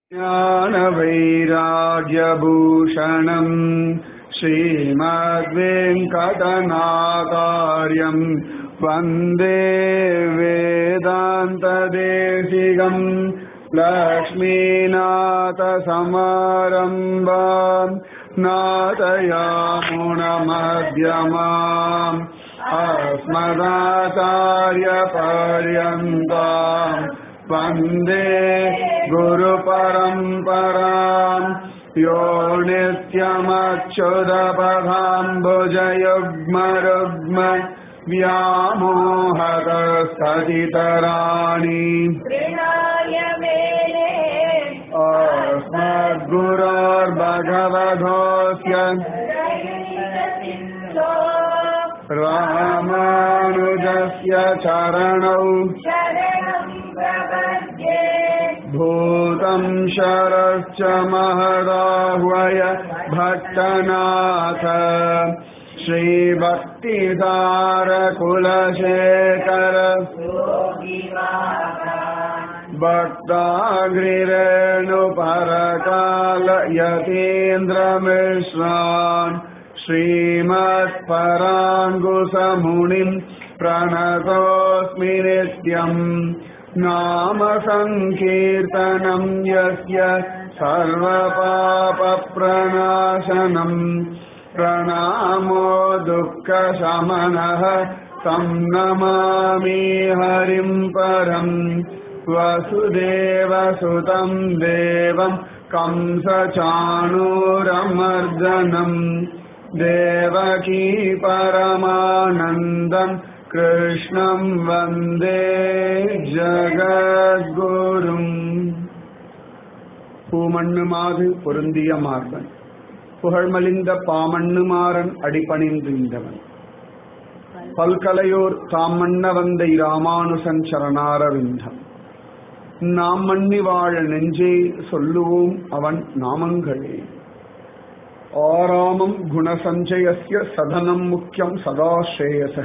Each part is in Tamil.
ज्ञानवैराग्यभूषणम् श्रीमद्वेङ्कटनाथार्यम् वन्दे वेदान्तदेशिकम् लक्ष्मीनाथसमारम्भाम् नाथयामुनमध्यमाम् अस्मदाचार्यपर्यन्ताम् वन्दे गुरुपरम्पराम् यो नित्यमच्युतपदाम्बुजयुग्मरुग्म व्यामोहतस्ततितराणि अस्मद्गुरोर्भगवतोऽस्य रामानुजस्य चरणौ भूतं शरश्च महदाह्वय भट्टनाथ श्रीभक्तिधारकुलशेखर भक्ताग्रिरेणुपरकाल यतीन्द्रमिश्रान् श्रीमत्पराङ्कुशमुनिं प्रणतोऽस्मि नित्यम् नाम संकीर्तनं यस्य सर्वपापप्रणाशनं प्रणामो दुःखशमनः तं नमामि हरिं परं वसुदेवसुतं देवं कंसचाणूरमर्दनं देवकी परमानन्दं कृष्णं वन्दे ஜகத்குரும். பூமண்ணுமாது பொருந்திய மார்பன் புகழ்மலிந்த பாமண்ணுமாறன் அடிபணிந்திருந்தவன் பல்கலையோர் தாமண்ண வந்த இராமானுசன் சரணாரவிந்தம் நாம் மண்ணி வாழ நெஞ்சே சொல்லுவோம் அவன் நாமங்களே. ஆராமம் குணசஞ்சயஸ்ய சதனம் முக்கியம் சதாஸ்ரேயச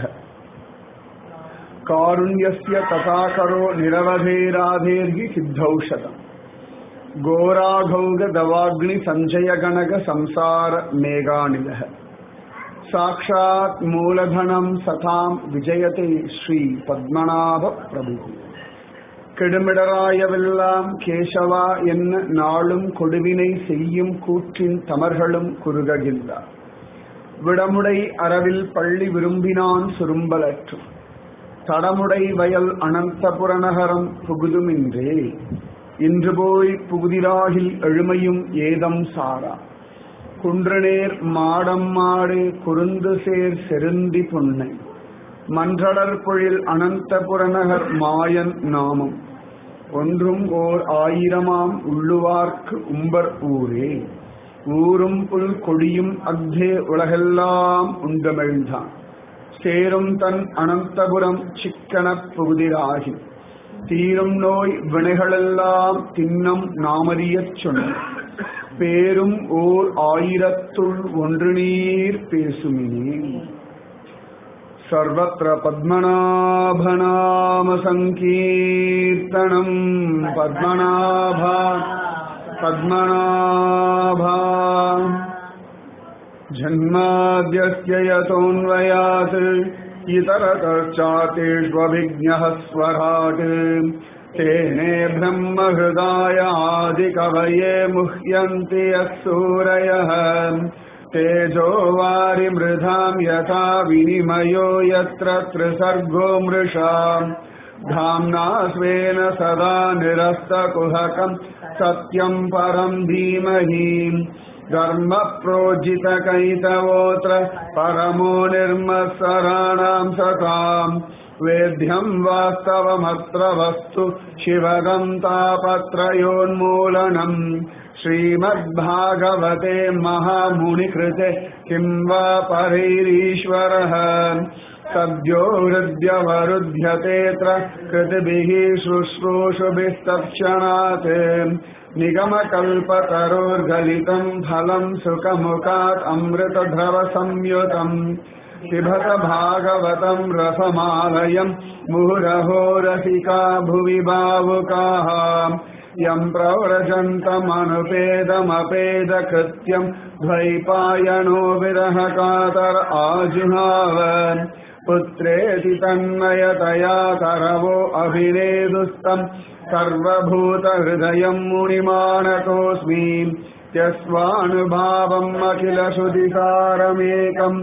காருண்யஸ்ய ததாகரோ நிரவதேராதேர்கி சித்தௌஷதம் கோராகௌக தவாக்னி சஞ்சய கணக சம்சார மேகாநிலः சாக்ஷாத் மூலதனம் சதாம் விஜயதே ஸ்ரீ பத்மநாப பிரபு. கெடுமிடராயவெல்லாம் கேசவா என்ன நாளும் கொடுவினை செய்யும் கூற்றின் தமர்களும் குறுககில்லா விடமுடை அரவில் பள்ளி விரும்பினான் சுரும்பலற்றும் தடமுடை வயல் அனந்தபுரநகரம் புகுதுமின்றே இன்று போய் புகுதிராகில் எழுமையும் ஏதம் சாரா குன்றநேர் மாடம் மாடு குருந்து சேர் செருந்தி பொன்னை மன்றடர் பொழில் அனந்தபுரநகர் மாயன் நாமம் ஒன்றும் ஓர் ஆயிரமாம் உள்ளுவார்க்கு உம்பர் ஊரே ஊரும் புல் கொடியும் அக்தே உலகெல்லாம் உண்டமிழ்ந்தான் சேரும் தன் அனந்தபுரம் சிக்கனப் புகுதிராகி தீரும் நோய் வினைகளெல்லாம் தின்னம் நாமறியச் சொன்ன பேரும் ஓர் ஆயிரத்துள் ஒன்று நீர் பேசுமினே. சர்வத்ர பத்மநாபநாம சங்கீர்த்தனம் பத்மநாபா பத்மநாபா. ஜன்மாத்யஸ்ய யதோன்வயாத் இதரதச்சாதேஷ்வபிஜ்ஞः ஸ்வராட் தேனே பிரம்மஹ்ருதாய ஆதிகவயே முஹ்யந்தி யஸ்சூரயः தேஜோ வாரிமிருதாம் யதா விநிமயோ யத்ர த்ரிசர்கோ மிருஷாம் தாம்னா ஸ்வேன சதா நிரஸ்தகுஹகம் சத்யம் பரம் தீமஹி धर्म प्रोजित कैतवोत्र परमो निर्मत्सराणां सताम् वेद्यं वास्तवमत्र वस्तु शिवदं तापत्रयोन्मूलनम् श्रीमद्भागवते महामुनिकृते किं वा परैरीश्वरः सद्यो हृद्यवरुध्यतेऽत्र कृतिभिः शुश्रूषुभिस्तत्क्षणात् निगमकल्पतरोर्गलितं फलं सुखमुखात् अमृतद्रवसंयुतं पिबत भागवतं रसमालयं मुहुरहो रसिका भुवि भावुकाः यं प्रव्रजन्तमनुपेदमपेदकृत्यं द्वैपायनो विरहकातर आजुहाव पुत्रेति तन्मयतया तरवो अभिनेदुस्तं सर्वभूतहृदयं मुनिमानतोऽस्मि यस्वानुभावम् अखिलश्रुतिसारमेकम्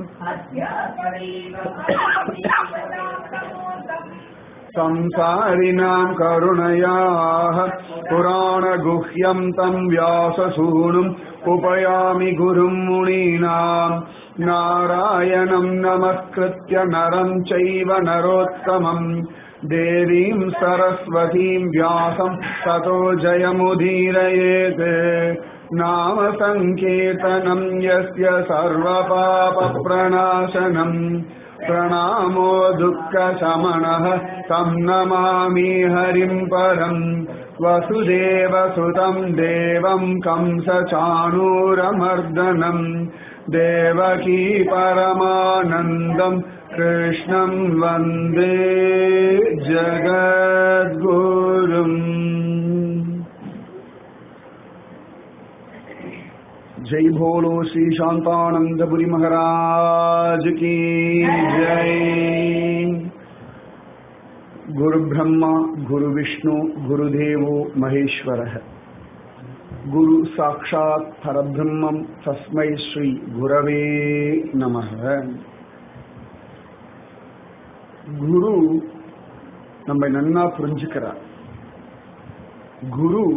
संसारिणां करुणयाः पुराणगुह्यं तं व्याससूनुम् उपयामि गुरुं मुनीनां नारायणं नमस्कृत्य नरं चैव नरोत्तमम् देवीं सरस्वतीं व्यासं ततो जयमुदीरयेत् नाम संकीर्तनं यस्य सर्वपापप्रणाशनम् प्रणामो दुःखशमनः तं नमामि हरिं परम् वसुदेवसुतं देवं कंसचाणूरमर्दनम् देवकी परमानन्दं कृष्णं वन्दे जगद्गुरुम्। जय भोलो श्री शांतानंदपुरी महाराज की जय। गुरु ब्रह्मा गुरु विष्णु गुरुदेवो महेश्वरः गुरु साक्षात् परब्रह्मं तस्मै श्री गुरवे नमः। குரு நம்ம நன்னா புரிஞ்சுக்கிறார். குரு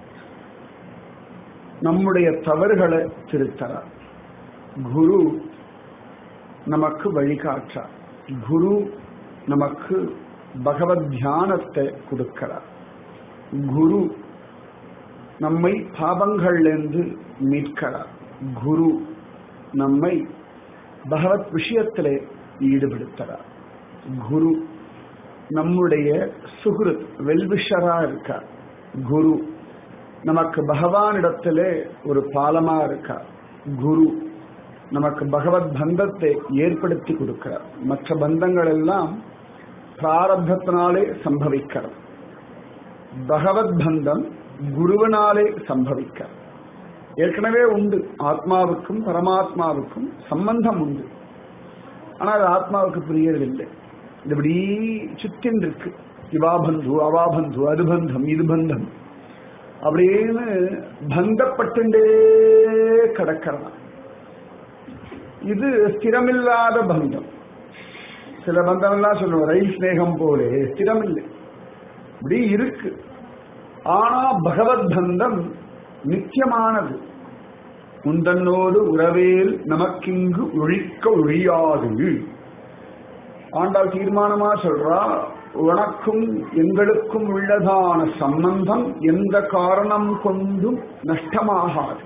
நம்முடைய தவறுகளை திருத்தறார். குரு நமக்கு வழிகாட்டார். குரு நமக்கு பகவத் தியானத்தை கொடுக்கிறார். குரு நம்மை பாபங்களிலிருந்து மீட்கிறார். குரு நம்மை பகவத் விஷயத்திலே ஈடுபடுத்துகிறார். குரு நம்முடைய சுஹ்ருத் வெல்விஷரா இருக்கார். குரு நமக்கு பகவானிடத்திலே ஒரு பாலமா இருக்கார். குரு நமக்கு பகவத் பந்தத்தை ஏற்படுத்தி கொடுக்கிறார். மற்ற பந்தங்கள் எல்லாம் பிராரப்தத்தினாலே சம்பவிக்கிறது. பகவத் பந்தம் குருவினாலே சம்பவிக்க ஏற்கனவே உண்டு. ஆத்மாவுக்கும் பரமாத்மாவுக்கும் சம்பந்தம் உண்டு. ஆனால் ஆத்மாவுக்கு புரியறதில்லை. இப்படி சுத்தின் இருக்கு. இவாபந்து அவாபந்து அது பந்தம் இது பந்தம் அப்படின்னு பந்தப்பட்டுண்டே கிடக்கிறதா. இது ஸ்திரமில்லாத பந்தம். சில பந்தம் எல்லாம் சொல்லுவோம் ரயில் ஸ்நேகம் போலே ஸ்திரமில்லை, இப்படி இருக்கு. ஆனா பகவத் பந்தம் நித்தியமானது. உந்தன்னோடு உறவேல் நமக்கிங்கு ஒழிக்க ஒழியாது. ஆண்டாள் தீர்மானமா சொல்றா, உனக்கும் எங்களுக்கும் உள்ளதான சம்பந்தம் எந்த காரணம் கொண்டும் நஷ்டமாகாது.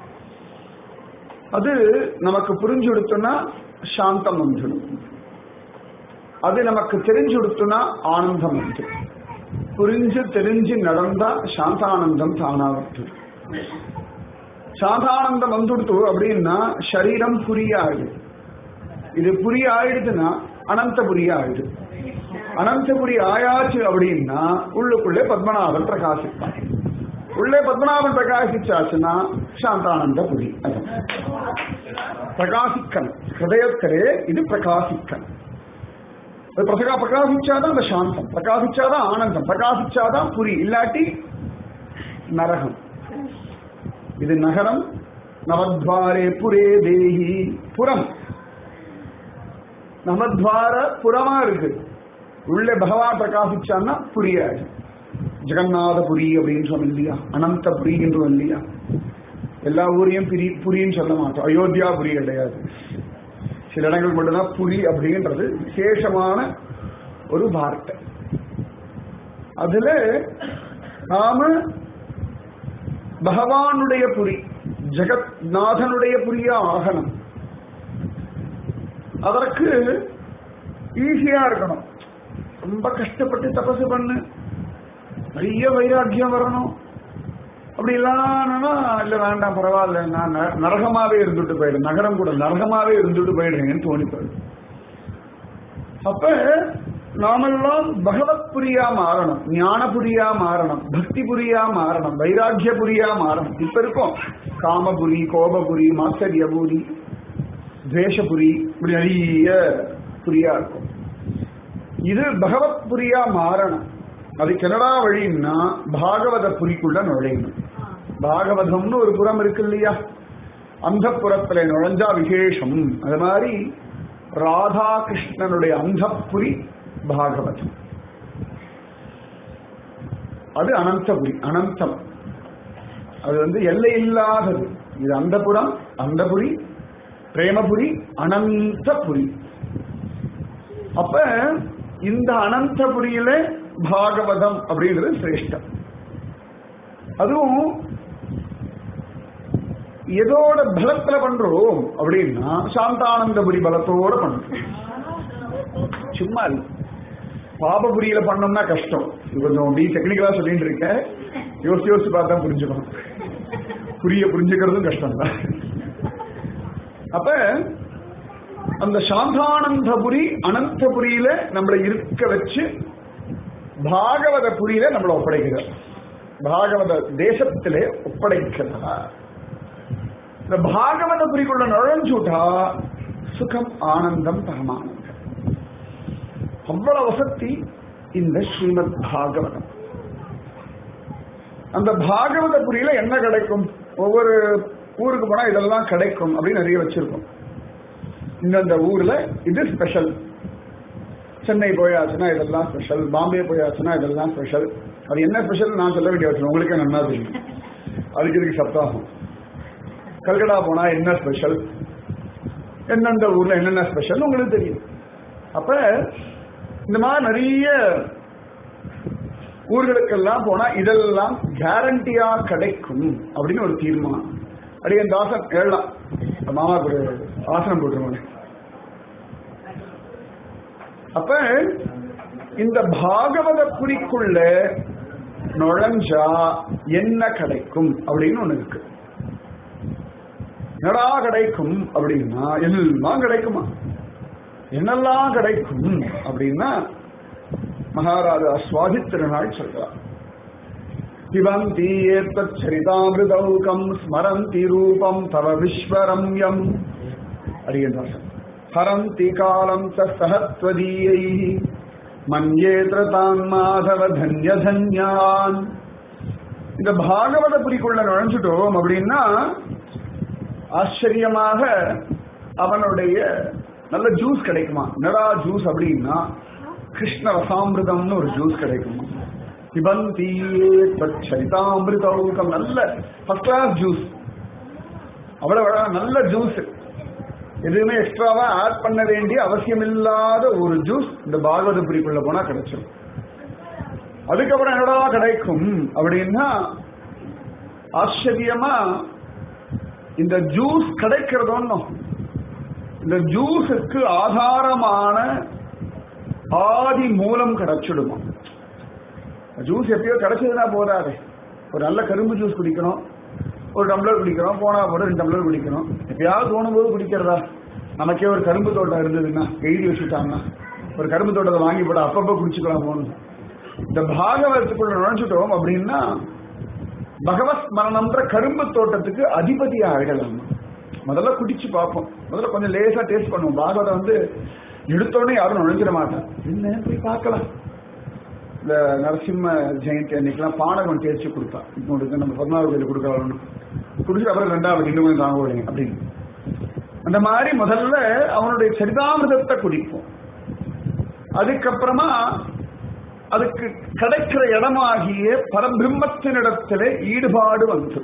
அது நமக்கு புரிஞ்சு கொடுத்தோம்னா சாந்தம் வந்துடும். அது நமக்கு தெரிஞ்சு கொடுத்தோம்னா ஆனந்தம் வந்து. புரிஞ்சு தெரிஞ்சு நடந்தா சாந்தானந்தம் தானா வந்து. சாந்தானந்தம் வந்துடுத்து அப்படின்னா சரீரம் புரியாது. இது புரிய ஆயிடுதுன்னா அனந்தபுரி ஆயிடுது. அனந்தபுரி ஆயாச்சு அப்படின்னா உள்ளுக்குள்ளே பத்மநாபன் பிரகாசிப்பான். உள்ளே பத்மநாபன் பிரகாசிச்சாச்சுன்னா சாந்தானந்தபுரி. பிரகாசிக்கணும் ஹிருதயத்திலே. இது பிரகாசிக்கணும். பிரகாசிச்சாதான் அந்த சாந்தம், பிரகாசிச்சாதான் ஆனந்தம், பிரகாசிச்சாதான் புரி. இல்லாட்டி நரகம். இது நகரம். நவத்வாரே புரே தேஹி. புறம் நவத்வார புறமா இருக்கு. உள்ளே பகவான் பிரகாசிச்சான்னா புரியாது. ஜெகநாதபுரி அப்படின்னு சொன்ன இல்லையா, அனந்தபுரி என்று இல்லையா. எல்லா ஊரையும் புரின்னு சொல்ல மாட்டோம். அயோத்தியா புரி கிடையாது. சில இடங்கள் மட்டும்தான் புரி அப்படின்றது விசேஷமான ஒரு வார்த்தை. அதுல நாம பகவானுடைய புரி, ஜெகநாதனுடைய புரியா ஆகணும். அதற்கு ஈஸியா இருக்கணும். ரொம்ப கஷ்டப்பட்டு தபசு பண்ணு, நிறைய வைராக்கியம் வரணும் அப்படி இல்லாம இல்ல வேண்டாம் பரவாயில்ல, நான் நரகமாவே இருந்துட்டு போயிடுறேன், நகரம் கூட நரகமாவே இருந்துட்டு போயிடுறேன்னு தோணி போயிடும். அப்ப நாமெல்லாம் பகவத் புரியா மாறணும், ஞான புரியா மாறணும், பக்தி புரியா மாறணும், வைராக்கிய புரியா மாறணும். இப்ப இருக்கும் காமபுரி, கோபபுரி, மாச்சரியபுரி, துவேஷபுரி, இப்படி நிறைய புரியா இருக்கும். இது பகவத் புரியா மாறணும். அதுக்கு என்னடா வழின்னா பாகவத புரிக்குள்ள நுழையணும். பாகவதம்னு ஒரு புறம் இருக்கு இல்லையா, அந்த புறத்துல நுழைஞ்சா விசேஷம். அது மாதிரி ராதா கிருஷ்ணனுடைய அந்தப்புரி பாகவதம். அது அனந்தபுரி, அனந்தம். அது எல்லை இல்லாதது. இது அந்தபுரம், அந்தபுரி, பிரேமபுரி, அனந்தபுரி. அப்ப இந்த அனந்தபுரியில பாகவதம் அப்படின்றது சிரேஷ்டம். அதுவும் எதோட பலத்துல பண்றோம் அப்படின்னா சாந்தானந்தபுரி பலத்தோட பண்றோம். சும்மா இல்ல, பாபபுரியில பண்ணோம்னா கஷ்டம். இது கொஞ்சம் அப்படி டெக்னிக்கலா சொல்லிட்டு இருக்கேன், யோசிச்சு யோசிச்சு பார்த்தா புரிஞ்சுக்கணும். புரிஞ்சுக்கிறதும் கஷ்டம் தான். அப்ப அந்த சாந்தானந்தபுரி அனந்தபுரியில நம்மளை இருக்க வச்சு பாகவத புரியில நம்மளை ஒப்படைக்கிறார், பாகவத தேசத்திலே ஒப்படைக்கிறார். இந்த பாகவத புரிக்குள்ள நுழைஞ்சுட்டா சுகம், ஆனந்தம், பரமானந்தம். அவ்வளவு வசதி இந்த ஸ்ரீமத் பாகவதம். அந்த பாகவத புரியில என்ன கிடைக்கும்? ஒவ்வொரு ஊருக்கு போனா இதெல்லாம் கிடைக்கும் அப்படின்னு நிறைய வச்சிருக்கோம். இந்த ஊர்ல இது ஸ்பெஷல். சென்னை போயாச்சுன்னா இதெல்லாம் ஸ்பெஷல், பாம்பே போயாச்சுன்னா இதெல்லாம் ஸ்பெஷல். அது என்ன ஸ்பெஷல் நான் சொல்ல வேண்டிய அவசியம் உங்களுக்கே நல்லா தெரியும். அதுக்கு இதுக்கு சப்தாகும். கல்கடா போனா என்ன ஸ்பெஷல், எந்தெந்த ஊர்ல என்னென்ன ஸ்பெஷல் உங்களுக்கு தெரியும். அப்ப இந்த மாதிரி நிறைய ஊர்களுக்கெல்லாம் போனா இதெல்லாம் கேரண்டியா கிடைக்கும் அப்படின்னு ஒரு தீர்மானம். அடியன் தாசன் ஏழலாம் மாமாவுக்கு ஒரு ஆசனம் போட்டுருவாங்க. அப்ப இந்த பாகவத குறிக்குள்ள நுழைஞ்சா என்ன கிடைக்கும் அப்படின்னு ஒண்ணு இருக்கு. என்னடா கிடைக்கும் அப்படின்னா எல்லாம் கிடைக்குமா? என்னெல்லாம் கிடைக்கும் அப்படின்னா மகாராஜா சுவாதி திருநாள் சொல்றார். பிபந்தி ஏத்தத் சரிதாமிருதௌகம் ஸ்மரந்தி ரூபம் தவ விஸ்வரம்யம். அரியதாசன். ஹரந்தி காலம் சஹத்வதீயை மன்யேத்ரதான் மாதவ தன்ய தன்யான். இந்த பாகவத புரிக்குள்ள நுழைஞ்சுட்டோம் அப்படின்னா ஆச்சரியமாக அவனுடைய நல்ல ஜூஸ் கிடைக்குமா? என்னடா ஜூஸ் அப்படின்னா கிருஷ்ண ரசாமிருதம்னு ஒரு ஜூஸ் கிடைக்குமா? பிபந்தியே சரிதாமிருதௌகம். நல்ல ஃபர்ஸ்ட் கிளாஸ் ஜூஸ், அவ்வளவு நல்ல ஜூஸ். எதுவுமே எக்ஸ்ட்ராவா ஆட் பண்ண வேண்டிய அவசியம் இல்லாத ஒரு ஜூஸ் இந்த பாகவத புரிக்குள்ள போனா கிடைச்சிடும். அதுக்கப்புறம் என்னடா கிடைக்கும் அப்படின்னா ஆச்சரியமா இந்த ஜூஸ் கிடைக்கிறதோ இந்த ஜூஸுக்கு ஆதாரமான ஆதி மூலம் கிடைச்சிடுமா? ஜூஸ் எப்பயோ கிடைச்சதுன்னா போதாது. ஒரு நல்ல கரும்பு ஜூஸ் குடிக்கணும், ஒரு டம்ளர் குடிக்கிறோம், போனா போட 2 டம்ளர் குடிக்கணும். எப்பயாவது தோணும்போது குடிக்கிறதா? நமக்கே ஒரு கரும்பு தோட்டம் இருந்ததுன்னா எழுதி வச்சுட்டாங்கன்னா ஒரு கரும்பு தோட்டத்தை வாங்கி போட அப்பப்போ குடிச்சுக்கலாம் போகணும். இந்த பாகவதத்துக்குள்ள நுழைஞ்சுட்டோம் அப்படின்னா பகவத் ஸ்மரணம்ன்ற கரும்பு தோட்டத்துக்கு அதிபதியா ஆகிடலாம். முதல்ல குடிச்சு பார்ப்போம், முதல்ல கொஞ்சம் லேசா டேஸ்ட் பண்ணுவோம். பாகவதம் எடுத்தோடனே யாரும் நுழைஞ்சிட மாட்டான். என்ன போய் பார்க்கலாம். இந்த நரசிம்ம ஜெயந்தி அன்னைக்கெல்லாம் பானகம் தேய்ச்சி கொடுப்பான். இப்போ நம்ம 16 கோயில் கொடுக்கலாம், குடிச்சிட்டு அப்புறம் 2வது இன்னும் கொஞ்சம் தாங்க விடுங்க அப்படின்னு. அந்த மாதிரி முதல்ல அவனுடைய சரிதாமிரதத்தை குடிப்போம். அதுக்கப்புறமா அதுக்கு கிடைக்கிற இடமாகிய பரபிரம்மத்தினிடத்திலே ஈடுபாடு வந்து.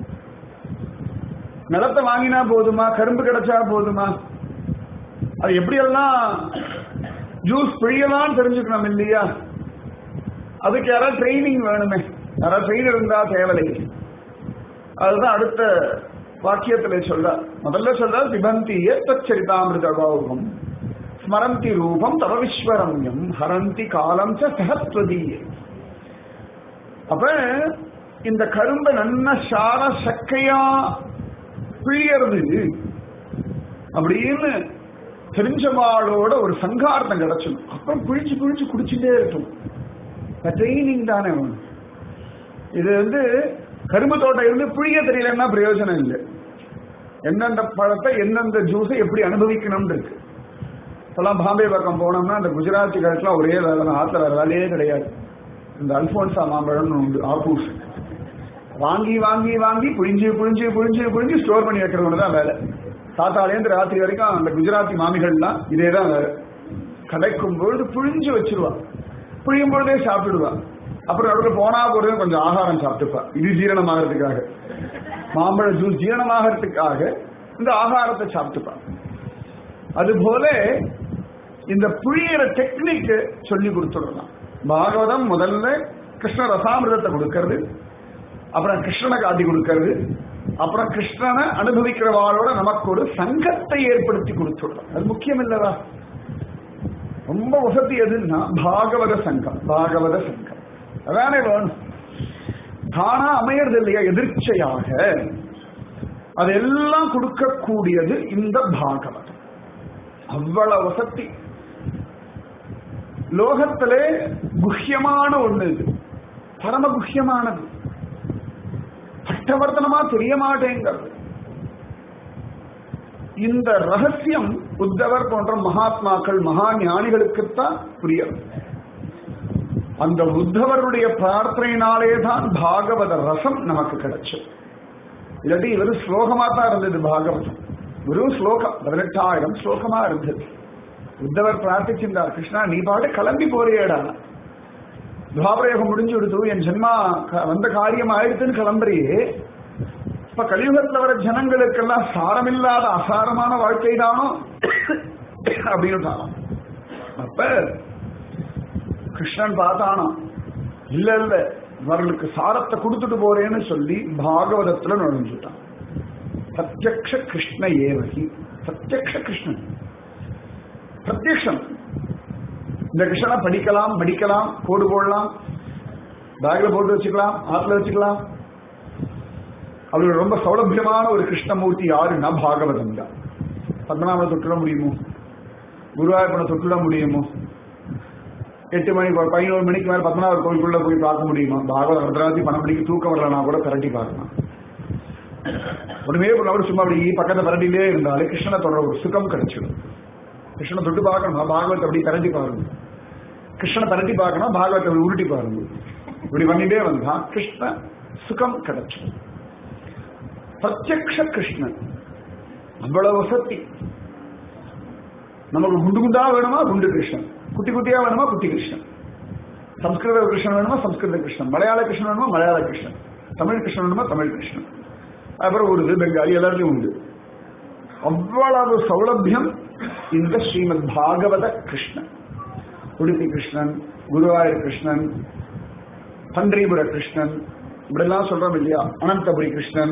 நிலத்தை வாங்கினா போதுமா? கரும்பு கிடைச்சா போதுமா? அது எப்படியெல்லாம் ஜூஸ் பிழியலாம் தெரிஞ்சுக்கணும் இல்லையா? அதுக்கு யாராவது ட்ரைனிங் வேணுமே, யாராவது ட்ரெயின் இருந்தா தேவையில்லை. அதுதான் அடுத்த வாக்கியத்துல சொல்ற. முதல்ல சொல்ற பிபந்தி ஏத்தச்சரிதாமிருதௌகம் ஸ்மரந்தி ரூபம் தவ விஸ்வரம்யம் ஹரந்தி காலம் சஹத்வதீயை. அப்ப இந்த கரும்பை நல்ல சார சக்கையா பிழியறது அப்படின்னு தெரிஞ்சவாளோட ஒரு சங்கார்த்தம் கிடைச்சிடும். அப்புறம் குழிச்சு குழிச்சு குடிச்சுட்டே இருக்கும். ட்ரைனிங் தானே வேணும். இது கரும்பு தோட்டம் இருந்து புளிய தெரியலன்னா பிரயோஜனம் இல்லை. எந்தெந்த பழத்தை எந்தெந்த ஜூஸை எப்படி அனுபவிக்கணும்னு இருக்கு. இப்பெல்லாம் பாம்பே பக்கம் போனோம்னா அந்த குஜராத்தி கடைக்கெல்லாம் ஒரே வேலை, ஆத்துல வேற வேலையே கிடையாது. இந்த அல்போன்சா மாம்பழம்னு உண்டு, ஆப்பூஸ் வாங்கி வாங்கி வாங்கி புழிஞ்சு புழிஞ்சு புழிஞ்சு புழிஞ்சு ஸ்டோர் பண்ணி வைக்கிறது ஒண்ணுதான் வேலை. காத்தாலேருந்து ராத்திரி வரைக்கும் அந்த குஜராத்தி மாமிகள்லாம் இதேதான் வேலை. கிடைக்கும் பொழுது புழிஞ்சு வச்சிருவா, புழியும் பொழுதே சாப்பிடுவா. அப்புறம் நடுவில் போனா பொழுது கொஞ்சம் ஆகாரம் சாப்பிட்டுப்பா. இது ஜீரணமாகறதுக்காக, மாம்பழ ஜூஸ் ஜீரணமாகறதுக்காக இந்த ஆகாரத்தை சாப்பிட்டுப்பா. அதுபோல இந்த புழியிற டெக்னிக் சொல்லி கொடுத்துடலாம். பாகவதம் முதல்ல கிருஷ்ண ரசாமிரதத்தை கொடுக்கறது, அப்புறம் கிருஷ்ணனை காட்டி கொடுக்கறது, அப்புறம் கிருஷ்ணனை அனுபவிக்கிறவாளோட நமக்கு ஒரு சங்கத்தை ஏற்படுத்தி கொடுத்துடலாம். அது முக்கியம் இல்லவா? ரொம்ப வசதி எதுன்னா பாகவத சங்கம். பாகவத சங்கம் அதானே வேணும். தானா அமையறது இல்லையா, எதிர்ச்சையாக அதெல்லாம் கொடுக்கக்கூடியது இந்த பாகவதம். அவ்வளவு வசதி. லோகத்திலே குஹ்யமான ஒண்ணு இது, பரம குஹ்யமானது, பட்டவர்த்தனமா தெரிய மாட்டேங்கிறது. இந்த ரகசியம் உத்தவர் போன்ற மகாத்மாக்கள் மகா ஞானிகளுக்குத்தான் புரியும். அந்த உத்தவருடைய பிரார்த்தனையினாலே தான் பாகவத ரசம் நமக்கு கிடைச்சது. இல்லாட்டி வெறும் ஸ்லோகமா தான் இருந்தது பாகவதம். வெறும் ஸ்லோகம் 18,000 ஸ்லோகமா இருந்தது. உத்தவர் பிரார்த்திச்சிருந்தார், கிருஷ்ணா நீ பாட்டு கிளம்பி போறியேடா, துவாபரயோகம் முடிஞ்சு விடுத்து, என் ஜென்மா வந்த காரியம் ஆயிடுத்துன்னு கிளம்புறியே, இப்ப கலியுகத்துல வர ஜனங்களுக்கெல்லாம் சாரமில்லாத அசாரமான வாழ்க்கை தானோ அப்படின்னு. அப்ப கிருஷ்ணன் பார்த்தானா, இல்ல இல்ல இவர்களுக்கு சாரத்தை கொடுத்துட்டு போறேன்னு சொல்லி பாகவதத்துல நுழைஞ்சுட்டான். பிரத்யக்ஷ கிருஷ்ண ஏவகி, பிரத்யக்ஷ கிருஷ்ணன், பிரத்யக்ஷம். இந்த கிருஷ்ணனை படிக்கலாம், மடிக்கலாம், கோடு போடலாம், பேக்ல போட்டு வச்சுக்கலாம், ஆத்துல வச்சுக்கலாம். அவர்கள் ரொம்ப சௌலபியமான ஒரு கிருஷ்ணமூர்த்தி யாருன்னா பாகவதம் தான். பத்மநாபனை தொட்டுட முடியுமோ, குருவாயூரப்பனை தொட்டுட முடியுமோ, 8 மணி 11 மணிக்கு மேல பத்மநாபர் கோயிலுக்குள்ள போய் பார்க்க முடியுமா? பாகவத அர்த்தராத்திரி 12 மணிக்கு தூக்கம் வரலனா கூட பரட்டி பார்க்கலாம். உடனே அவர் சும்மா அப்படி பக்கத்தை பரட்டிலே இருந்தாலே கிருஷ்ணனை தொடர ஒரு சுகம் கிடைச்சிடும். கிருஷ்ணனை தொட்டு பார்க்கணும், பாகவத்தை அப்படி பரட்டி பாருங்க. கிருஷ்ணனை பரட்டி பார்க்கணும், பாகவத்தை உருட்டி பாருங்க. இப்படி பண்ணிட்டே வந்தா கிருஷ்ண சுகம் கிடைச்சிடும். பிரத்யக்ஷ கிருஷ்ணன் அவ்வளவு சக்தி. நமக்கு குண்டு குண்டா வேணுமா குண்டு கிருஷ்ணன், குட்டி குட்டியா வேணுமா குட்டி கிருஷ்ணன், சம்ஸ்கிருத கிருஷ்ணன் வேணுமா சம்ஸ்கிருத கிருஷ்ணன், மலையாள கிருஷ்ணன் வேணுமா மலையாள கிருஷ்ணன், தமிழ் கிருஷ்ணன் வேணுமா தமிழ் கிருஷ்ணன், அப்புறம் உருது பெங்காலி எல்லாருக்கும் உண்டு. அவ்வளவு சௌலபியம் இந்த ஸ்ரீமத் பாகவத கிருஷ்ணன். உடுப்பி கிருஷ்ணன், குருவாயூர் கிருஷ்ணன், பன்றிபுர கிருஷ்ணன், இப்படிலாம் சொல்றோம் இல்லையா, அனந்தபுரி கிருஷ்ணன்,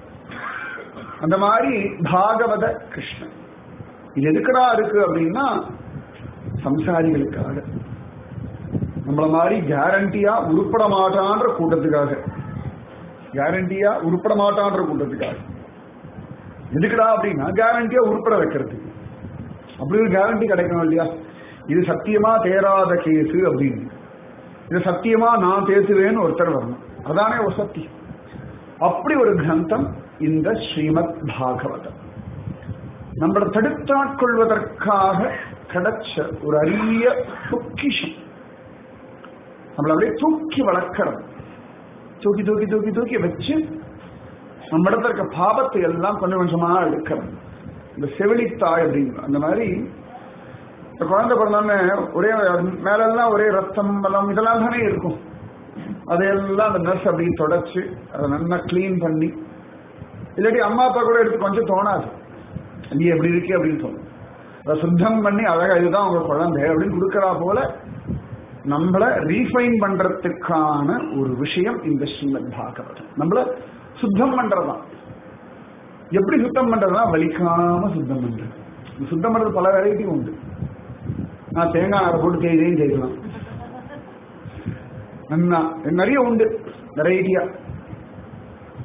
அந்த மாதிரி பாகவத கிருஷ்ணன். இது எதுக்கடா இருக்கு அப்படின்னா சம்சாரிகளுக்காக, நம்மள மாதிரி கேரண்டியா உருப்பட மாட்டான்ற கூட்டத்துக்காக, கேரண்டியா உருப்பட மாட்டான்ற கூட்டத்துக்காக. எதுக்குடா அப்படின்னா கேரண்டியா உருப்பட வைக்கிறதுக்கு. அப்படி ஒரு கேரண்டி கிடைக்கணும் இல்லையா? இது சத்தியமா தேராத கேசு அப்படின்னு, இது சத்தியமா நான் பேசுவேன்னு ஒருத்தர் வரணும், அதானே ஒரு சத்தியம். அப்படி ஒரு கிரந்தம் இந்த ஸ்ரீமத் பாகவதம். நம்மளை தடுத்தாட்கொள்வதற்காக கிடைச்ச ஒரு அரிய பொக்கிஷம். நம்மளை அப்படியே தூக்கி வளர்க்கிறது, தூக்கி தூக்கி தூக்கி தூக்கி வச்சு நம்ம இடத்துல இருக்க பாபத்தை எல்லாம் கொஞ்சம் கொஞ்சமா எடுக்கிறது. இந்த செவிலித்தாய் அப்படிங்கிற அந்த மாதிரி குழந்தை பிறந்தானே ஒரே மேலெல்லாம் ஒரே ரத்தம் எல்லாம் இதெல்லாம் தானே இருக்கும். அதையெல்லாம் அந்த நர்ஸ் அப்படி தொடச்சு அதை நல்லா கிளீன் பண்ணி, இல்லாட்டி அம்மா அப்பா கூட எடுத்து கொஞ்சம் தோணாது, நீ எப்படி இருக்கே அப்படின்னு தோணும். அதை சுத்தம் பண்ணி அழகா இதுதான் உங்க குழந்தை அப்படின்னு கொடுக்கறா போல நம்மள ரீஃபைன் பண்றதுக்கான ஒரு விஷயம் இந்த ஸ்ரீமத் பாகவதம். நம்மள சுத்தம் பண்றதுதான். எப்படி சுத்தம் பண்றதுனா வலிக்காம சுத்தம் பண்றது. சுத்தம் பண்றது பல வெரைட்டி உண்டு. நான் தேங்காய் அதை போட்டு செய்தேன்னு செய்யலாம், நிறைய உண்டு வெரைட்டியா.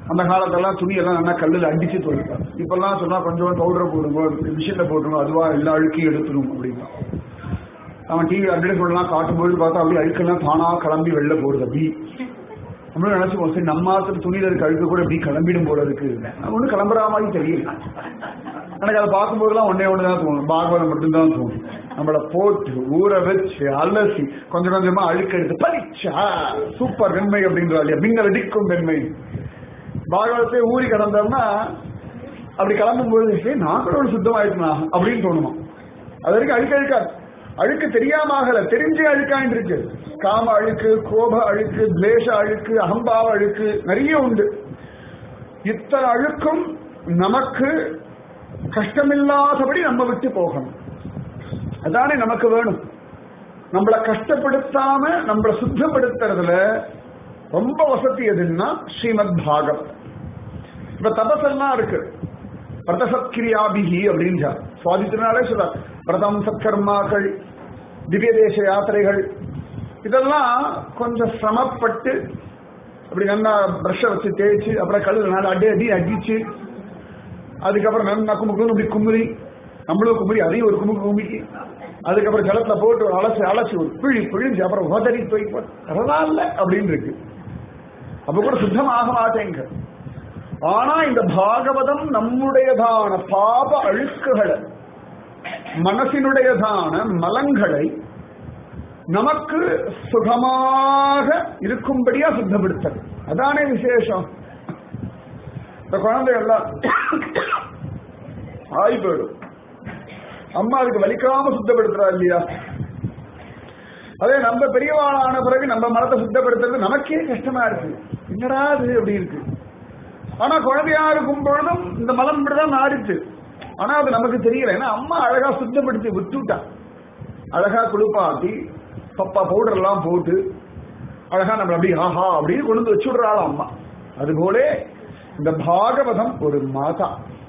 அந்த காலத்தெல்லாம் துணி எல்லாம் நல்லா கல்லுல அடிச்சு துவைப்பார். இப்பெல்லாம் சொன்னா கொஞ்சம் பவுடரை போடுங்க, மிஷின்ல போட்டுருங்க, அதுவா எல்லா அழுக்கையும் எடுத்துடும் அப்படின்னா. அவன் டிவி அட்வர்டைஸ்மெண்ட்லாம் காட்டும்போது பார்த்தா அப்படி அழுக்கெல்லாம் தானா கிளம்பி வெளில போடுது. அப்படி நம்மளும் நினைச்சுப்போம், சரி நம்ம ஆத்துல துணியில இருக்க அழுக்கு கூட இப்படி கிளம்பிடும் போல இருக்கு. ஒன்னும் கிளம்புற மாதிரி தெரியல. எனக்கு அதை பார்க்கும்போதெல்லாம் ஒன்னேதான் தோணும், பாகவதம் மட்டும்தான் தோணும். நம்மளை போட்டு ஊற வச்சு அலசி கொஞ்சம் கொஞ்சமா அழுக்க எடுத்து பறிச்சா சூப்பர் வெண்மை அப்படின்றா இல்லையா, மின்னல் அடிக்கும் வெண்மை. பாகவதத்தை ஊறி கிடந்தோம்னா அப்படி கிளம்பும்போது நாங்களோட சுத்தமாயிட்டுனா அப்படின்னு தோணுமா. அது வரைக்கும் அழுக்க அழுக்காது. அழுக்கு தெரியாம ஆகல, தெரிஞ்சே அழுக்காண்டு இருக்கு. காம அழுக்கு, கோப அழுக்கு, துவேஷ அழுக்கு, அகம்பாவ அழுக்கு நிறைய உண்டு. இத்தனை அழுக்கும் நமக்கு கஷ்டமில்லாதபடி நம்ம விட்டு போகணும். அதானே நமக்கு வேணும். நம்மளை கஷ்டப்படுத்தாம நம்மளை சுத்தப்படுத்துறதுல ரொம்ப வசதி எதுன்னா ஸ்ரீமத் பாகவத். இப்ப தபசெல்லாம் இருக்கு, பிரதசத்கிரியாபிகி அப்படின்னு சுவாதி திருநாளே சொல்றார். பிரதம் சத்கர்மாக்கள், திவ்ய தேச யாத்திரைகள், இதெல்லாம் கொஞ்சம் சிரமப்பட்டு அப்படி நல்லா பிரஷ வச்சு தேய்ச்சி அப்புறம் கல்லு நாள் அடி அடிச்சு அதுக்கப்புறம் நக்கு முக்கு இப்படி குமுறி, நம்மளும் குமுறி அதையும் ஒரு குமுக்கு கும்பிக்கி அதுக்கப்புறம் ஜலத்துல போட்டு ஒரு அலசி அலசி ஒரு பிழிஞ்சு அப்புறம் உதறி தூக்கி பரவாயில்ல அப்படின்னு இருக்கு. அப்ப கூட சுத்தமாக மாட்டேங்க. ஆனா இந்த பாகவதம் நம்முடையதான பாப அழுக்குகளை, மனசினுடையதான மலங்களை நமக்கு சுகமாக இருக்கும்படியா சுத்தப்படுத்தது. அதானே விசேஷம். இந்த குழந்தைகள்லாம் ஆய் போயிடும், அம்மா அதுக்கு வலிக்காம சுத்தப்படுத்துறா இல்லையா. அதே நம்ம பெரியவாளான பிறகு நம்ம மனத்தை சுத்தப்படுத்துறது நமக்கே கஷ்டமா இருக்கு, என்னடா அது அப்படி இருக்கு. ஆனா குழந்தையா இருக்கும் பொழுதும் இந்த மலம் இப்படிதான் மாறிச்சு. ஆனா அது நமக்கு தெரியல, ஏன்னா அம்மா அழகா சுத்தப்படுத்தி விட்டுட்டா. அழகா குளிப்பாட்டி பப்பா பவுடர் எல்லாம் போட்டு அழகா நம்ம அப்படி ஆஹா அப்படின்னு கொண்டு வச்சு விடுறாள் அம்மா. அதுபோல இந்த பாகவதம் ஒரு மாதா.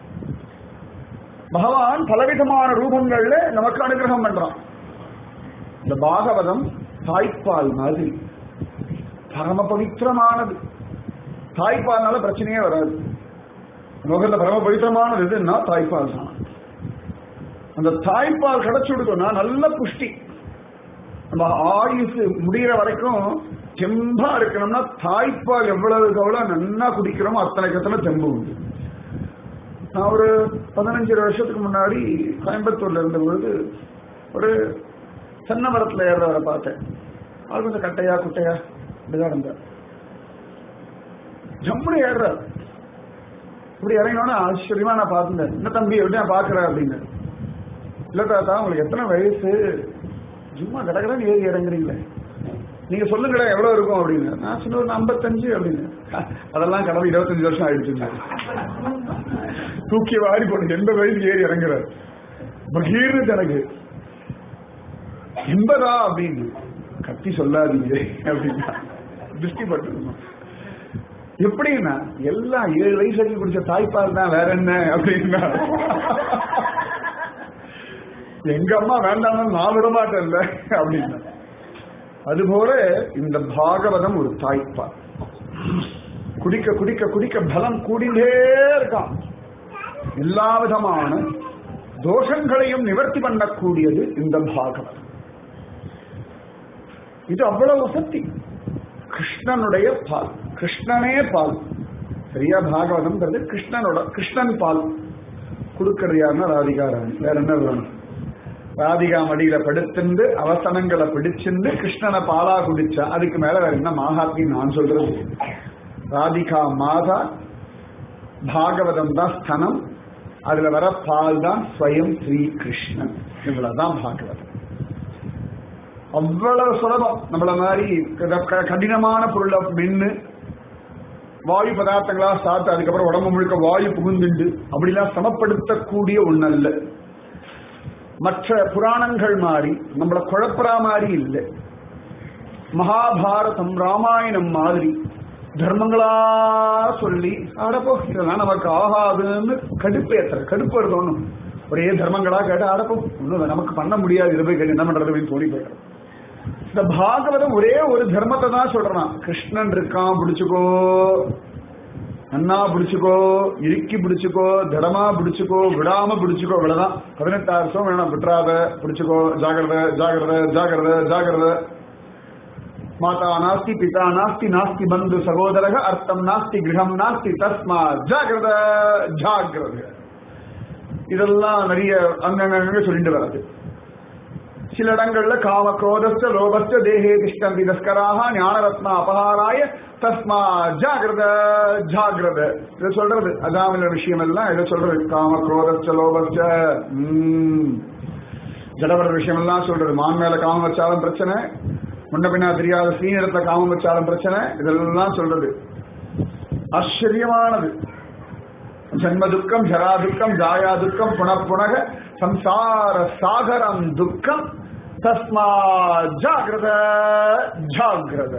பகவான் பலவிதமான ரூபங்கள்ல நமக்கு அனுகிரகம் பண்றான். இந்த பாகவதம் தாய்ப்பால் மாதிரி பரம பவித்திரமானது. தாய்ப்பால்னால பிரச்சனையே வராது. லோகத்துல பரம பவித்திரமானது எதுன்னா தாய்ப்பால் தான். அந்த தாய்ப்பால் கிடைச்சு விடுக்கணும்னா நல்ல புஷ்டி, நம்ம ஆயுசு முடிகிற வரைக்கும் தெம்பா இருக்கணும்னா தாய்ப்பால் எவ்வளவுக்கு எவ்வளவு நல்லா குடிக்கிறோமோ அத்தனைக்கு அத்தனை தெம்பு உண்டு. நான் ஒரு 15 வருஷத்துக்கு முன்னாடி கோயம்புத்தூர்ல இருந்த பொழுது ஒரு தென்னை மரத்துல ஏறவரை பார்த்தேன். அது கொஞ்சம் கட்டையா குட்டையா இப்படிதான் இருந்தார். ஜம்முன்னு ஏறார். இப்படி இறங்கினோன்னு ஆச்சரியமா நான் பார்த்துட்டேன். என்ன தம்பி எப்படி நான் பாக்குறேன் அப்படின்னு. இல்ல தாத்தா உங்களுக்கு எத்தனை வயசு, சும்மா கடற்கரை ஏறி இறங்குறீங்களே, நீங்க சொல்லுங்கடா எவ்வளவு இருக்கும் அப்படின்னு. நான் சொன்ன ஒரு 55 அப்படின்னு. அதெல்லாம் கடவுள் 25 வருஷம் ஆயிடுச்சு. தூக்கி வாரி போட்டு 80 வயசுக்கு ஏறி இறங்குறாரு. பகீர்னு எனக்கு 80 அப்படின்னு கத்தி சொல்லாதீங்க அப்படின்னா திருஷ்டி பட்டு. எப்படின்னா எல்லாம் 7 வயசு வரைக்கும் குடிச்ச தாய்ப்பால் தான், வேற என்ன அப்படின்னா. எங்க அம்மா வேண்டாம் நான் விட மாட்டேன் அப்படின்னா. அதுபோல இந்த பாகவதம் ஒரு தாய்ப்பால். குடிக்க குடிக்க குடிக்க பலம் கூடிண்டே இருக்கான். எல்லா விதமான தோஷங்களையும் நிவர்த்தி பண்ணக்கூடியது இந்த பாகவதம். இது அவ்வளவு சக்தி. கிருஷ்ணனுடைய பால், கிருஷ்ணனே பால். சரியா, பாகவதம்ன்றது கிருஷ்ணன் பால். கொடுக்கறது யாருன்னா ராதிகா ராணி. வேற என்ன வேணும்? ராதிகா மடியில படுத்துண்டு அவசனங்களை பிடிச்சிருந்து கிருஷ்ணனை பாலா குடிச்சா அதுக்கு மேல வேற என்ன மகாத்மியம் நான் சொல்றது. ராதிகா மாதா, பாகவதம் தான் ஸ்தனம், அதுல வர பால் தான் ஸ்வயம் ஸ்ரீ கிருஷ்ணன். இவ்வளவுதான் பாகவதம். அவ்வளவு சுலபம். நம்மள மாதிரி கடினமான பொருளை மென்னு வாயு பதார்த்தங்களா சாப்பிட்டு அதுக்கப்புறம் உடம்பு முழுக்க வாயு புகுந்துண்டு அப்படிலாம் சமப்படுத்தக்கூடிய ஒண்ணல்ல. மற்ற புராணங்கள் மாதிரி நம்மள குழப்பறா மாதிரி இல்லை. மகாபாரதம் ராமாயணம் மாதிரி தர்மங்களா சொல்லி ஆடப்போ இதெல்லாம் நமக்கு ஆகாதுன்னு கடுப்பு இருக்கணும். ஒரே தர்மங்களா கேட்டு ஆடப்போ ஒன்னும் நமக்கு பண்ண முடியாது, இதை போய் என்ன பண்றது அப்படின்னு தோணி போயிடும். இந்த பாகவதம் ஒரே ஒரு தர்மத்தை தான் சொல்றான். கிருஷ்ணன் இருக்கான் பிடிச்சுக்கோ, நன்னா பிடிச்சுக்கோ, இறுக்கி பிடிச்சுக்கோ, திடமா பிடிச்சுக்கோ, விடாம பிடிச்சுக்கோ. இவ்வளவுதான். 18 வருஷம் வேணாம், விட்டுறாத, பிடிச்சுக்கோ, ஜாகிரத ஜாகிரத ஜாகிரத ஜாகிரத. மாதா நாஸ்தி, பிதா நாஸ்தி, நாஸ்தி பந்து சகோதரக, அர்த்தம் நாஸ்தி, கிரகம் நாஸ்தி, தஸ்மா ஜாகிரத ஜாகிரத. இதெல்லாம் நிறைய அங்கங்க சொல்லிட்டு வராது. சில இடங்கள்ல காம குரோதஸ்த லோபஸ்த தேஹே திஷ்டந்தி தஸ்கராக ஞானரத்னா அபகாராய தஸ்மா ஜாகிரத ஜாகிரத. இதை சொல்றது அதாமில விஷயம் எல்லாம் இதை சொல்றது. காம குரோதஸ்த லோபஸ்த ஜடவர விஷயம் எல்லாம் சொல்றது. மான் மேல காமம் வச்சாலும் பிரச்சனை, முன்ன பின்னா தெரியாத ஸ்ரீனிடத்துல காமம் வச்சாலும் பிரச்சனை. இதெல்லாம் சொல்றது ஆச்சரியமானது. ஜன்ம துக்கம், ஜரா துக்கம், ஜாயா துக்கம், புனப்புனக சம்சார சாகரம் துக்கம், தஸ்மா ஜாகிரத ஜாகிரத.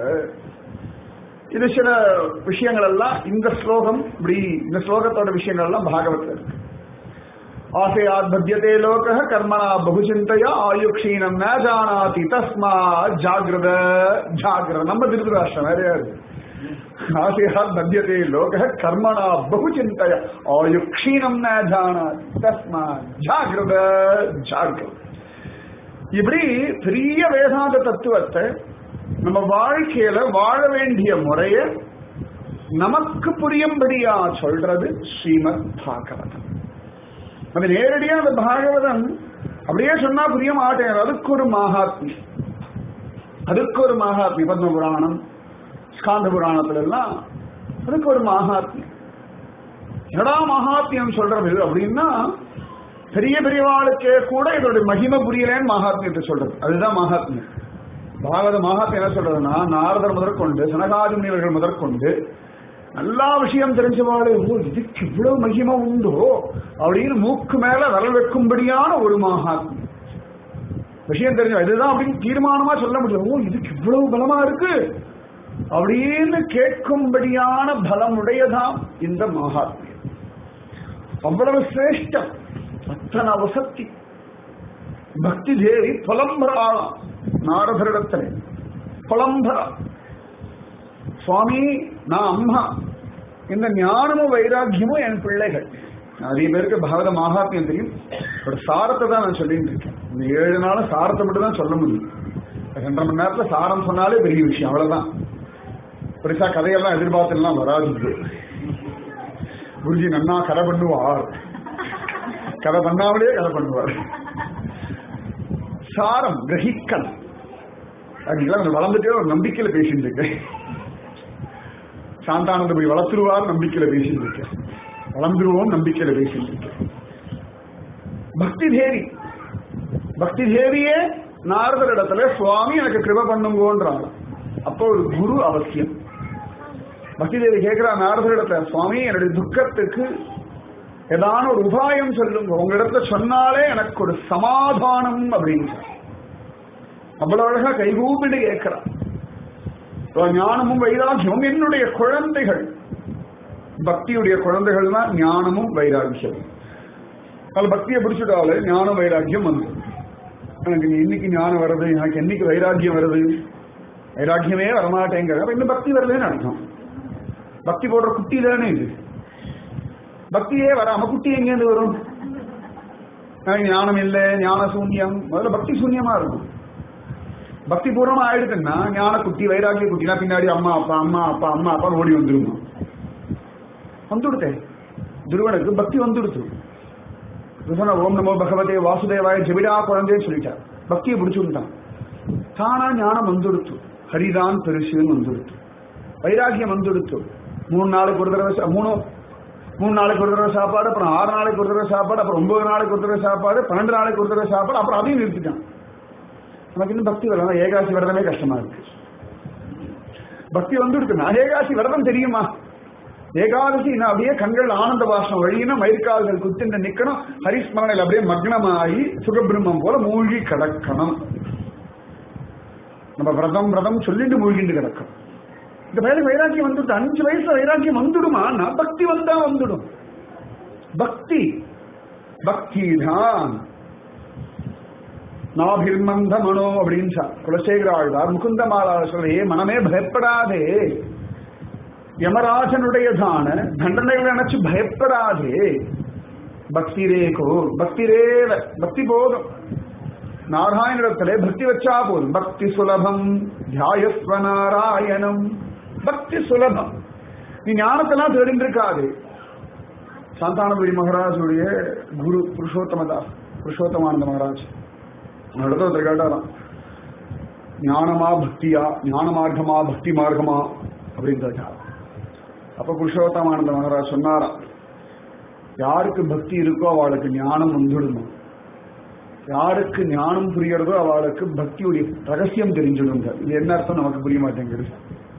இது சில விஷயங்கள் எல்லாம் இந்த ஸ்லோகம், இப்படி இந்த ஸ்லோகத்தோட விஷயங்கள் எல்லாம் பாகவத்தில் இருக்கு. ஆசையாத் பத்யதே லோகः கர்மணா பகுசிந்தையா ஆயுக்ஷீனம் ந ஜானாதி தஸ்மா ஜாகிரத ஜாகிரத. நம்ம திருதராஷ்டிரம் வேற யாரு? ஆசையாத் பத்யதே லோகः கர்மணா பகுசிந்தையா ஆயுக்ஷீனம் ந ஜானாதி தஸ்மா ஜாகிரத ஜாகிரத. இப்படி பெரிய வேதாந்த தத்துவத்தை நம்ம வாழ்க்கையில வாழ வேண்டிய முறைய நமக்கு புரியும்படியா சொல்றது ஸ்ரீமத் பாகவதம். அது நேரடியா அந்த பாகவதம் அப்படியே சொன்னா புரிய மாட்டேன். அதுக்கு ஒரு மகாத்மியம், அதுக்கு ஒரு மகாத்மியம். பத்ம புராணம், ஸ்காந்த புராணத்துல எல்லாம் அதுக்கு ஒரு மகாத்மியம். என்னடா மகாத்மியம் சொல்றது அப்படின்னா, பெரிய பெரியவாளுக்கே கூட இதோட மகிமை புரியலேன்னு மகாத்மியத்தை சொல்றது. அதுதான் மகாத்மியம். பாகவத மகாத்மியம் என்ன சொல்றதுன்னா, நாரதர் முதற்கொண்டு சனகாதி முனிவர்கள் முதற்கொண்டு எல்லா விஷயம் தெரிஞ்சவாளே, ஓ இதுக்கு இவ்வளவு மகிமை உண்டோ அப்படின்னு மூக்கு மேல விரல் வைக்கும்படியான ஒரு மகாத்மியம். விஷயம் தெரிஞ்ச இதுதான் அப்படின்னு தீர்மானமா சொல்ல முடியும். ஓ இதுக்கு இவ்வளவு பலமா இருக்கு அப்படின்னு கேட்கும்படியான பலமுடையதாம் இந்த மகாத்மியம். அவ்வளவு சிரேஷ்டம், அத்தனை வசத்தி. பக்தி தேவி புலம்பராளாம் நாரதரிடத்திலே. புலம்பரா, சுவாமி நான் அம்மா, இந்த ஞானமும் வைராக்கியமும் என் பிள்ளைகள். நிறைய பேருக்கு பகவத மகாத்மியம் தெரியும், ஒரு சாரத்தை தான் நான் சொல்லிட்டு இருக்கேன். இந்த 7 நாளும் சாரத்தை மட்டும் தான் சொல்ல முடியும். 2.5 மணி நேரத்துல சாரம் சொன்னாலே பெரிய விஷயம், அவ்வளவுதான். பெருசா கதையெல்லாம் எதிர்பார்த்துலாம் வராது. குருஜி நன்னா கதை பண்ணுவார், கதை பண்ணாமலே கதை பண்ணுவார். சாரம் கிரகிக்கல் அதுக்கெல்லாம் வளர்ந்துட்டே ஒரு நம்பிக்கையில பேசிட்டு இருக்கேன். சாந்தானந்த போய் வளர்த்துருவார் நம்பிக்கையில பேசிட்டு இருக்கேன், வளர்ந்துருவோம் நம்பிக்கையில பேசிட்டு இருக்கேன். பக்தி தேவி, பக்தி தேவியே நாரதர் இடத்துல சுவாமி எனக்கு கிருப பண்ணுங்கன்றாங்க. அப்போ ஒரு குரு அவசியம். பக்தி தேவி கேட்கிறா நாரதர் இடத்துல, சுவாமி என்னுடைய துக்கத்துக்கு ஏதான ஒரு உபாயம் சொல்லுங்க, உங்க இடத்துல சொன்னாலே எனக்கு ஒரு சமாதானம் அப்படின்னு. அவ்வளவு அழகா கைகூப்பிட்டு கேட்கிறான். ஞானமும் வைராக்கியமும் என்னுடைய குழந்தைகள், பக்தியுடைய குழந்தைகள் தான் ஞானமும் வைராக்கியம். அதில் பக்தியை பிடிச்சிட்டாலே ஞானம் வைராக்கியம் வந்து, எனக்கு இன்னைக்கு ஞானம் வருது, எனக்கு என்னைக்கு வைராக்கியம் வருது, வைராக்கியமே வரமாட்டேங்கிற இன்னும் பக்தி வருதுன்னு அர்த்தம். பக்தி போடுற குட்டி தானே இது. பக்தியே வராம குட்டி எங்கேருந்து வரும்? ஞானம் இல்லை, ஞான சூன்யம். முதல்ல பக்தி சூன்யமா இருக்கும். பக்தி பூர்வமா ஆயிடுதுன்னா ஞான குட்டி வைராக்கிய குட்டினா பின்னாடி அம்மா அப்பா அம்மா அப்பா அம்மா அப்பா ஓடி வந்துருமா? வந்துடுத்தேன். துருவனுக்கு பக்தி வந்துடுத்து. ஓம் நமோ பகவதே வாசுதேவாய ஜெபிடா குழந்தைன்னு சொல்லிட்டார். பக்தியை பிடிச்சுட்டான். தானா ஞானம் வந்துடுத்து. ஹரிதான் பெருசுன்னு வந்துடுத்து. வைராக்கியம் வந்துடுத்து. 3 நாளைக்கு ஒரு தடவை 3 நாளைக்கு ஒரு தடவை சாப்பாடு, அப்புறம் 6 நாளைக்கு ஒரு தடவை சாப்பாடு, அப்புறம் 9 நாளைக்கு ஒரு தடவை சாப்பாடு, 12 நாளைக்கு ஒரு தடவை சாப்பாடு, அப்புறம் அதையும் நிறுத்திட்டான். நமக்கு இன்னும் பக்தி வரலாம். ஏகாசி விரதமே கஷ்டமா இருக்கு. பக்தி வந்துடுத்துனா ஏகாசி விரதம் தெரியுமா? ஏகாதசி அப்படியே கண்கள் ஆனந்த பாஷம் வழியினா மயிர்கால்கள் குத்திட்டு நிக்கணும். ஹரிஸ்மரணையில் அப்படியே மக்னமாகி சுகபிரம்மம் போல மூழ்கி கிடக்கணும். நம்ம விரதம் விரதம் சொல்லிட்டு மூழ்கிட்டு கிடக்கும். இந்த வயதுக்கு வைராக்கியம் வந்துடுது. 5 வயசுல வைராக்கியம் வந்துடுமா? பக்தி வந்தா வந்துடும். பக்தி பக்தி தான் நாபிர்மந்த மனோ அப்படின்னு குலசேகர ஆழ்வார் முகுந்த மாலா சொல்ற, மனமே பயப்படாதே, யமராஜனுடையதான தண்டனைகளை நினைச்சு பயப்படாதே. பக்தி ரேகோ பக்தி ரேவ, பக்தி போதும். நாராயணிடத்திலே பக்தி வச்சா போதும். பக்தி சுலபம் தியாயஸ்வ நாராயணம். பக்தி சுலபம். நீ ஞானத்தெல்லாம் தேடிட்டு இருக்காது. சாந்தானபுரி மகாராஜுடைய குரு புருஷோத்தமானந்த மகாராஜ் நடத்த கேட்டாராம், ஞானமா பக்தியா, ஞான மார்க்கமா பக்தி மார்க்கமா அப்படின்னு கேட்டார். அப்ப புருஷோத்தமானந்த மகாராஜ் சொன்னாராம், யாருக்கு பக்தி இருக்கோ அவளுக்கு ஞானம் வந்துடுமா, யாருக்கு ஞானம் புரியறதோ அவளுக்கு பக்தியுடைய ரகசியம் தெரிஞ்சிடுங்க. இது என்ன அர்த்தம் நமக்கு புரிய மாட்டேங்குது.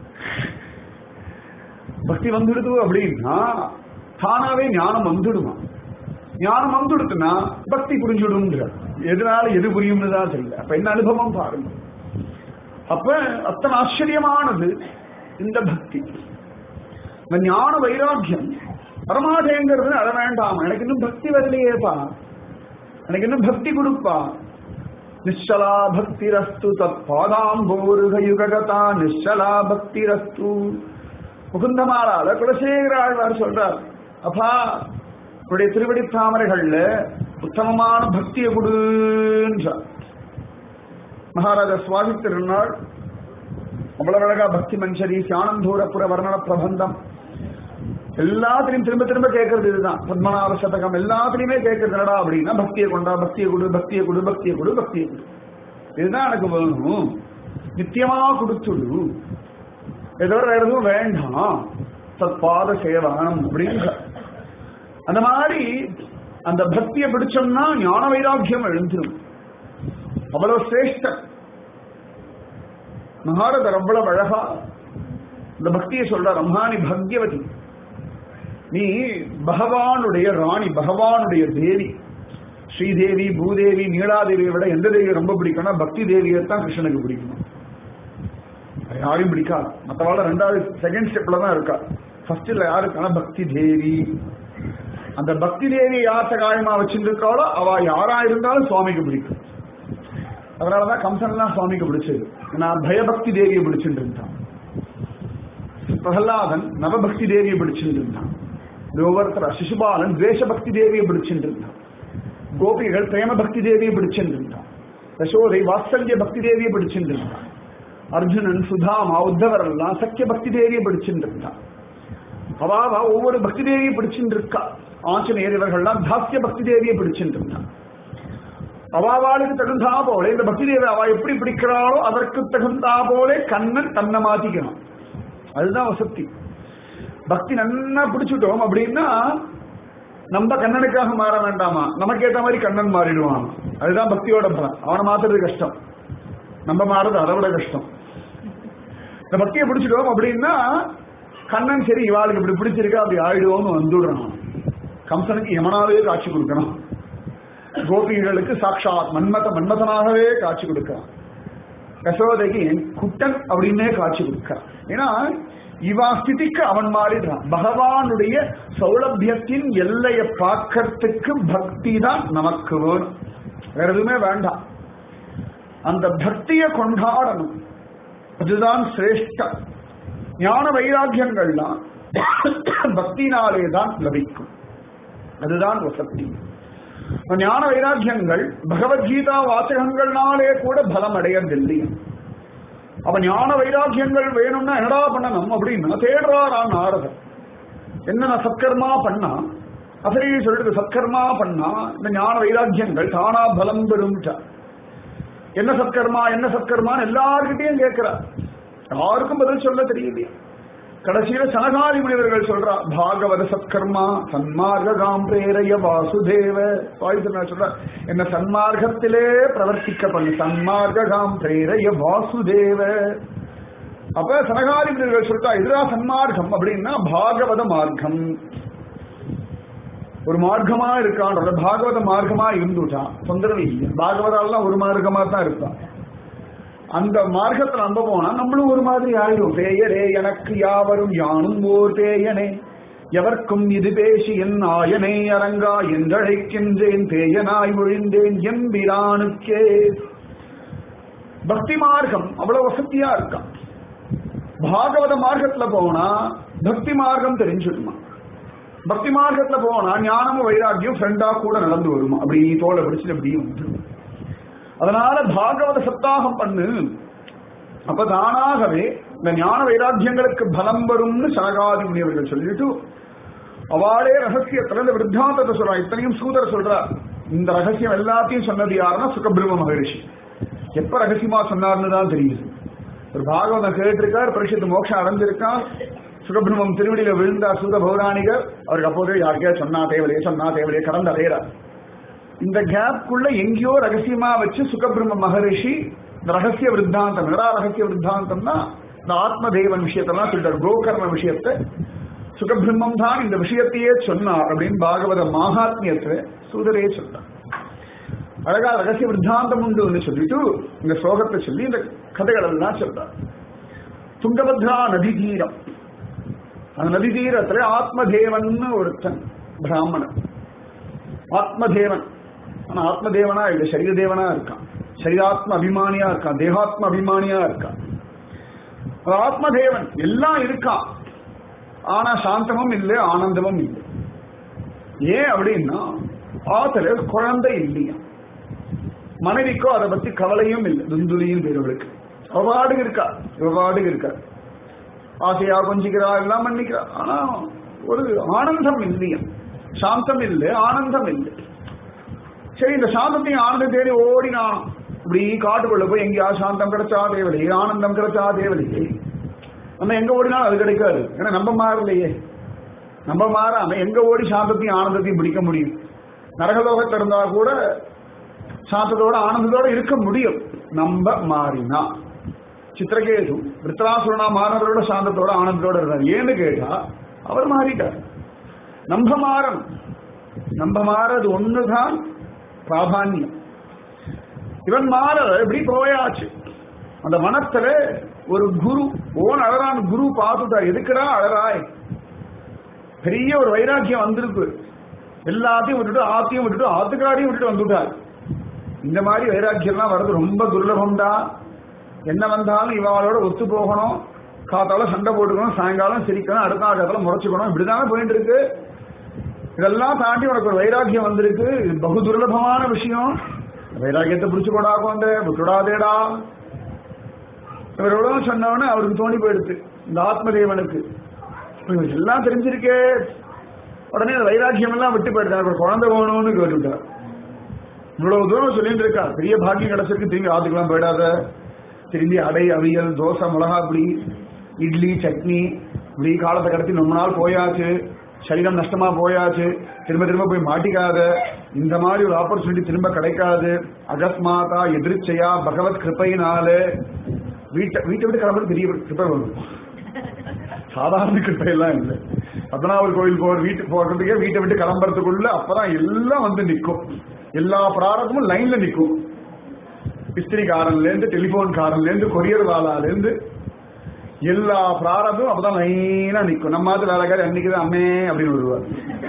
பக்தி வந்துடுது அப்படின்னா தானாவே ஞானம் வந்துடுமா, ஞானம் வந்துடுதுன்னா பக்தி புரிஞ்சுடும். எதனால எது புரியும்னு தான் தெரியல. அப்ப என்ன அனுபவம் பாருங்க. அப்ப அத்தனை ஆச்சரியமானது இந்த பக்தி. இந்த ஞான வைராக்கியம் வரமாட்டேங்கிறது அத வேண்டாம், எனக்கு இன்னும் பக்தி வரலையேப்பா, எனக்கு இன்னும் பக்தி கொடுப்பா. நிச்சலா பக்தி ரஸ்து தத் பாதாம்போருக யுககதா நிச்சலா பக்தி ரஸ்து. முகுந்தமாலால குலசேகர ஆழ்வார் சொல்றார், அப்பா உடைய திருவடி தாமரைகள்ல உத்தமமான பக்தியை கொடுன்னு. மகாராஜா சுவாமி திருநாள் அவ்வளவு அழகா பக்தி மஞ்சரி சியானந்தூரப்புற வர்ணன பிரபந்தம் எல்லாத்திலையும் திரும்ப திரும்ப கேட்கறது இதுதான். பத்மநாப சதகம் எல்லாத்திலையுமே கேட்கறது என்னடா அப்படின்னா, பக்தியை கொண்டா, பக்தியை கொடு, பக்தியை கொடு, பக்தியை கொடு, பக்தியை கொடு, இதுதான் எனக்கு வேணும், நித்தியமா கொடுத்துடு, ஏதோ வேற எதுவும் வேண்டாம், தற்பாத சேவனம் அப்படின்னு. அந்த மாதிரி அந்த பக்தியை பிடிச்சோம்னா ஞான வைராக்கியம் எழுந்துடும். அவ்வளவு சிரேஷ்டம். மகாரதர் அவ்வளவு அழகா இந்த பக்தியை சொல்றார். அம்மா நீ பாக்யவதி, நீ பகவானுடைய ராணி, பகவானுடைய தேவி. ஸ்ரீதேவி, பூதேவி, நீலாதேவியை விட எந்த தேவியை ரொம்ப பிடிக்கும்னா பக்தி தேவியைத்தான் கிருஷ்ணனுக்கு பிடிக்கணும். யாரையும் பிடிக்காது. மற்றவாழ ரெண்டாவது செகண்ட் ஸ்டெப்ல தான் இருக்கா. ஃபர்ஸ்ட்ல யாருக்கான பக்தி தேவி. அந்த பக்தி தேவி யார்த்த காயமா வச்சிருக்காளோ அவ யாரா இருந்தாலும் சுவாமிக்கு பிடிக்கும். அதனாலதான் கம்சன்லாம் சுவாமிக்கு பிடிச்சது. நான் பயபக்தி தேவியை பிடிச்சிட்டு இருந்தான். பிரகலாதன் நவபக்தி தேவியை பிடிச்சிட்டு இருந்தான். ஒவ்வொருத்தர சிசுபாலன் துவேஷபக்தி தேவியை பிடிச்சிட்டு இருந்தான். கோபிகள் பிரேம பக்தி தேவியை பிடிச்சிட்டு இருந்தான். யசோதை வாத்சல்ய பக்தி தேவியை பிடிச்சிட்டு இருந்தான். அர்ஜுனன், சுதாமா, உத்தவர் எல்லாம் சக்கிய பக்தி தேவியை பிடிச்சிட்டு இருந்தான். அவாவா ஒவ்வொரு பக்தி தேவியை பிடிச்சிட்டு இருக்கா. ஆஞ்சநேயர் இவர்கள்லாம் தாஸ்ய பக்தி தேவியை பிடிச்சிட்டு இருந்தான். அவாவாளுக்கு தகுந்தா போல இந்த பக்தி தேவி அவ எப்படி பிடிக்கிறாளோ அதற்கு தகுந்தா போல கண்ணன் தன்னை மாத்திக்கணும். அதுதான் வசதி. பக்தி நன்னா பிடிச்சுட்டோம் அப்படின்னா நம்ம கண்ணனுக்காக மாற வேண்டாமா, நமக்கு ஏற்ற மாதிரி கண்ணன் மாறிடுவான். அதுதான் பக்தியோட பலம். அவனை மாத்துறது கஷ்டம், நம்ம மாறுறது அதை விட கஷ்டம். இந்த பக்தியை பிடிச்சிட்டோம் அப்படின்னா கண்ணன் சரி இவாளுக்கு இப்படி பிடிச்சிருக்கா அப்படி ஆயிடுவோம்னு வந்துடுறான். கம்சனுக்கு யமனாவே காட்சி கொடுக்கணும். கோபிகளுக்கு சாட்சாத் மன்மதனாகவே காட்சி கொடுக்கிறான். யசோதைக்கு குட்டன் அப்படின்னே காட்சி கொடுக்கிறான். ஏன்னா இவா ஸ்திதிக்கு அவன் மாறிடுறான். பகவானுடைய சௌலபியத்தின் எல்லையை பார்க்கறதுக்கு பக்தி தான் நமக்கு வேணும், வேற எதுவுமே வேண்டாம். அந்த பக்தியை கொண்டாடணும், அதுதான் சிரேஷ்டம். ஞான வைராக்கியங்கள்லாம் பக்தினாலே தான் லபிக்கும், அதுதான் வசதி. ஞான வைராக்கியங்கள் பகவத்கீதா வாசகங்கள்னாலே கூட பலம் அடையதில்லை. அப்ப ஞான வைராக்கியங்கள் வேணும்னா என்னடா பண்ணணும் அப்படின்னா தேடுறாரான் நாரதர். என்ன சத்கர்மா பண்ணா அசரீ சொல்லிட்டு சத்கர்மா பண்ணா இந்த ஞான வைராக்கியங்கள் தானா பலம் பெறும். என்ன சத்கர்மா என்ன சத்கர்மான்னு எல்லார்கிட்டையும் கேட்கிறார். யாருக்கும் பதில் சொல்ல தெரியலையே. கடைசியில சனகாதி முனிவர்கள் சொல்றா, பாகவத சத்கர்மா சன்மார்காம் பிரேரைய வாசுதேவ. வாயுதேவன் சொல்ற, என்ன சன்மார்க்கத்திலே பிரவர்த்திக்க பண்ணு, சன்மார்காம் பிரேரைய வாசுதேவ. அப்ப சனகாதி முனிவர்கள் சொல்றா, இதுதான் சன்மார்க்கம் அப்படின்னா பாகவத மார்க்கம். ஒரு மார்க்கமா இருக்கான்ற பாகவத மார்க்கமா இருந்துட்டான் தொந்தரவு இல்லை. பாகவதாலாம் ஒரு மார்க்கமா தான் இருப்பான். அந்த மார்க்கத்தில் நம்ப போனா நம்மளும் ஒரு மாதிரி ஆயிடும். பேயரே எனக்கு யாவரும் யானும் ஓர் பேயனே, எவர்க்கும் இது பேசி என் ஆயனை அரங்கா என்றழைக்கின்றேன், பேயனாய் ஒழிந்தேன் எம்பிரானுக்கே. பக்தி மார்க்கம் அவ்வளவு வசதியா இருக்கான். பாகவத மார்க்கத்துல போனா பக்தி மார்க்கம் தெரிஞ்சுடுமா. பக்தி மார்க்கத்துல போனா ஞானமும் வைராக்கியம் ஃப்ரெண்டா கூட நடந்து வருமா, அப்படி தோலை பிடிச்சு அப்படியே வந்துடும். அதனால பாகவத சப்தாகம் பண்ணு, அப்ப தானாகவே இந்த ஞான வைராக்கியங்களுக்கு பலம் வரும்னு சனகாதி முனிவர்கள் சொல்லிட்டு அவளே ரகசியத்துல இந்த விருத்தாந்தத்தை சொல்றா. இத்தனையும் சூதர் சொல்றா. இந்த ரகசியம் எல்லாத்தையும் சொன்னது யாருன்னா சுகபிரம்ம மகரிஷி. எப்ப ரகசியமா சொன்னார்னு தான் தெரியுது. ஒரு பாகவதம் கேட்டிருக்கார், பரிசுத்த மோட்சம் அடைஞ்சிருக்கார், சுகபிரம்மம் திருவடியில விழுந்தார் சூத பௌராணிகர். அவருக்கு அப்போதே யாருக்கே சொன்னா தேவலையே கடந்து அடையிறார். இந்த கேப்குள்ள எங்கேயோ ரகசியமா வச்சு சுகபிரம்ம மகரிஷி இந்த ரகசிய விருத்தாந்தம், என்னடா ரகசிய விருத்தாந்தம்னா இந்த ஆத்மதேவன் விஷயத்தெல்லாம் சொல்லிட்டார். கோகர்ம விஷயத்தை சுகபிரம்மம் தான் இந்த விஷயத்தையே சொன்னார் அப்படின்னு பாகவத மகாத்மியத்தை சூதரே சொல்றார். அழகா ரகசிய விருத்தாந்தம் உண்டு சொல்லிட்டு இந்த ஸ்லோகத்தை சொல்லி இந்த கதைகள் எல்லாம் சொல்றார். துங்கபத்ரா நதி தீரம், அந்த நதி தீரத்துல ஆத்மதேவன் ஒருத்தன் பிராமணன். ஆத்மதேவன், ஆனா ஆத்மதேவனா இல்ல, சரீர தேவனா இருக்கான். சரீராத்ம அபிமானியா இருக்கான், தேகாத்ம அபிமானியா இருக்கான். ஆத்மதேவன் எல்லாம் இருக்கான், ஆனா சாந்தமும் இல்லை, ஆனந்தமும் இல்லை. ஏன் அப்படின்னா ஆத்துல குழந்தை இல்லையா, மனைவிக்கோ அதை பத்தி கவலையும் இல்லை, துந்துலியும் பேருவளுக்கு இவ்வாடுக்கு இருக்கா, ஆசையா கொஞ்சிக்கிறா, எல்லாம் பண்ணிக்கிறா, ஆனா ஒரு ஆனந்தம் இல்லையா, சாந்தம் இல்லை, ஆனந்தம் இல்லை. சரி, இந்த சாந்தத்தையும் ஆனந்தம் தேடி ஓடினான். இப்படி காட்டுக்குள்ள போய் எங்கேயா சாந்தம் கிடைச்சா தேவலையே, ஆனந்தம் கிடைச்சா தேவலையே. நம்ம எங்க ஓடினாலும் அது கிடைக்காது. ஏன்னா நம்ம மாறலையே. நம்ம மாறாம எங்க ஓடி சாந்தத்தையும் ஆனந்தத்தையும் பிடிக்க முடியும்? நரகலோகத்தில் இருந்தா கூட சாந்தத்தோட ஆனந்தத்தோட இருக்க முடியும் நம்ம மாறினா. சித்திரகேது விருத்தராசுரனா மாறினவரோட சாந்தத்தோட ஆனந்தத்தோட இருந்தார். ஏன்னு கேட்டா அவர் மாறிட்டார். நம்ம மாறது ஒண்ணுதான் பிராதான்யம். இவன் மாற இப்படி போயாச்சு. அந்த வனத்துல ஒரு குரு ஓன் அழறான். குரு பார்த்துட்டார். எதுக்குடா அழறாய்? பெரிய ஒரு வைராக்கியம் வந்திருக்கு. எல்லாத்தையும் விட்டுட்டு ஆத்தையும் விட்டுட்டு ஆத்துக்காரையும் விட்டுட்டு வந்துட்டார். இந்த மாதிரி வைராக்கியம்லாம் வர்றது ரொம்ப துர்லபம்டா. என்ன வந்தாலும் இவாளோட ஒத்து போகணும், காத்தால சண்டை போட்டுக்கணும், சாயங்காலம் சிரிக்கணும், அடுத்த காலத்துல முறைச்சுக்கணும், இப்படிதானே போயிட்டு இருக்கு. இதெல்லாம் தாண்டி உனக்கு ஒரு வைராக்கியம் வந்திருக்கு. இது பகு துர்லபமான விஷயம். வைராக்கியத்தை பிடிச்சு கொண்டாக்கொண்ட விட்டுடாதேடா. இவர் எவ்வளவு சொன்னவனு அவருக்கு தோணி போயிடுச்சு. இந்த ஆத்மதேவனுக்கு எல்லாம் தெரிஞ்சிருக்கே. உடனே வைராக்கியம் எல்லாம் விட்டு போயிடுச்சு. எனக்கு ஒரு குழந்தை வேணும்னு கேட்டுட்டார். இவ்வளவு தூரம் சொல்லிட்டு இருக்கா. பெரிய பாக்கியம் கிடைச்சிருக்கு. திரும்பி ஆத்துக்கெல்லாம் போயிடாத. திரும்பி அடை, அவியல், தோசை, மிளகா இப்படி இட்லி, சட்னி இப்படி காலத்தை கடத்தி ரொம்ப நாள் போயாச்சு. சரீரம் நஷ்டமா போயாச்சு. திரும்ப போய் மாட்டிக்காத. இந்த மாதிரி ஒரு ஆப்பர்ச்சுனிட்டி திரும்ப கிடைக்காது. அகஸ்மாதா எதிர்ச்சையா பகவத் கிருப்பையினால வீட்டை விட்டு கிளம்புறது பெரிய கிருப்பை வரும். சாதாரண கிருப்பையெல்லாம் இல்லை. பத்மநாபர் கோவில் வீட்டுக்கு போறதுக்கே வீட்டை விட்டு கிளம்புறதுக்குள்ள அப்பதான் எல்லாம் வந்து நிற்கும். எல்லா பிராரதமும் லைன்ல நிற்கும். இஸ்திரிக்காரன்ல இருந்து, டெலிபோன்காரன்ல இருந்து, கொரியர் வாலால இருந்து எல்லா பிராரதமும் அப்பதான் லைனா நிற்கும். நம்ம மாதிரி வேலைக்காரி அன்னைக்குதான் அம்மே அப்படின்னு வருவார்.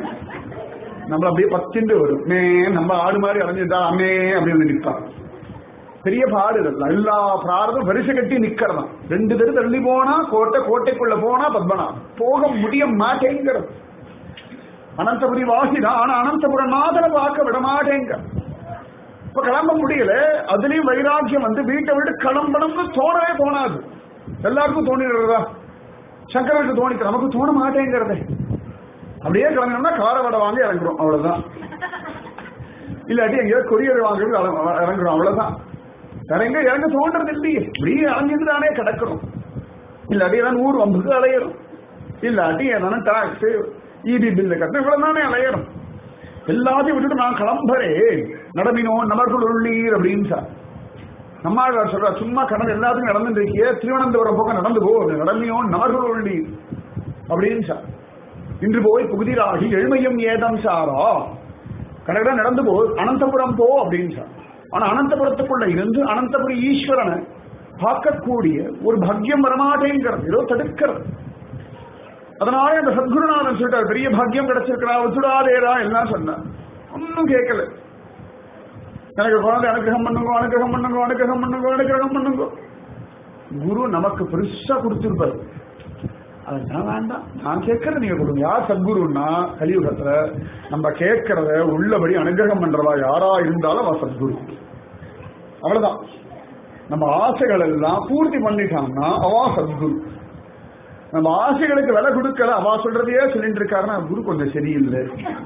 நம்மள அப்படியே பத்திண்டு வரும். நம்ம ஆடு மாதிரி அடைஞ்சிருந்தா அம்மே அப்படின்னு நிற்பார். பெரிய பாடு இதெல்லாம். எல்லா பிராரதம் வரிசை கட்டி நிக்கிறதான். 2 தெரு தள்ளி போனா கோட்டைக்குள்ள போனா பத்மநாபம். போக முடிய மாட்டேங்கிறது. அனந்தபுரி வாசிதான், ஆனா அனந்தபுரம் நாதனை பார்க்க விட மாட்டேங்க. இப்ப கிளம்ப முடியல. அதுலயும் வைராக்கியம் வந்து வீட்டை விட்டு கிளம்பணும்னு தோணவே தோணாது. எல்லாருக்கும் தோணிடுறதா? சங்கரனுக்கு தோணிக்க, நமக்கு தோண மாட்டேங்கிறத. அப்படியே கிளம்பினோம்னா கார வடை வாங்கி இறங்குறோம், அவ்வளவுதான். இல்லாட்டி எங்கேயாவது கொரியர் வாங்குறது இறங்குறோம், அவ்வளவுதான். வேற எங்க இறங்க தோன்றது இல்லையே. இப்படியே இறங்கிட்டுதானே கிடக்கிறோம். இல்லாட்டி ஏதாவது ஊர் வம்புக்கு அலையிறோம். இல்லாட்டி ஏதான டாக்ஸ், இபி பில்லு கட்ட இவ்வளவுதானே அலையிறோம். எல்லாத்தையும் விட்டுட்டு நான் கிளம்புறேன். நடமினோம் நமர்கள் உள்ளீர் அப்படின்னு சார் நம்மாழ்வார் சொல்ற. சும்மா கடந்து எல்லாத்துக்கும் நடந்துட்டு இருக்கிய, திருவனந்தபுரம் போக நடந்து போ. நடமினோம் நமர்கள் உள்ளீர் அப்படின்னு சார். இன்று போய் புகுதிராகி எழுமையும் ஏதம் சாரா, கடற்கரை நடந்து போ, அனந்தபுரம் போ அப்படின்னு சார். ஆனா அனந்தபுரத்துக்குள்ள இருந்து அனந்தபுரி ஈஸ்வரனை பார்க்கக்கூடிய ஒரு பாக்கியம் வரமாட்டேங்கிறது, ஏதோ தடுக்கிறது. அதனால அந்த சத்குருநாதன் சொல்லிட்டார், பெரிய பாக்கியம் கிடைச்சிருக்கிறா, விட்டுடாதேரா எல்லாம் சொன்னார். ஒன்னும் கேட்கல. எனக்கு குழந்தை அனுகிரகம் பண்ணுங்க. குரு நமக்கு பெருசா கொடுத்திருப்பார். அதெல்லாம் வேண்டாம், நான் கேட்கறத நீங்க கொடுங்க. யார் சத்குருன்னா கலியுகத்துல நம்ம கேட்கறத உள்ளபடி அனுகிரகம் பண்றவா யாரா இருந்தாலும் அவ சத்குரு. அவ்வளவுதான். நம்ம ஆசைகள் எல்லாம் பூர்த்தி பண்ணிட்டான்னா அவா சத்குரு. நம்ம ஆசைகளுக்கு விலை கொடுக்கல, அவா சொல்றதையே சொல்லிட்டு இருக்காருன்னா குரு கொஞ்சம் சரியில்லை.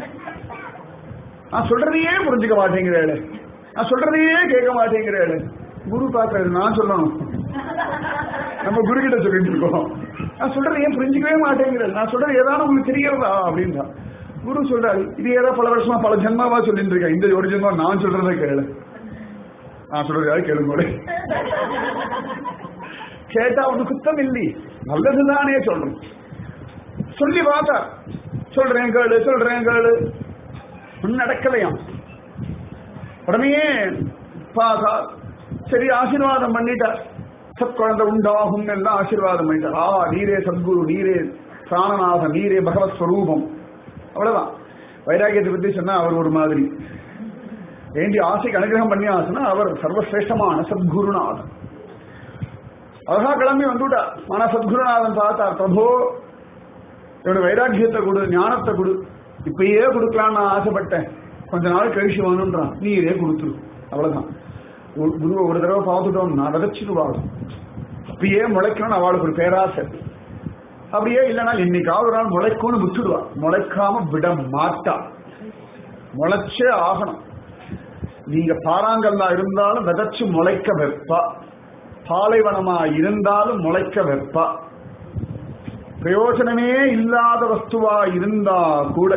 நான் சொல்றதையே புரிஞ்சுக்க மாட்டேங்கிறேன், நான் சொல்றதையே கேட்க மாட்டேங்கிறேன். குரு பாக்குறது நான் சொல்லணும், நம்ம குரு கிட்ட சொல்லிட்டு இருக்கோம். நான் சொல்றது ஏன் புரிஞ்சுக்கவே மாட்டேங்கிறது, நான் சொல்றது ஏதாவது உங்களுக்கு தெரியறதா அப்படின்னா குரு சொல்றாரு, இது ஏதாவது பல வருஷமா பல ஜென்மாவா சொல்லிட்டு இருக்கேன், இந்த ஒரு ஜென்மா நான் சொல்றதை கேளு, நான் சொல்றது யாரு கேளுங்க. கேட்டா ஒண்ணு குத்தம் இல்லை, நல்லதுதானே சொல்றேன். சொல்லி பார்த்தா சொல்றேன் கேளு சொல்றேன் கேளு, நடக்கலையாம். உடனே பார்த்தா சரி ஆசீர்வாதம் பண்ணிட்டார், சத்குழந்தை உண்டாகும் எல்லாம் ஆசீர்வாதம் பண்ணிட்டார். நீரே சத்குரு, நீரே பிராணநாதன், நீரே பகவத் ஸ்வரூபம். அவ்வளவுதான். வைராகியத்தை பத்தி சொன்னா அவர் ஒரு மாதிரி, வேண்டிய ஆசைக்கு அனுகிரகம் பண்ணி ஆசுனா அவர் சர்வசிரேஷ்டமான சத்குருநாதன். அழகா கிளம்பி வந்துட்டார். ஆனா சத்குருநாதன் பார்த்தார், பிரபோ என்னோட வைராக்கியத்தை கொடு, ஞானத்தை கொடு, இப்பயே கொடுக்கலான்னு நான் ஆசைப்பட்டேன், கொஞ்ச நாள் கழிச்சு வேணும்ன்றான், நீரே கொடுத்துரு. அவ்வளவுதான். குருவை ஒரு தடவை பார்த்துட்டோம்னா விதைச்சிடுவாள், அப்படியே முளைக்கணும்னு அவளுக்கு ஒரு பேராசை. அப்படியே இல்லைன்னா இன்னைக்காவது ஒரு நாள் முளைக்கும்னு விட்டுடுவா, முளைக்காம விட மாட்டா, முளைச்சே ஆகணும். நீங்க பாறாங்கல்லா இருந்தாலும் விதைச்சு முளைக்க வைப்பா, பாலைவனமா இருந்தாலும் முளைக்க வைப்பா. பிரயோஜனமே இல்லாத வஸ்துவா இருந்தா கூட,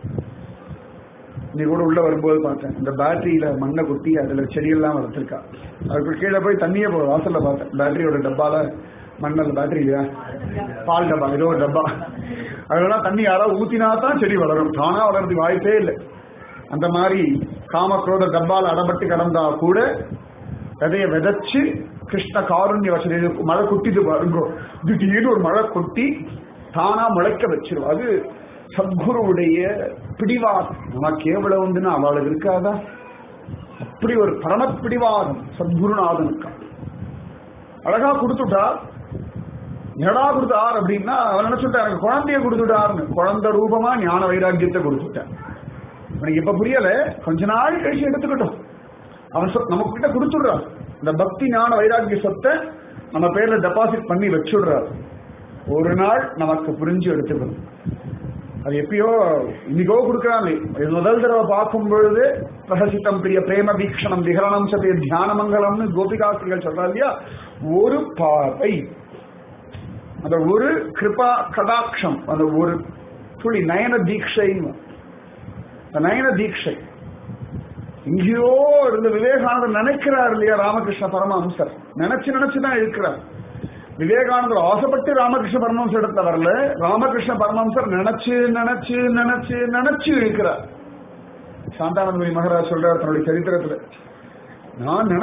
நீ கூட உள்ள வரும்போது பார்த்தேன், இந்த பேட்டரியில மண்ணை கொட்டி அதுல செடியெல்லாம் வளர்த்துருக்கா. அதுக்கு கீழே போய் தண்ணியே போய் வாசல்ல பார்த்தேன், பேட்டரியோட டப்பால மண்ணல் பேட்டரி இல்லையா, பால் டப்பா ஏதோ ஒரு டப்பா, அதெல்லாம் தண்ணி யாராவது ஊத்தினா தான் செடி வளரும், தானா வளர்றதுக்கு வாய்ப்பே இல்லை. அந்த மாதிரி காமக்ரோத டப்பால அடப்பட்டு கிடந்தா கூட விதைய விதைச்சு கிருஷ்ண காருண்ய வசதி மழை கொட்டிட்டு பாருங்கோ, திடீர்னு ஒரு மழை கொட்டி தானா முளைக்க வச்சிரும். அது சத்குருவுடைய பிடிவாதம். நமக்கு எவ்வளவு உண்டுன்னா அவளுக்கு இருக்காதா? அப்படி ஒரு பரம பிடிவாதம் சத்குருநாதனுக்கு. அழகா கொடுத்துட்டா. என்னடா கொடுத்தார் அப்படின்னா அவன் நினைச்சுட்டா எனக்கு குழந்தைய கொடுத்துட்டாருன்னு, குழந்தை ரூபமா ஞான வைராக்கியத்தை கொடுத்துட்டான். எனக்கு இப்ப புரியல, கொஞ்ச நாள் கழிச்சு எடுத்துக்கிட்டோம். அவன் நம்ம கிட்ட கொடுத்துடுறான், இந்த பக்தி ஞான வைராக்கிய சொத்தை நம்ம பேர்ல டெபாசிட் பண்ணி வச்சுடுறாரு. ஒரு நாள் நமக்கு புரிஞ்சு எடுத்துக்கணும். அது எப்பயோ இன்னைக்கோ கொடுக்கறாங்களே, முதல் தடவை பார்க்கும் பொழுது பிரகசித்தம் பிரிய பிரேம வீக்ஷணம் விகரணம் சதே தியான மங்கலம்னு கோபிகாஸ்திரிகள் சொல்றா இல்லையா, ஒரு பார்வை, அந்த ஒரு கிருபா கடாட்சம், அந்த ஒரு துளி நயன தீட்சை, நயன தீட்சை எங்கேயோ இருந்த விவேகானந்தர் நினைக்கிறார் இல்லையா, ராமகிருஷ்ண பரமஹம்சர் நினைச்சுதான் இருக்கிறார். விவேகானந்தர் ஆசைப்பட்டு ராமகிருஷ்ண பரமஹம்சர் எடுத்த வரல, ராமகிருஷ்ண பரமஹம்சர் நினைச்சு நினைச்சு நினைச்சு நினைச்சு இருக்கிறார். சாந்தானந்தமணி மகாராஜ் சொல்றார் தன்னுடைய சரித்திரத்துல, நான்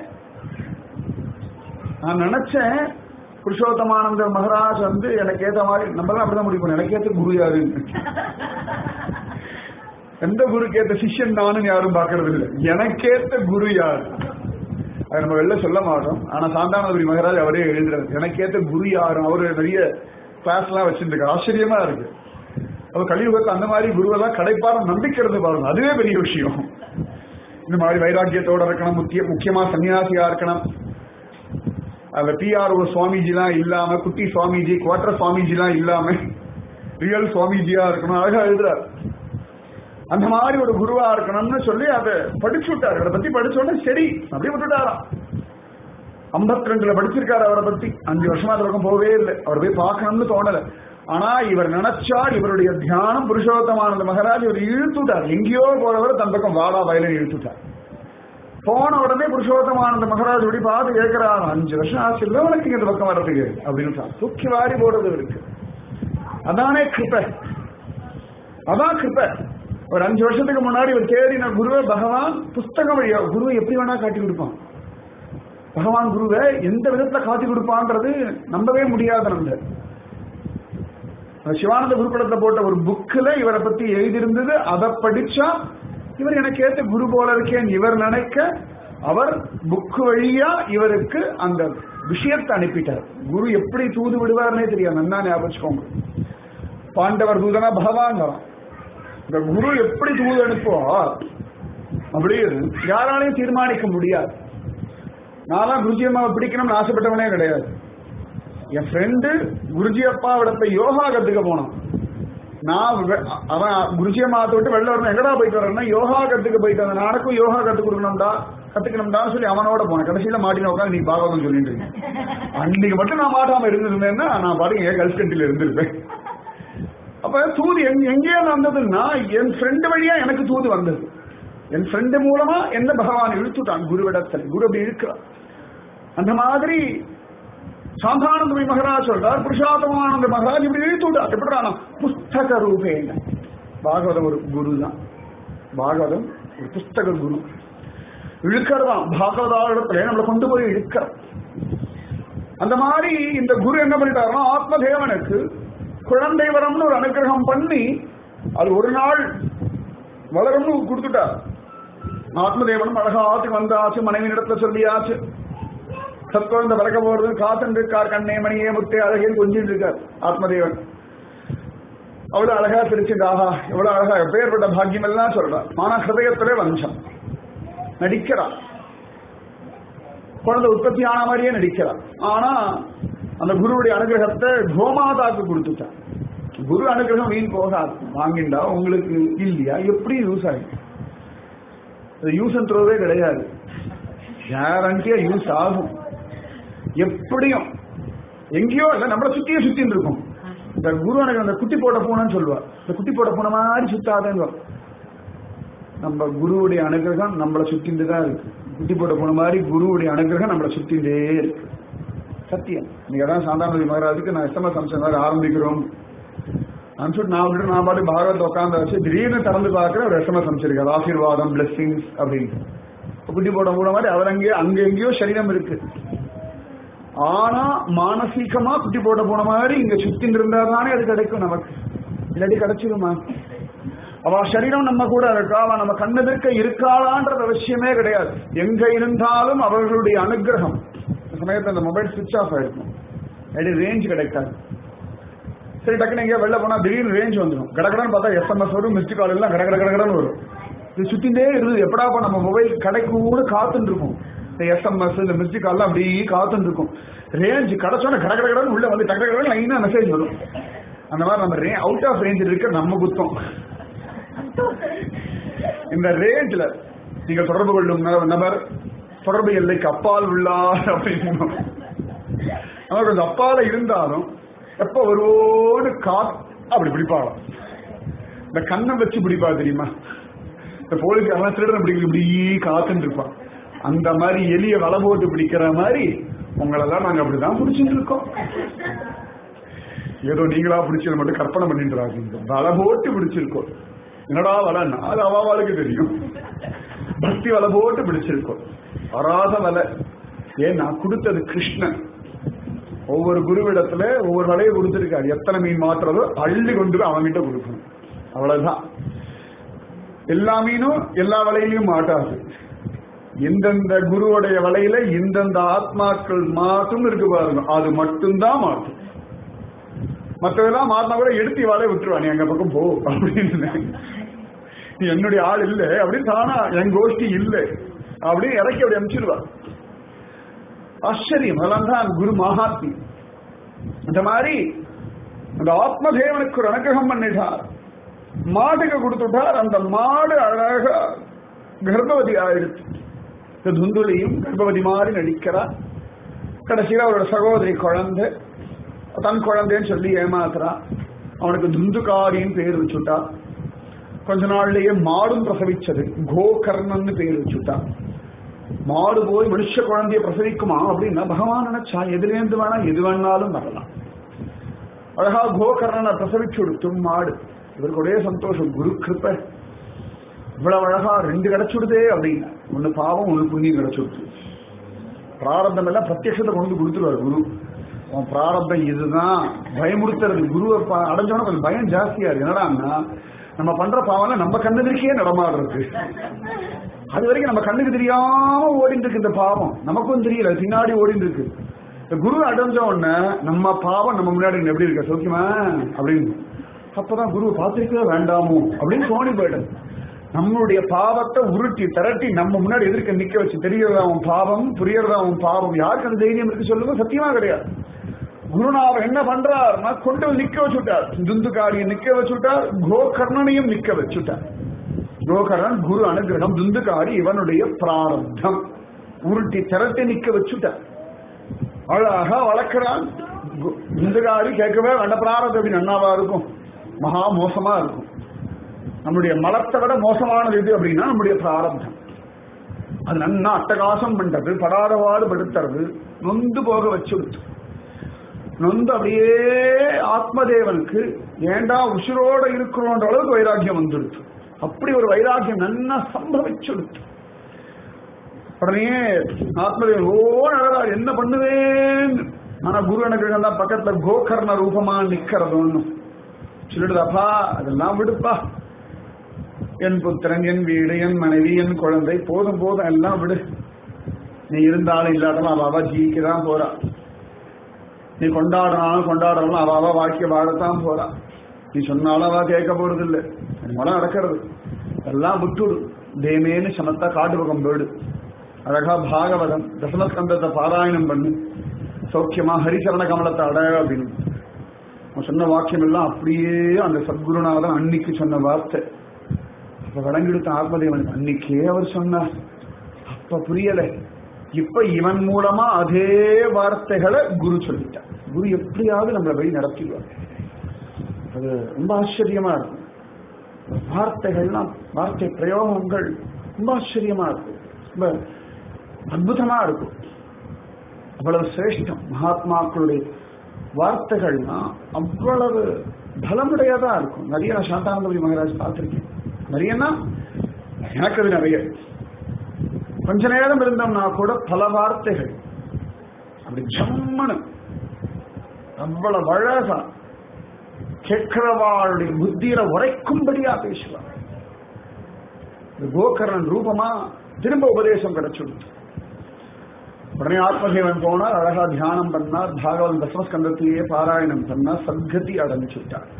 நினைச்சேன் புருஷோத்தமானந்தர் மகாராஜ் எனக்கு ஏத்த மாதிரி, நம்மளாம் அப்படிதான் முடிவு பண்ண, எனக்கு ஏத்த குரு யாருன்னு. எந்த குருக்கு ஏத்த சிஷ்யன் நானும் யாரும் பாக்குறது இல்லை, எனக்கேத்த குரு யாரு அதை நம்ம வெளில சொல்ல மாட்டோம். ஆனா சாந்தானந்தபுரி மகாராஜ் அவரே எழுதுறாரு, எனக்கேத்த குரு யாரும். அவரு நிறைய கிளாஸ் எல்லாம் வச்சிருக்காரு, ஆச்சரியமா இருக்கு. அவர் கலியுகத்தை அந்த மாதிரி குருவெல்லாம் கிடைப்பாரு நம்பிக்கிறது பாருங்க, அதுவே பெரிய விஷயம். இந்த மாதிரி வைராக்கியத்தோட இருக்கணும், முக்கியமா சன்னியாசியா இருக்கணும். அதுல PRO சுவாமிஜிலாம் இல்லாம, குட்டி சுவாமிஜி குவார்டர் சுவாமிஜிலாம் இல்லாம ரியல் சுவாமிஜியா இருக்கணும், அழகா எழுதுறாரு. அந்த மாதிரி ஒரு குருவா இருக்கணும்னு சொல்லி அதை படிச்சு விட்டாரு. அவரை பத்தி படிச்சோடனே சரி அப்படியே விட்டுட்டாராம். 52 படிச்சிருக்காரு அவரை பத்தி, 5 வருஷமா அது பக்கம் போவே இல்லை, அவர் போய் பார்க்கணும்னு தோணல. ஆனா இவர் நினைச்சா இவருடைய தியானம் புருஷோத்தமானந்த மகாராஜ் இவர் இழுத்துட்டார், எங்கேயோ போறவர் தன் பக்கம் வாடா வயலை இழுத்துட்டார். போன உடனே புருஷோத்தமானந்த மகாராஜ் இப்படி பார்த்து கேட்கிறார், 5 வருஷம் ஆச்சு இல்லை உனக்கு இந்த பக்கம் வர்றதுக்கு அப்படின்னு தூக்கி வாரி போடுறது இருக்கு. அதானே கிருபை, அதான் கிருபை. ஒரு 5 வருஷத்துக்கு முன்னாடி ஒரு தேடின குருவை பகவான் புஸ்தகம் வழியா, குருவை எப்படி வேணா காட்டி கொடுப்பான். பகவான் குருவை எந்த விதத்துல காட்டி கொடுப்பான்றது நம்பவே முடியாத. நம்ம சிவானந்த குருகுலத்துல போட்ட ஒரு புக்ல இவரை பத்தி எழுதியிருந்தது, அதை படிச்சா இவர் எனக்கு ஏத்த குரு போல இருக்கேன் இவர் நினைக்க அவர் புக்கு வழியா இவருக்கு அந்த விஷயத்தை அனுப்பிட்டார். குரு எப்படி தூது விடுவார்னே தெரியாது. நல்லா ஞாபகம். பாண்டவர் தூதனா பகவான் வரான். இந்த குரு எப்படி தூது அனுப்புவார் அப்படின்னு யாராலையும் தீர்மானிக்க முடியாது. நான் குருஜி அம்மாவை பிடிக்கணும்னு ஆசைப்பட்டவனே கிடையாது. என் ஃப்ரெண்டு குருஜி அப்பாவிடத்தை யோகா கத்துக்க போனான். நான் அவன் குருஜி அம்மாவை விட்டு வெளில வரணும். எங்கடா போயிட்டு வரேன்னா யோகா கத்துக்க போயிட்டு வந்தேன். நானுக்கும் யோகா கத்துக்கணும்டான்னு சொல்லி அவனோட போனேன். கடைசியில மாட்டின உட்காந்து நீ பாகவதம் சொல்லிட்டு இருக்கேன். அன்னைக்கு மட்டும் நான் மாட்டாம இருந்திருந்தேன்னா நான் பாருங்க கல்ஃப் கண்ட்ரில இருந்திருப்பேன். அப்ப தூது எங்கேயா வந்ததுன்னா என் ஃப்ரெண்டு வழியா எனக்கு தூது வந்தது. என் ஃப்ரெண்டு மூலமா என்ன பகவான் இழுத்துட்டான் குருவிடத்தில். குரு அப்படி இருக்கிறார். அந்த மாதிரி சாந்தானந்தமி மகராஜ் சொல்றார். புருஷாத்தமானந்த மகராஜ் இப்படி இழுத்துட்டார். எப்படினா புஸ்தக ரூபேன. பாகவதம் ஒரு குரு தான். பாகவதம் ஒரு புஸ்தக குரு. இழுக்கிறதான் பாகவதாரிடத்துல நம்மளை கொண்டு போய் இழுக்கிற. அந்த மாதிரி இந்த குரு என்ன பண்ணிட்டாருன்னா ஆத்மதேவனுக்கு குழந்தை வரம்னு ஒரு அனுகிரகம் பண்ணி அது ஒரு நாள் வளரும்னு கொடுத்துட்டார். ஆத்மதேவனும் அழகா ஆத்துக்கு வந்தாச்சு. மனைவி இடத்துல சொல்லியாச்சு. சத்குழந்தை பிறக்க போறது காத்துட்டு இருக்கார். கண்ணே மணியே முட்டே அழகே கொஞ்சிட்டு இருக்கார் ஆத்மதேவன். அவ்வளவு அழகா பிரிச்சுட்டு ஆஹா எவ்வளவு அழகா எப்பேற்பட்ட பாக்கியம் எல்லாம் சொல்றார். ஆனா ஹிருதயத்திலே வஞ்சம் நடிக்கிறார். குழந்தை உற்பத்தி ஆன மாதிரியே நடிக்கிறார். ஆனா அந்த குருவுடைய அனுகிரகத்தை கோமாதாக்கு கொடுத்துட்டார். குரு அனுகிரகம் வீண் போகாது. வாங்கிண்டா உங்களுக்கு இல்லையா எப்படி யூஸ் ஆகும். யூஸ் அண்ட் த்ரோவே கிடையாது. கேரண்டியா யூஸ் ஆகும். எப்படியும் எங்கேயோ இல்ல நம்மளை சுத்தியே சுத்தின்னு இருக்கும். இந்த குரு எனக்கு அந்த குட்டி போட்ட பூனைன்னு சொல்லுவார். இந்த குட்டி போட்ட பூனை மாதிரி சுத்தாதேன்னு. நம்ம குருவுடைய அனுகிரகம் நம்மளை சுத்திட்டு தான் இருக்கு. குட்டி போட்ட பூனை மாதிரி குருவுடைய அனுகிரகம் நம்மளை சுத்திட்டே இருக்கு. சத்தியம். நீங்க தான் சாந்தானந்தி மகராஜுக்கு நான் எஸ்எம்எஸ் அம்சம் ஆரம்பிக்கிறோம் அனுப்பிச்சுட்டு நான் பாட்டு பாகவத்தை உட்காந்து வச்சு திடீர்னு திறந்து பார்க்குற ஒரு எஸ்எம்எஸ் அனுப்பிச்சிருக்காரு. ஆசீர்வாதம் பிளெஸிங்ஸ் அப்படின்னு. குட்டி போட்ட பூனை மாதிரி அவர் அங்க எங்கேயோ சரீரம் இருக்கு. ஆனா மானசீகமா குட்டி போட்ட போன மாதிரி இங்க சுத்தின்னு இருந்தா தானே அது கிடைக்கும் நமக்கு. இல்லாட்டி கிடைச்சிருமா? அவ சரீரம் நம்ம கூட இருக்கா. அவ நம்ம கண்ணெதிர்க்க இருக்காளான்றது அவசியமே கிடையாது. எங்க இருந்தாலும் அவர்களுடைய அனுகிரகம். சமயத்தில் அந்த மொபைல் சுவிட்ச் ஆஃப் ஆயிருக்கும். ரேஞ்ச் கிடைக்காது. சரி டக்குன்னு எங்கேயா வெளில போனா திடீர்னு ரேஞ்ச் வந்துடும். கடகடன்னு பார்த்தா எஸ்எம்எஸ் வரும். மிஸ்டு கால் எல்லாம் கடகடன்னு வரும். இது சுத்திட்டே இருந்தது. எப்படாப்பா நம்ம மொபைல் கிடைக்கும்னு காத்துட்டு இருக்கும். இந்த எஸ்எம்எஸ் இந்த மிஸ்டு கால் அப்படி காத்துட்டு இருக்கும். ரேஞ்ச் கிடைச்சோன்னா கடகடன்னு உள்ள வந்து டக்கு லைனா மெசேஜ் வரும். அந்த மாதிரி நம்ம அவுட் ஆஃப் ரேஞ்ச் இருக்க நம்ம குத்தம். இந்த ரேஞ்ச்ல நீங்க தொடர்பு கொள்ளும் நபர் தொடர்பு எல்லைக்கு அப்பால் உள்ளார் அப்படின்னு அவர் கொஞ்சம் அப்பால இருந்தாலும் எப்ப வருவோன்னு அப்படி பிடிப்பாங்க. இந்த கண்ணை வச்சு பிடிப்பா தெரியுமா? இந்த போலீஸ்காரன் திருடன் பிடிக்க இப்படி காத்துட்டு இருப்பான். அந்த மாதிரி எலிய வலை போட்டு பிடிக்கிற மாதிரி உங்களெல்லாம் நாங்க அப்படிதான் பிடிச்சிட்டு இருக்கோம். ஏதோ நீங்களா பிடிச்சது மட்டும் கற்பனை பண்ணிட்டு வலை போட்டு பிடிச்சிருக்கோம். என்னடா வலைன்னா அது அவாவாளுக்கு தெரியும். பக்தி வலை போட்டு பிடிச்சிருக்கோம். வராத வலை. ஏன்னா கொடுத்தது கிருஷ்ணன். ஒவ்வொரு குருவிடத்துல ஒவ்வொரு வலையை கொடுத்திருக்காரு. எத்தனை மீன் மாற்றுறதோ அள்ளி கொண்டு அவன்கிட்ட கொடுக்கணும். அவ்வளவுதான். எல்லா மீனும் எல்லா வலையிலையும் மாட்டாது. எந்தெந்த குருவுடைய வலையில இந்தந்த ஆத்மாக்கள் மாட்டும் இருக்கு பாருங்க. அது மட்டும்தான் மாட்டும். மற்றதெல்லாம் மாறினா கூட எடுத்து வலையை விட்டுருவா. நீ எங்க பக்கம் போ அப்படின்னு. என்னுடைய ஆள் இல்லை அப்படின்னு தானா என் கோஷ்டி இல்லை அப்படின்னு இறக்கி அப்படி அனுப்பிச்சிருவா. ஆச்சரியம். அதெல்லாம் தான் குரு மகாத்மி. இந்த மாதிரி அந்த ஆத்மதேவனுக்கு ஒரு அனுகிரகம் பண்ணிட்டார். மாட்டுக்கு கொடுத்துட்டார். அந்த மாடு அழகா கர்ப்பவதி ஆயிடுச்சு. துந்துளியும் கர்ப்பவதி மாதிரி நடிக்கிறார். கடைசியில் அவரோட சகோதரி குழந்தை தன் குழந்தைன்னு சொல்லி ஏமாத்துறா. அவனுக்கு துந்துகாரின்னு பேர் வச்சுட்டா. கொஞ்ச நாள்லயே மாடும் பிரசவிச்சது. கோகர்ணன்னு பேர் வச்சுட்டா. மாடு போய் மனுஷ குழந்தைய பிரசவிக்குமா அப்படின்னா பகவான் நினைச்சா எதிலேந்து வேணா எது வேணாலும் வரலாம். அழகா கோகர்ணனை பிரசவிச்சு கொடுத்தும் மாடு. இவருக்கு ஒரே சந்தோஷம். குரு கிருப்பை இவ்வளவு அழகா 2 கிடைச்சுடுதே அப்படின்னா. ஒண்ணு பாவம் ஒண்ணு புண்ணியம் கிடைச்சுடுது. பிராரப்தம் எல்லாம் பிரத்யட்சத்தை கொண்டு கொடுத்துருவாரு குரு. உன் பிராரப்தம் இதுதான் பயமுறுத்துறது. குருவை அடைஞ்சோன்னா கொஞ்சம் பயம் ஜாஸ்தியா இருக்கு. என்னடான்னா நம்ம பண்ற பாவம் நம்ம கண்ணெதிர்க்கே நடமாடுறது. அது வரைக்கும் நம்ம கண்ணுக்கு தெரியாம ஓடிட்டு இருக்கு இந்த பாவம், நமக்கும் தெரியல பின்னாடி ஓடிட்டு இருக்கு. இந்த குரு அடைஞ்ச உடனே நம்ம பாவம் நம்ம முன்னாடி எப்படி இருக்க சௌக்கியமா அப்படின்னு, அப்பதான் குரு பார்த்திருக்கவே வேண்டாமோ அப்படின்னு தோணி போயிடும். நம்மளுடைய பாவத்தை உருட்டி திரட்டி நம்ம முன்னாடி எதிர்க்க நிக்க வச்சு தெரியறதா அவன் பாவம், புரியறதா அவன் பாவம், யாருக்கு அந்த தைரியம் இருக்கு சொல்லுங்க? சத்தியமா கிடையாது. குருநாதர் என்ன பண்றாருன்னா கொண்டு நிக்க வச்சுட்டார், துந்துகாரியை நிக்க வச்சுட்டார், கோகர்ணனையும் நிக்க வச்சுட்டார். கோகர்ணன் குரு அனுகிரகம், துந்துகாரி இவனுடைய பிராரப்தம், உருட்டி திரட்டி நிக்க வச்சுட்டார். அழகா வளர்க்கிறான். துந்துகாரி கேட்கவே வேண்ட பிராரப்தம் அப்படி நன்னாவா இருக்கும், மகா மோசமா இருக்கும். நம்முடைய மலத்தை விட மோசமானது எது அப்படின்னா நம்முடைய பிராரப்தம். அது நன்னா அட்டகாசம் பண்றது, படாதவாறு படுத்துறது, நொந்து போக வச்சுடுச்சு. நொந்து அப்படியே ஆத்மதேவனுக்கு ஏண்டா உசுரோட இருக்கிறோன்ற அளவுக்கு வைராக்கியம் வந்துடுச்சு. அப்படி ஒரு வைராக்கியம் நன்னா சம்பவிச்சுடுச்சு. உடனே ஆத்மதேவன் நடறாரு, என்ன பண்ணுவேன்னு. ஆனா குரு அனுகிரகம் தான் பக்கத்துல கோகர்ண ரூபமா நிக்கிறதுன்னு சொல்லிடுதாப்பா, அதெல்லாம் விடுப்பா, என் புத்திரன், என் வீடு, என் மனைவி, என் குழந்தை, போதும் போதும் எல்லாம் விடு. நீ இருந்தாலும் இல்லாட்டாலும் அவ ஜீவிக்கதான் போறா, நீ கொண்டாடுறாலும் அவ வாழ்க்கை வாழத்தான் போறா, நீ சொன்னாலும் அவ கேட்க போறது இல்லை, மூலம் நடக்கிறது எல்லாம் விட்டுடு. தேமேன்னு சமத்தா காட்டு பக்கம் போயிடு, அழகா பாகவதம் தசமஸ்கந்தத்தை பாராயணம் பண்ணு, சௌக்கியமா ஹரிசரண கமலத்தை அட அப்படின்னு சொன்ன வாக்கியம் எல்லாம் அப்படியே அந்த சத்குருநாதன் அன்னைக்கு சொன்ன வார்த்தை. அப்ப வழங்கிடுத்த ஆத்மதேவனுக்கு அன்னைக்கே அவர் சொன்னார். அப்ப புரியல, இப்ப இவன் மூலமா அதே வார்த்தைகளை குரு சொல்லிட்டார். குரு எப்படியாவது நம்மளை வழி நடத்திடுவார். அது ரொம்ப ஆச்சரியமா இருக்கும். வார்த்தைகள்லாம், வார்த்தை பிரயோகங்கள் ரொம்ப ஆச்சரியமா இருக்கும், ரொம்ப அற்புதமா இருக்கும். அவ்வளவு சிரேஷ்டம். மகாத்மாக்களுடைய வார்த்தைகள்னா அவ்வளவு பலமுடையதா இருக்கும். நிறைய நான் சாந்தானந்தபுரி மகாராஜ் பார்த்திருக்கேன். நிறையன்னா எனக்கு அது நிறைய. கொஞ்ச நேரம் இருந்தோம்னா கூட பல வார்த்தைகள் அப்படி ஜம்மனு அவ்வளவு அழகா கேட்கிறவாளுடைய புத்தியில உரைக்கும்படியா பேசுவார். கோகர்ணன் ரூபமா திரும்ப உபதேசம் கிடைச்சுடுச்சு. உடனே ஆத்மதேவன் போனார், அழகா தியானம் பண்ணார், பாகவதம் தசமஸ்கந்தத்திலேயே பாராயணம் பண்ணார், சத்கதி அடைஞ்சுட்டார்.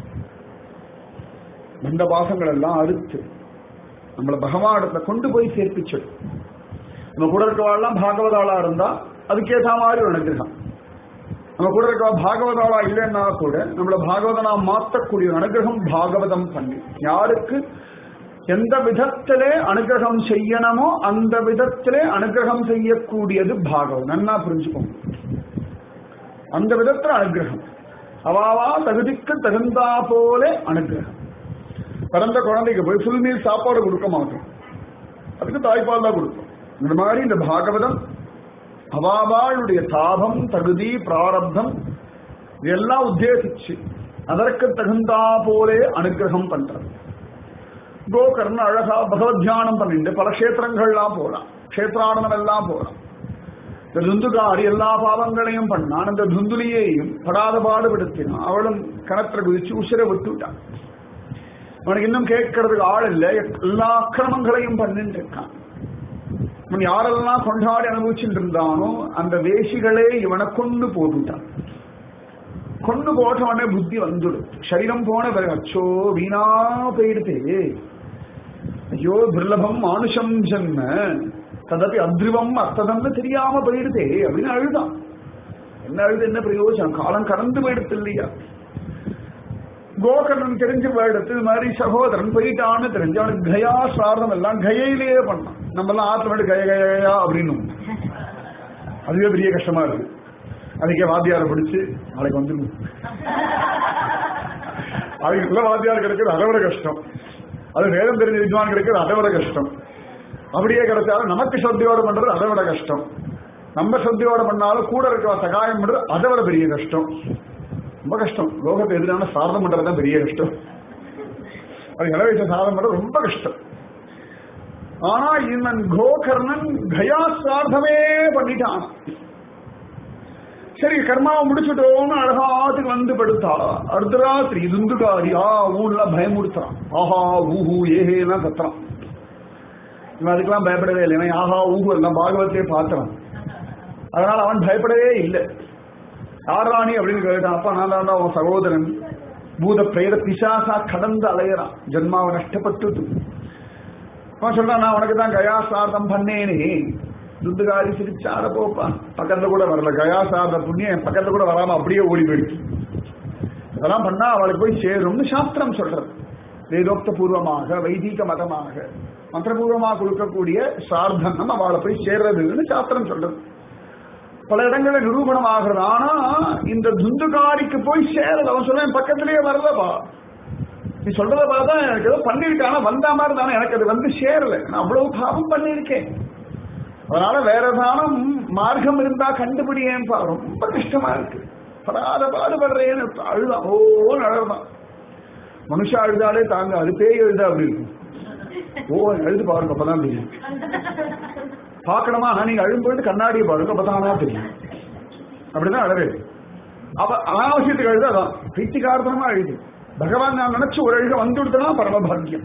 இந்த பாசங்கள் எல்லாம் அறுத்து நம்மளை பகவானிடத்துல கொண்டு போய் சேர்ப்பிச்சு. நம்ம கூட இருக்கவாள்லாம் பாகவதாளா இருந்தா அதுக்கேற்ற மாதிரி ஒரு அனுகிரகம். நம்ம கூட இருக்கவா பாகவதாளா இல்லைன்னா கூட நம்மளை பாகவதனா மாற்றக்கூடிய ஒரு அனுகிரகம் பாகவதம் பண்ணி, யாருக்கு எந்த விதத்திலே அனுகிரகம் செய்யணுமோ அந்த விதத்திலே அனுகிரகம் செய்யக்கூடியது பாகவதம். நன்னா புரிஞ்சுக்கோங்க. அந்த விதத்துல அனுகிரகம், அவாவா தகுதிக்கு தகுந்தா போல அனுகிரகம். பிறந்த குழந்தைக்கு போய் ஃபுல் மீல் சாப்பாடு கொடுக்க மாட்டோம், அதுக்கு தாய்ப்பால் தான் கொடுப்போம். இந்த மாதிரி இந்த பாகவதம் அவாவாளுடைய தாபம், தகுதி, பிராரப்தம் இதெல்லாம் உத்தேசிச்சு அதற்கு தகுந்தா போலே அனுகிரகம் பண்றது. கோகர்ண அழகா பகவத் தியானம் பண்ணிட்டு பல கஷேத்திரங்கள்லாம் போறான், கஷேத்ராடனம் எல்லாம் போறான். இந்த துந்துகாரி எல்லா பாவங்களையும் பண்ணான், அந்த துந்துலியையும் படாத பாடுபடுத்தினான். அவளும் கணத்துல குதிச்சு உசிரை விட்டுட்டான். அவனுக்கு இன்னும் கேட்கறதுக்கு ஆள் இல்லை, எல்லா அக்கிரமங்களையும் பண்ணிட்டு இருக்கான். இவன் யாரெல்லாம் கொண்டாடி அனுபவிச்சுட்டு இருந்தானோ அந்த வேஷிகளே இவனை கொண்டு போட்டுட்டான். கொண்டு போட்டவனே புத்தி வந்துடும். சரீரம் போன பிறகு அச்சோ வீணா போயிடுதே, ஐயோ துர்லபம் மானுஷம் ஜன்ம ததப்பி அத்ருவம் அர்த்ததம்னு தெரியாம போயிடுதே அப்படின்னு அழுதான். என்ன அழுது என்ன பிரயோஜனம், காலம் கடந்து போயிடுது இல்லையா. கோகர்ணன் தெரிஞ்சு போயிடுத்து, இது மாதிரி சகோதரன் போயிட்டான்னு தெரிஞ்சு அவனுக்கு கயா சாரதம் எல்லாம் கயிலேயே பண்ணான். நம்ம எல்லாம் ஆத்துல வேண்டு கய கயா அப்படின்னு அதுவே பெரிய கஷ்டமா இருக்கு. அதுக்கே வாத்தியாரை பிடிச்சு நாளைக்கு வந்துடும், அதுக்குள்ள வாத்தியார் கிடைக்கிறது அதை விட கஷ்டம், அது வேதம் தெரிஞ்ச வித்வான் கிடைக்கிறது அதை விட கஷ்டம். அப்படியே கிடைச்சாலும் நமக்கு சத்தியோட பண்றது அதை விட கஷ்டம், நம்ம சத்தியோட பண்ணாலும் கூட இருக்க சகாயம் பண்றது அதை விட பெரிய கஷ்டம். ரொம்ப கஷ்டம். லோகத்தை எதிரான சாதனம் பண்றதுதான் பெரிய கஷ்டம். அது இளவயச சாதனம் பண்றது ரொம்ப கஷ்டம். ஆனா இவன் கோகர்ணன் கயா சார்த்தமே பண்ணிட்டான். சரி கர்மாவை முடிச்சுட்டோம்னு அழகா ஆத்துக்கு வந்து படுத்தா. அர்த்தராத்திரி துந்துகாரி ஊன்லாம் பயமுறுத்துறான். ஆஹா ஊஹூ ஏஹேலாம் கத்துறான். இவன் அதுக்கெல்லாம் பயப்படவே இல்லை. ஏன்னா ஆஹா ஊகு எல்லாம் பாகவத்திலே பார்த்தான். அதனால அவன் பயப்படவே இல்லை. யாராணி அப்படின்னு கேட்டான். அப்பா நான் தாண்டா அவன் சகோதரன். பூத பிரேத பிசாசா கடந்து அலையறான், ஜென்மாவை நஷ்டப்பட்டு. அவன் சொல்றான், நான் உனக்கு தான் கயா சார்த்தம் பண்ணேனே. துந்துகாரி சிரிச்சாட போப்பா, பக்கத்துல கூட வரல. கயா சார்த்த புண்ணியம் என் பக்கத்துல கூட வராம அப்படியே ஓடி போயிடுச்சு. அதெல்லாம் பண்ணா அவளுக்கு போய் சேரும்னு சாஸ்திரம் சொல்றது. வேதோக்த பூர்வமாக வைதிக மதமாக மந்திரபூர்வமாக கொடுக்கக்கூடிய சார்த்தம் அவளை போய் சேர்றதுன்னு சாஸ்திரம் சொல்றது. பல இடங்களில் நிரூபணம் ஆகிறது. ஆனா இந்த துந்துகாரிக்கு போய் சேரல. அவன் சொல்ல பக்கத்திலேயே வரலப்பா, நீ சொல்றத பார்த்தா எனக்கு ஏதோ பண்ணிருக்கேன், ஆனா வந்த மாதிரி தானே எனக்கு அது வந்து சேரல. நான் அவ்வளவு பாவம் பண்ணிருக்கேன். அதனால வேற தானம் மார்க்கம் இருந்தா கண்டுபிடியேன்பா. ரொம்ப கஷ்டமா இருக்கு, படாத பாடுபடுறேன்னு அழுதான். ஓன்னு அழுதான். மனுஷா அழுதாலே தாங்க, அது பேய் எழுதா அப்படி இருக்கும். எழுது பாருங்க, அப்பதான் தெரியும். பார்க்கணுமா? நீங்க அழும்போது கண்ணாடியை பாருங்க, அப்பதானா தெரியும். அப்படிதான் அழகு. அப்ப அனாவசியத்துக்கு அழுது அதான் பைத்தியகாரத்தனமா அழுது. பகவான் நான் நினைச்சு ஒரு அழுக வந்து விடுத்தனா பரமபாக்கியம்.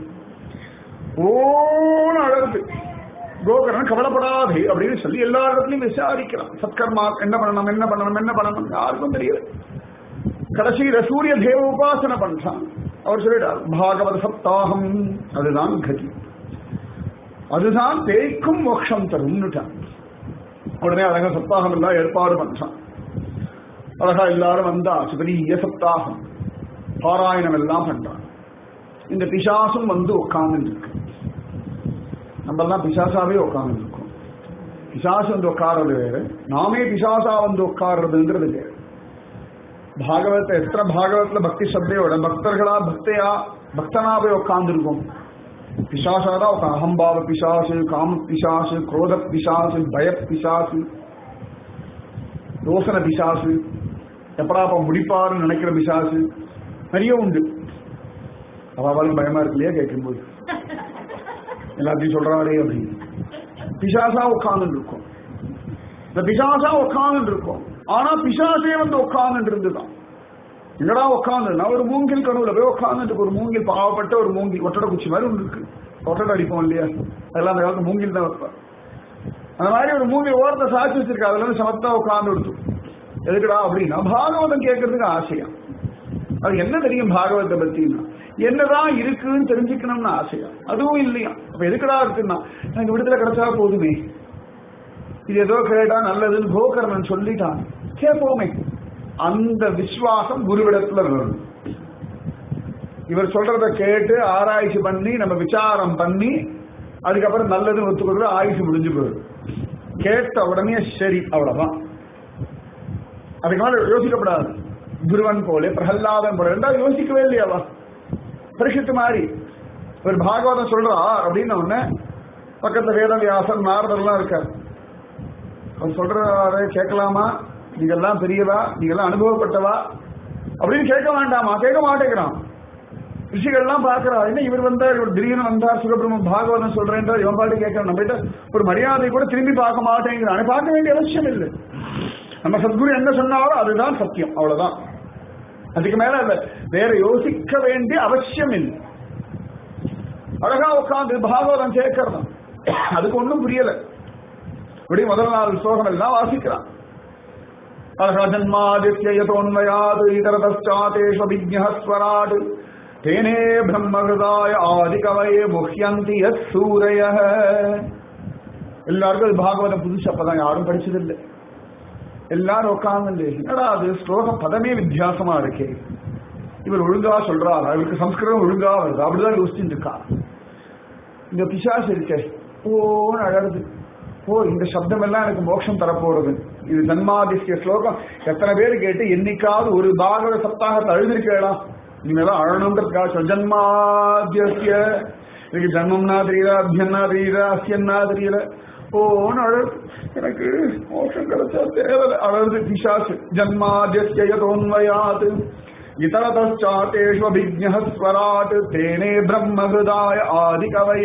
ஓன்னு அழகு. கோகரன் கவலைப்படாது அப்படின்னு சொல்லி எல்லா இடத்துலயும் விசாரிக்கிறான். சத்கர்மா என்ன பண்ணணும் என்ன பண்ணணும் என்ன பண்ணணும் யாருக்கும் தெரியல. கடைசியில சூரிய தேவ உபாசனை பண்றான். அவர் சொல்லிட்டார், பாகவத சப்தாகம் அதுதான் கதி, அதுதான் பேய்க்கும் மோட்சம் தரும்னுட்டான். உடனே அழகா சப்தாகம் எல்லாம் ஏற்பாடு பண்றான். அழகா எல்லாரும் வந்தா பெரிய சப்தாகம் பாராயணம் எல்லாம் பண்றான். இந்த பிசாசும் வந்து உட்கார்ந்து இருக்கு. நம்ம எல்லாம் பிசாசாவே உட்கார்ந்து இருக்கோம். பிசாசு வந்து உட்கார்றது வேறு, நாமே பிசாசா வந்து உட்கார்றதுன்றது வேறு. பாகவத்தை எத்தனை பாகவத்துல பக்தி சத்தையோட பக்தர்களா பக்தையா பக்தனா போய் உட்கார்ந்து இருக்கோம். பிசாசாதான் உட்காந்து அகம்பாவ பிசாசு, காம பிசாசு, குரோத பிசாசு, பய பிசாசு, யோசன பிசாசு, எப்படாப்ப முடிப்பாருன்னு நினைக்கிற பிசாசு நிறைய உண்டு. அவளுக்கு பயமா இருக்கு இல்லையா கேட்கும்போது, எல்லாத்தையும் சொல்றாரே அப்படின்னு. பிசாசா உட்கார்ந்து இருக்கோம். இந்த பிசாசா உட்கார்ந்து இருக்கோம். ஆனா பிசாசே வந்து உட்கார்ந்து இருந்துதான். எங்கடா உட்காந்து ஒரு மூங்கில் கனவுல போய் உட்காந்துட்டு, ஒரு மூங்கில் பாவப்பட்ட ஒரு மூங்கில் ஒட்டடை குச்சி மாதிரி ஒன்று இருக்கு. ஒட்டடை அடிப்போம் இல்லையா, அதெல்லாம் அந்த காலத்து மூங்கில் தான் வைப்பேன். அந்த மாதிரி ஒரு மூங்கில் ஓரத்தை சாட்சி வச்சிருக்கா. அதுல இருந்து சமத்தா உட்கார்ந்து கொடுத்து எதுக்குடா அப்படின்னா பாகவதம் கேட்கறதுக்கு ஆசையா. அது என்ன தெரியும் பாகவத்தை பத்தினா, என்னதான் இருக்குன்னு தெரிஞ்சுக்கணும்னு ஆசையா. அதுவும் இல்லையா. அப்ப எதுக்குடா இருக்குன்னா, எனக்கு விடுதலை கிடைச்சா போதுமே, இது ஏதோ கேட்டா நல்லதுன்னு கோகர்ணன் சொல்லிட்டான், கேட்போமே. அந்த விசுவாசம் குருவிடத்துல வேணும். இவர் சொல்றத கேட்டு ஆராய்ச்சி பண்ணி நம்ம விசாரம் பண்ணி அதுக்கப்புறம் நல்லதுன்னு ஒத்துக்கிறது ஆயுசு முடிஞ்சு போயிடும். கேட்ட உடனே சரி அவ்வளவுதான். அதுக்கு மேல யோசிக்கப்படாது. குருவன் போல பிரகல்லாதன் போல ரெண்டா யோசிக்கவே இல்லையாவா. பரிசுத்து மாதிரி ஒரு பாகவதம் சொல்றா அப்படின்னு ஒண்ணு பக்கத்துல வேதவியாசன் நாரதெல்லாம் இருக்காரு. அவர் சொல்றாரு கேட்கலாமா, நீங்க எல்லாம் பெரியவா, நீங்க எல்லாம் அனுபவப்பட்டவா அப்படின்னு கேட்க வேண்டாமா, கேட்க மாட்டேங்கிறான். ரிஷிகள்லாம் பாக்குறா, என்ன இவர் வந்தார், இவர் திடீர்னு வந்தார், சுகபிரமம் பாகவதம் சொல்றேன் இவன் பாட்டு கேட்கணும். நம்ம ஒரு மரியாதை கூட திரும்பி பார்க்க மாட்டேங்கிறான். பார்க்க வேண்டிய அவசியம் இல்லை. நம்ம சத்குரு என்ன சொன்னாலும் அதுதான் சத்தியம், அவ்வளவுதான். அதுக்கு மேல வேற யோசிக்க வேண்டிய அவசியம் இல்லை. அழகா உட்காந்து பாகவதம் கேட்கறதான். அதுக்கு ஒன்றும் புரியல. இப்படி முதல் நாள் ஸ்லோகம் எல்லாம் வாசிக்கிறான். அழகா ஜன்மாதித்யோன்மயாது இதரதாதேஷு விஜ்ஞஸ்வராட் தேனே பிரம்மஹதாய ஆதிகவயே முஹ்யந்தி யத் சூரயः. எல்லாருக்கும் பாகவதம் புதுசு, அப்பதான் யாரும் படிச்சதில்லை. எல்லாரும் உட்கார்ந்து என்னடா அது ஸ்லோக பதமே வித்தியாசமா இருக்கே, இவர் ஒழுங்கா சொல்றாரு, அவருக்கு சம்ஸ்கிருதம் ஒழுங்கா வருது, அப்படிதான் யோசிச்சுட்டு இருக்கா. இந்த பிசாசு இருக்கே ஓன்னு அழகுது. இந்த சப்தம் எல்லாம் எனக்கு மோட்சம் தரப்போறது. இது ஜன்மாதிஷ்ய ஸ்லோகம். எத்தனை பேர் கேட்டு என்னைக்காவது ஒரு பாகவத சப்தாகத்தை அழுதிருக்கலாம். இனிமேதான் அழணுன்றதுக்காக ஜன்மாதிஷ்ய, எனக்கு ஜன்மம்னா தெரியல, அத்தியன்னா தெரியல, அசியன்னா தெரியல, அழகு. எனக்கு மோட்சம் கிடைச்சா தேவை அழகு. பிசாசு ஜன்மாதிஷ்யோன்மயாத் இதரதாதேஷு விஜ்ஞஸ்வராட் தேனே பிரம்மஹதாய ஆதிகவயே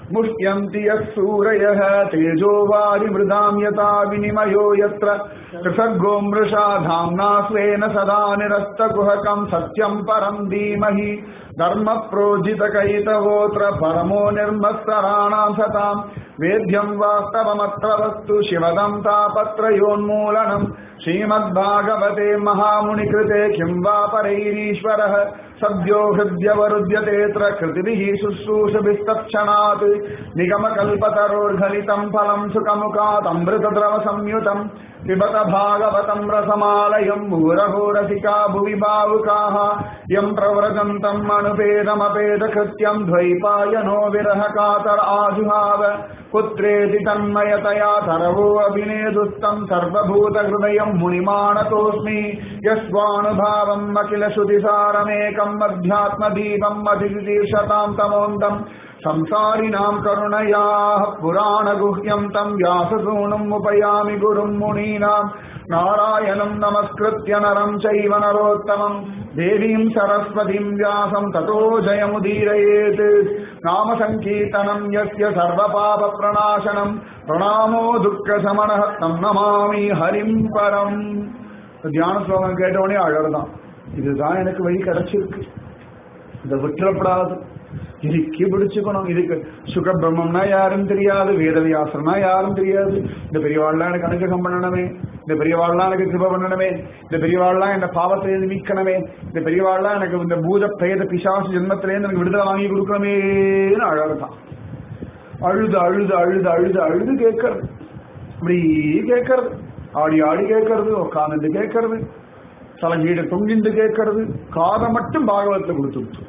मुह्यन्ति यत्सूरयः तेजो वारिमृदां यथा विनिमयो यत्र पृथग्गो मृषा धाम्ना स्वेन सदा निरस्तकुहकं सत्यं परं धीमहि धर्म प्रोजितकैतवोऽत्र परमो निर्मत्सराणां सतां वेद्यं वास्तवमत्र वस्तु शिवदं तापत्रयोन्मूलनम् श्रीमद्भागवते महामुनिकृते किं वा परैरीश्वरः सद्यो हृद्यवरुध्यतेऽत्र कृतिभिः शुश्रूषभिस्तत्क्षणात् निगमकल्पतरोर्घलितं फलं सुखमुखादमृतद्रवसंयुतं पिबत भागवतं रसमालयं मुहुरहो रसिका भुवि भावुकाः यं प्रव्रजन्तम् अनुपेदमपेदकृत्यं द्वैपायनो विरहकातर आजुहाव पुत्रेति तन्मयतया तरवो अभिनेदुस्तं सर्वभूतहृदयं मुनिमानतोऽस्मि यस्वानुभावम् अखिलश्रुतिसारमेकम् अध्यात्मदीपम् अधितीर्षतां तमोन्दम् संसारिणां करुणयाः पुराणगुह्यं तं व्याससूनुम् उपयामि गुरुं मुनीनां नारायणं नमस्कृत्य नरं चैव नरोत्तमं देवीं सरस्वतीं व्यासं ततो जयमुदीरयेत् नाम संकीर्तनं यस्य सर्वपापप्रणाशनं प्रणामो दुःखशमनः तं नमामि हरिं परम्. தியான ஸ்லோகம் கேட்டவனே அழகுதான். இதுதான் எனக்கு வழி கிடைச்சிருக்கு, இதை விட்டுறப்படாது, இதுக்கு பிடிச்சுக்கணும். இதுக்கு சுகபிரம்மம்னா யாரும் தெரியாது, வேதவியாசம்னா யாரும் தெரியாது. இந்த பெரியவாள்லாம் எனக்கு அனுகிரகம் பண்ணணுமே, இந்த பெரியவாள்லாம் எனக்கு கிருப பண்ணணுமே, இந்த பெரியவாள்லாம் இந்த பாவத்தை நீக்கணுமே, இந்த பெரியவாள்லாம் எனக்கு இந்த பூத பிரேத பிசாசு ஜென்மத்திலேருந்து எனக்கு விடுதலை வாங்கி கொடுக்கணுமேன்னு அழகுதான். அழுது அழுது அழுது அழுது அழுது கேட்கறது, இப்படி கேட்கறது, ஆடி ஆடி கேட்கறது, உட்காந்து கேட்கறது, சலங்கீட தொங்கிண்டு கேட்கறது, காதை மட்டும் பாகவத்துல கொடுத்துருச்சு.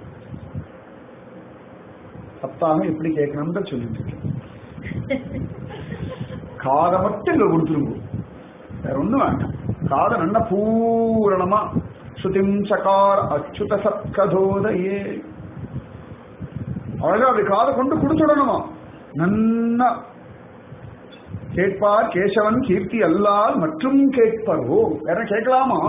சப்தாகம் எப்படி கேட்கணும்னு சொல்லிட்டு காதை மட்டும் இங்க கொடுத்துருங்க, வேற ஒண்ணும் வேண்டாம். காதை நல்லா பூரணமா ஸ்ருதிம் சகார் அச்சுத சத்கதோதையே அழகா அப்படி காதை கொண்டு கொடுத்துடணுமா. நன்னா கேட்பார் கேசவன் கீர்த்தி அல்லால் மற்றும் கேட்பரோ, வேற கேட்கலாமா?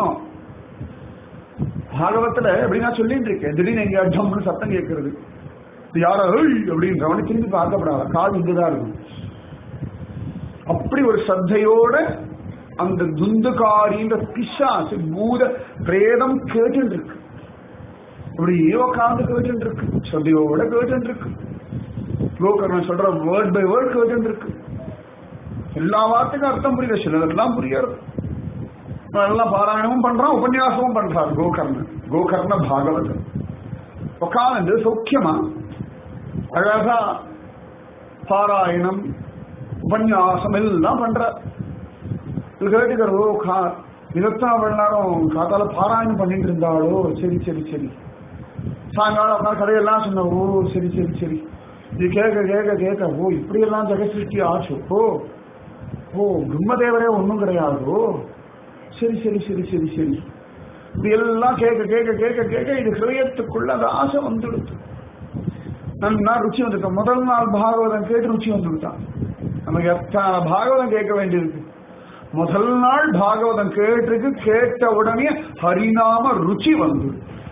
பாகவத்துல எப்படி நான் சொல்லிட்டு இருக்கேன், திடீர்னு எங்க டம்னு சத்தம் கேட்கறது, யாரோ அப்படின்றவனை திரும்பி பார்க்கப்படாத, காது இங்குதான் இருக்கும். அப்படி ஒரு ஸ்ரத்தையோட அந்த துந்துகாரின்ற பிசாசு பூத பிரேதம் கேட்டு இருக்கு, அப்படியே உட்கார்ந்து கேட்டு இருக்கு, ஸ்ரத்தையோட கேட்டு இருக்கு. கோகர்ணன் சொல்ற வேர்ட் பை வேர்ட் கேட்டு இருக்கு. எல்லா வார்த்தைக்கும் அர்த்தம் புரியல, சிலதெல்லாம் புரியாது. எல்லாம் பாராயணமும் பண்றான், உபன்யாசமும் பண்றார் கோகர்ணன். கோகர்ண பாகவதன் உட்கார்ந்து சௌக்கியமா அழகா பாராயணம் உபன்யாசம் எல்லாம் பண்ற. கேட்டுக்கிறோ இதத்தான் அவ்வளவு நேரம் காத்தால பாராயணம் பண்ணிட்டு இருந்தாலோ, சரி சரி சரி. சாயங்காலம் உட்காந்து கதையெல்லாம் சொன்ன, ஓ சரி சரி சரி. இது கேட்க கேட்க கேட்க, ஓ இப்படியெல்லாம் ஜெகசிருஷ்டி ஆச்சு, ஓ ஓ பிரம்மதேவரே ஒன்றும் கிடையாதோ, சரி சரி சரி சரி சரி. இப்படி எல்லாம் கேட்க கேட்க கேட்க கேட்க இது ஹிருதயத்துக்குள்ள அந்த ஆசை வந்துடுது. நல்லா ருச்சி வந்துட்டான். முதல் நாள் பாகவதம் கேட்டு ருச்சி வந்துவிட்டான். நமக்கு எத்தனை பாகவதம் கேட்க வேண்டியிருக்கு. முதல் நாள் பாகவதம் கேட்டிருக்கு, கேட்ட உடனே ஹரிநாம ருச்சி வந்து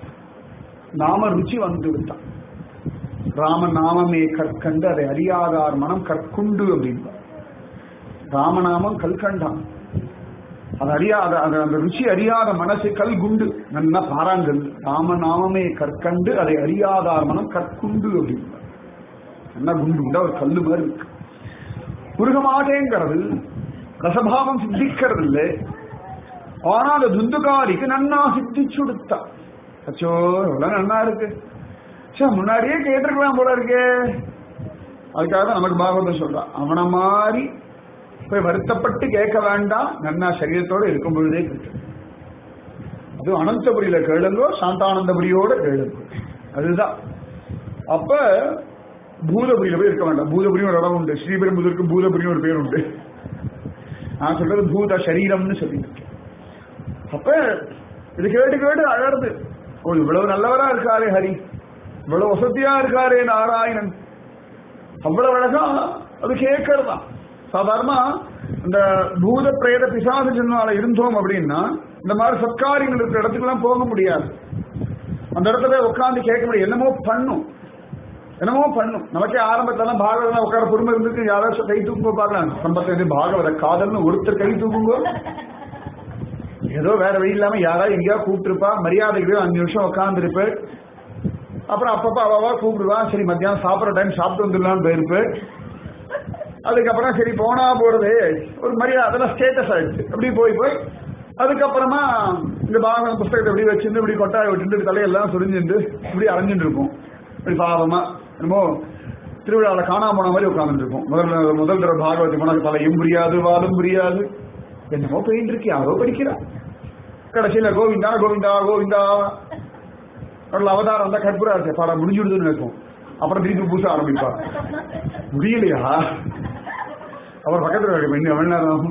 நாம ருச்சி வந்து விட்டான். ராம நாமமே கற்கண்டு அதை அறியாதார் மனம் கற்குண்டு அப்படின்னா, ராமநாமம் கல்கண்டான், அது அறியாத அந்த ருச்சி அறியாத மனசு கல் குண்டு, நல்லா பாராங்கல். ராமநாமமே கற்கண்டு அதை அறியாதார் மனம் கற்குண்டு அப்படின்னா, நல்லா குண்டு குண்டா ஒரு கல்லு மாதிரி இருக்கு. உருக மாட்டேங்கிறது, ரசபாவம் சித்திக்கிறது இல்லை. ஆனா அந்த துந்துகாரிக்கு நன்னா சித்திச்சு கொடுத்தா. அச்சோ எவ்வளவு நன்னா இருக்கு, முன்னாடியே கேட்டிருக்கலாம் போல இருக்கே. அதுக்காக தான் நமக்கு பாகவதம் சொல்றான், அவனை மாதிரி போய் வருத்தப்பட்டு கேட்க வேண்டாம், நன்னா சரீரத்தோட இருக்கும் பொழுதே கேட்டு. அது அனந்தபுரியில கேளுங்கோ, சாந்தானந்தபுரியோட கேளுங்கோ, அதுதான். அப்ப பூதபுரியில போய் இருக்க வேண்டாம். பூதபுரியும் ஒரு இடம் உண்டு, ஸ்ரீபெரும்புதூருக்கு பூதபுரியும் ஒரு பேர் உண்டு. நான் சொல்றது பூத சரீரம்னு சொல்லிட்டு. அப்ப இது கேட்டு கேட்டு அழறது, ஓ இவ்வளவு நல்லவரா இருக்காரே ஹரி, இவ்வளவு வசதியா இருக்காரே நாராயணன், அவ்வளவு அழகா அது கேட்கறதான். சாதாரணமா இந்த பூத பிரேத பிசாச ஜென்மால இருந்தோம் அப்படின்னா இந்த மாதிரி சத்காரியங்கள் இருக்கிற இடத்துக்கு எல்லாம் போக முடியாது. அந்த இடத்துல உட்காந்து கேட்க முடியாது, என்னமோ பண்ணும். என்னமோ பண்ணும். நமக்கே ஆரம்பத்தெல்லாம் பாகவதம் உட்கார பொறுமை இருந்துருக்கு. யாராச்சும் கை தூக்குங்க பார்க்கலாம். சம்பத்தி பாகவத காதல்னு ஒருத்தர் கை தூக்குங்க. ஏதோ வேற வழி இல்லாம யாராவது எங்கேயாவது கூப்பிட்டுருப்பா, மரியாதைக்கு 5 நிமிஷம் உட்காந்துருப்பு. அப்புறம் அப்பப்ப அவாவா கூப்பிடுவா. சரி மத்தியானம் சாப்பிட்ற டைம் சாப்பிட்டு வந்துடலான்னு போயிருப்பு. அதுக்கப்புறம் சரி போனா போறது ஒரு மரியாதை, அதெல்லாம் ஸ்டேட்டஸ் ஆயிடுச்சு. அப்படி போய் அதுக்கப்புறமா இந்த பாகவத புஸ்தகத்தை இப்படி வச்சிருந்து இப்படி கொட்டாய விட்டு தலையெல்லாம் சுரிஞ்சுட்டு இப்படி அரைஞ்சிட்டு இருக்கும். இப்படி பாவமா என்னமோ திருவிழாவில் காணாம போன மாதிரி உட்கார்ந்துட்டு இருக்கும். முதல் தடவை பாகவதத்துக்கு போனா தலையும் புரியாது, வாலும் புரியாது. என்னமோ போயிட்டு இருக்கு, யாரோ படிக்கிறா. கடைசியில கோவிந்தா கோவிந்தா கோவிந்தா அவதாரம் வந்தா கற்பூரா இருக்கு பாடம் முடிஞ்சுடுதுன்னு இருக்கும். அப்புறம் திருப்பி பூச ஆரம்பிப்பா. முடியலையா? அவர் பக்கத்துல இன்னும் எவ்வளவு நேரம் ஆகும்?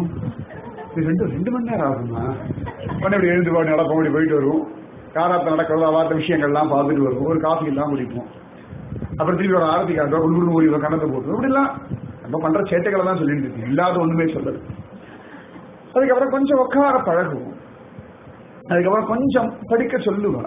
2 மணி நேரம் ஆகுமா? உடனே இப்படி எழுந்து பாட்டு நடப்போம், இப்படி போயிட்டு வருவோம். காராத்த நடக்கிறது அவார்த்த விஷயங்கள்லாம் பார்த்துட்டு வருவோம். ஒரு காஃபி எல்லாம் குடிப்போம். அப்புறம் திருப்பி ஒரு ஆரத்தி காட்டுறோம், குடுகுடு ஊறி கணத்தை போட்டு இப்படிலாம் நம்ம பண்ற சேட்டைகளை தான் சொல்லிட்டு இருக்கு. இல்லாத ஒண்ணுமே சொல்லுது. அதுக்கப்புறம் கொஞ்சம் உட்கார பழகுவோம். அதுக்கப்புறம் கொஞ்சம் படிக்க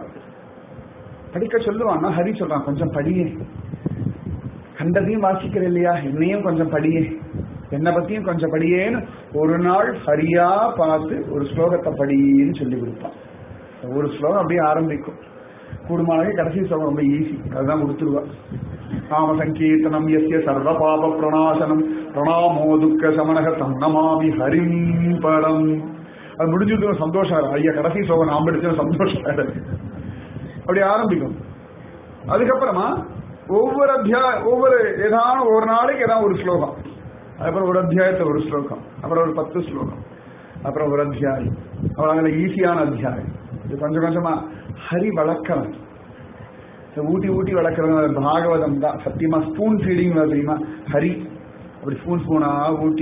சொல்லுவான்னா ஹரி சொல்றான், கொஞ்சம் படியே, கண்டதையும் வாசிக்கிற இல்லையா, என்னையும் கொஞ்சம் படியே, என்னை பத்தியும் கொஞ்சம் படியேன்னு ஒரு நாள் ஹரியா பார்த்து ஒரு ஸ்லோகத்தை படின்னு சொல்லி கொடுப்பான். ஒரு ஸ்லோகம் அப்படியே ஆரம்பிக்கும். கூடுமானவே கடைசி ஸ்லோகம் ரொம்ப ஈஸி, அதுதான் கொடுத்துருவா. நாம சங்கீர்த்தனம் எஸ்ய சர்வ பாப பிரணாசனம் பிரணாமோ துக்க சமணக தன்னமாமி ஹரிம் பரம். அது முடிஞ்சுட்டு சந்தோஷம். ஐயா கடைசி ஸ்லோகம் நாம் படிச்ச சந்தோஷம். அப்படி ஆரம்பிக்கும். அதுக்கப்புறமா ஒவ்வொரு ஏதான ஒரு நாளைக்கு ஏதாவது ஒரு ஸ்லோகம், அப்புறம் ஒரு அத்தியாயத்தை ஒரு ஸ்லோகம், அப்புறம் ஒரு 10 ஸ்லோகம், அப்புறம் ஒரு அத்தியாயம், அவ்வளவு ஈஸியான அத்தியாயம். இது கொஞ்சம் கொஞ்சமா ஹரி வளர்க்கணும். ஊட்டி வளர்க்கறது பாகவதம் தான். சத்தியமா ஸ்பூன் ஃபீடிங் தெரியுமா? ஹரி அப்படி ஸ்பூனா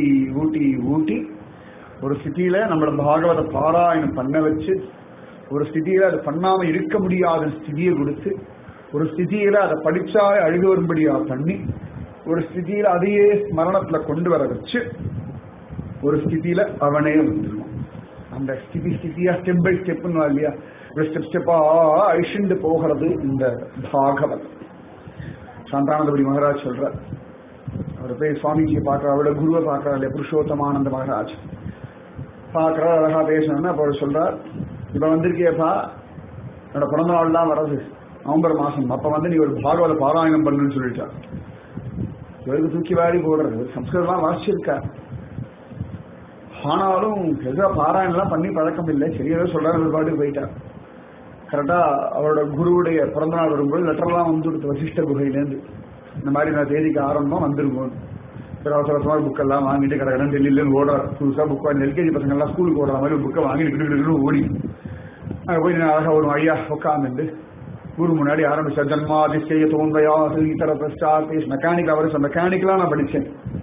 ஊட்டி ஒரு ஸ்திதியில நம்மள பாகவத பாராயணம் பண்ண வச்சு, ஒரு ஸ்திதியில அதை பண்ணாம இருக்க முடியாத ஸ்திதியை கொடுத்து, ஒரு ஸ்திதியில அதை படிச்சா அழுக வரும்படியா பண்ணி, ஒரு ஸ்திதியில அதையே ஸ்மரணத்துல கொண்டு வர வச்சு, ஒரு ஸ்திதியில அவனே வந்துடுவான். அந்த ஸ்திதியா ஸ்டெப் பை ஸ்டெப்னு இல்லையா, ஸ்டெப்பா அழிச்சுண்டு போகிறது இந்த பாகவத். சாந்தானந்தபுரி மகாராஜ் சொல்ற, அவர் போய் சுவாமிஜியை பார்க்கற, அவரோட குருவை பார்க்கற இல்லையா, புருஷோத்தமானந்த மகாராஜ் பார்க்கற, அழகா பேசணும்னு அப்ப அவர் சொல்றார், இப்ப வந்திருக்கியப்பா, என்னோட பிறந்த நாள் தான் வர்றது நவம்பர் மாசம், அப்ப நீ ஒரு பாகவத பாராயணம் பண்ணுன்னு சொல்லிட்டார். இவருக்கு தூக்கி வாரி போடுறது, சம்ஸ்கிருதம் வாசிச்சிருக்கா, ஆனாலும் எதோ பாராயணம் எல்லாம் பண்ணி பழக்கம் இல்லை. சரி ஏதோ சொல்றாரு, ஒரு பாட்டுக்கு போயிட்டார். கரெக்டா அவரோட குருவுடைய பிறந்த நாள் வரும்போது லெட்டர்லாம் வந்துடுத்து வசிஷ்ட குகையிலேருந்து, இந்த மாதிரி நான் தேதிக்கு ஆரம்பம் வந்துருக்கோம். அவசரமாக புக்கெல்லாம் வாங்கிட்டு கடற்கடன் டெல்லியிலேருந்து ஓடுறார். புதுசாக புக் வாங்கி எல்கேஜி பசங்க எல்லாம் ஸ்கூலுக்கு ஓடுற மாதிரி புக்கை வாங்கிட்டு ஓடி அங்கே போய் நான் அழகாக ஒரு ஐயா உட்காந்துட்டு குரு முன்னாடி ஆரம்பிச்சா, ஜன்மாதிசய தோன்றையா இத்தர பிரஸ்டார்டேஷ் மெக்கானிக் அவர்ஸ். மெக்கானிக்கெலாம் நான் படித்தேன்.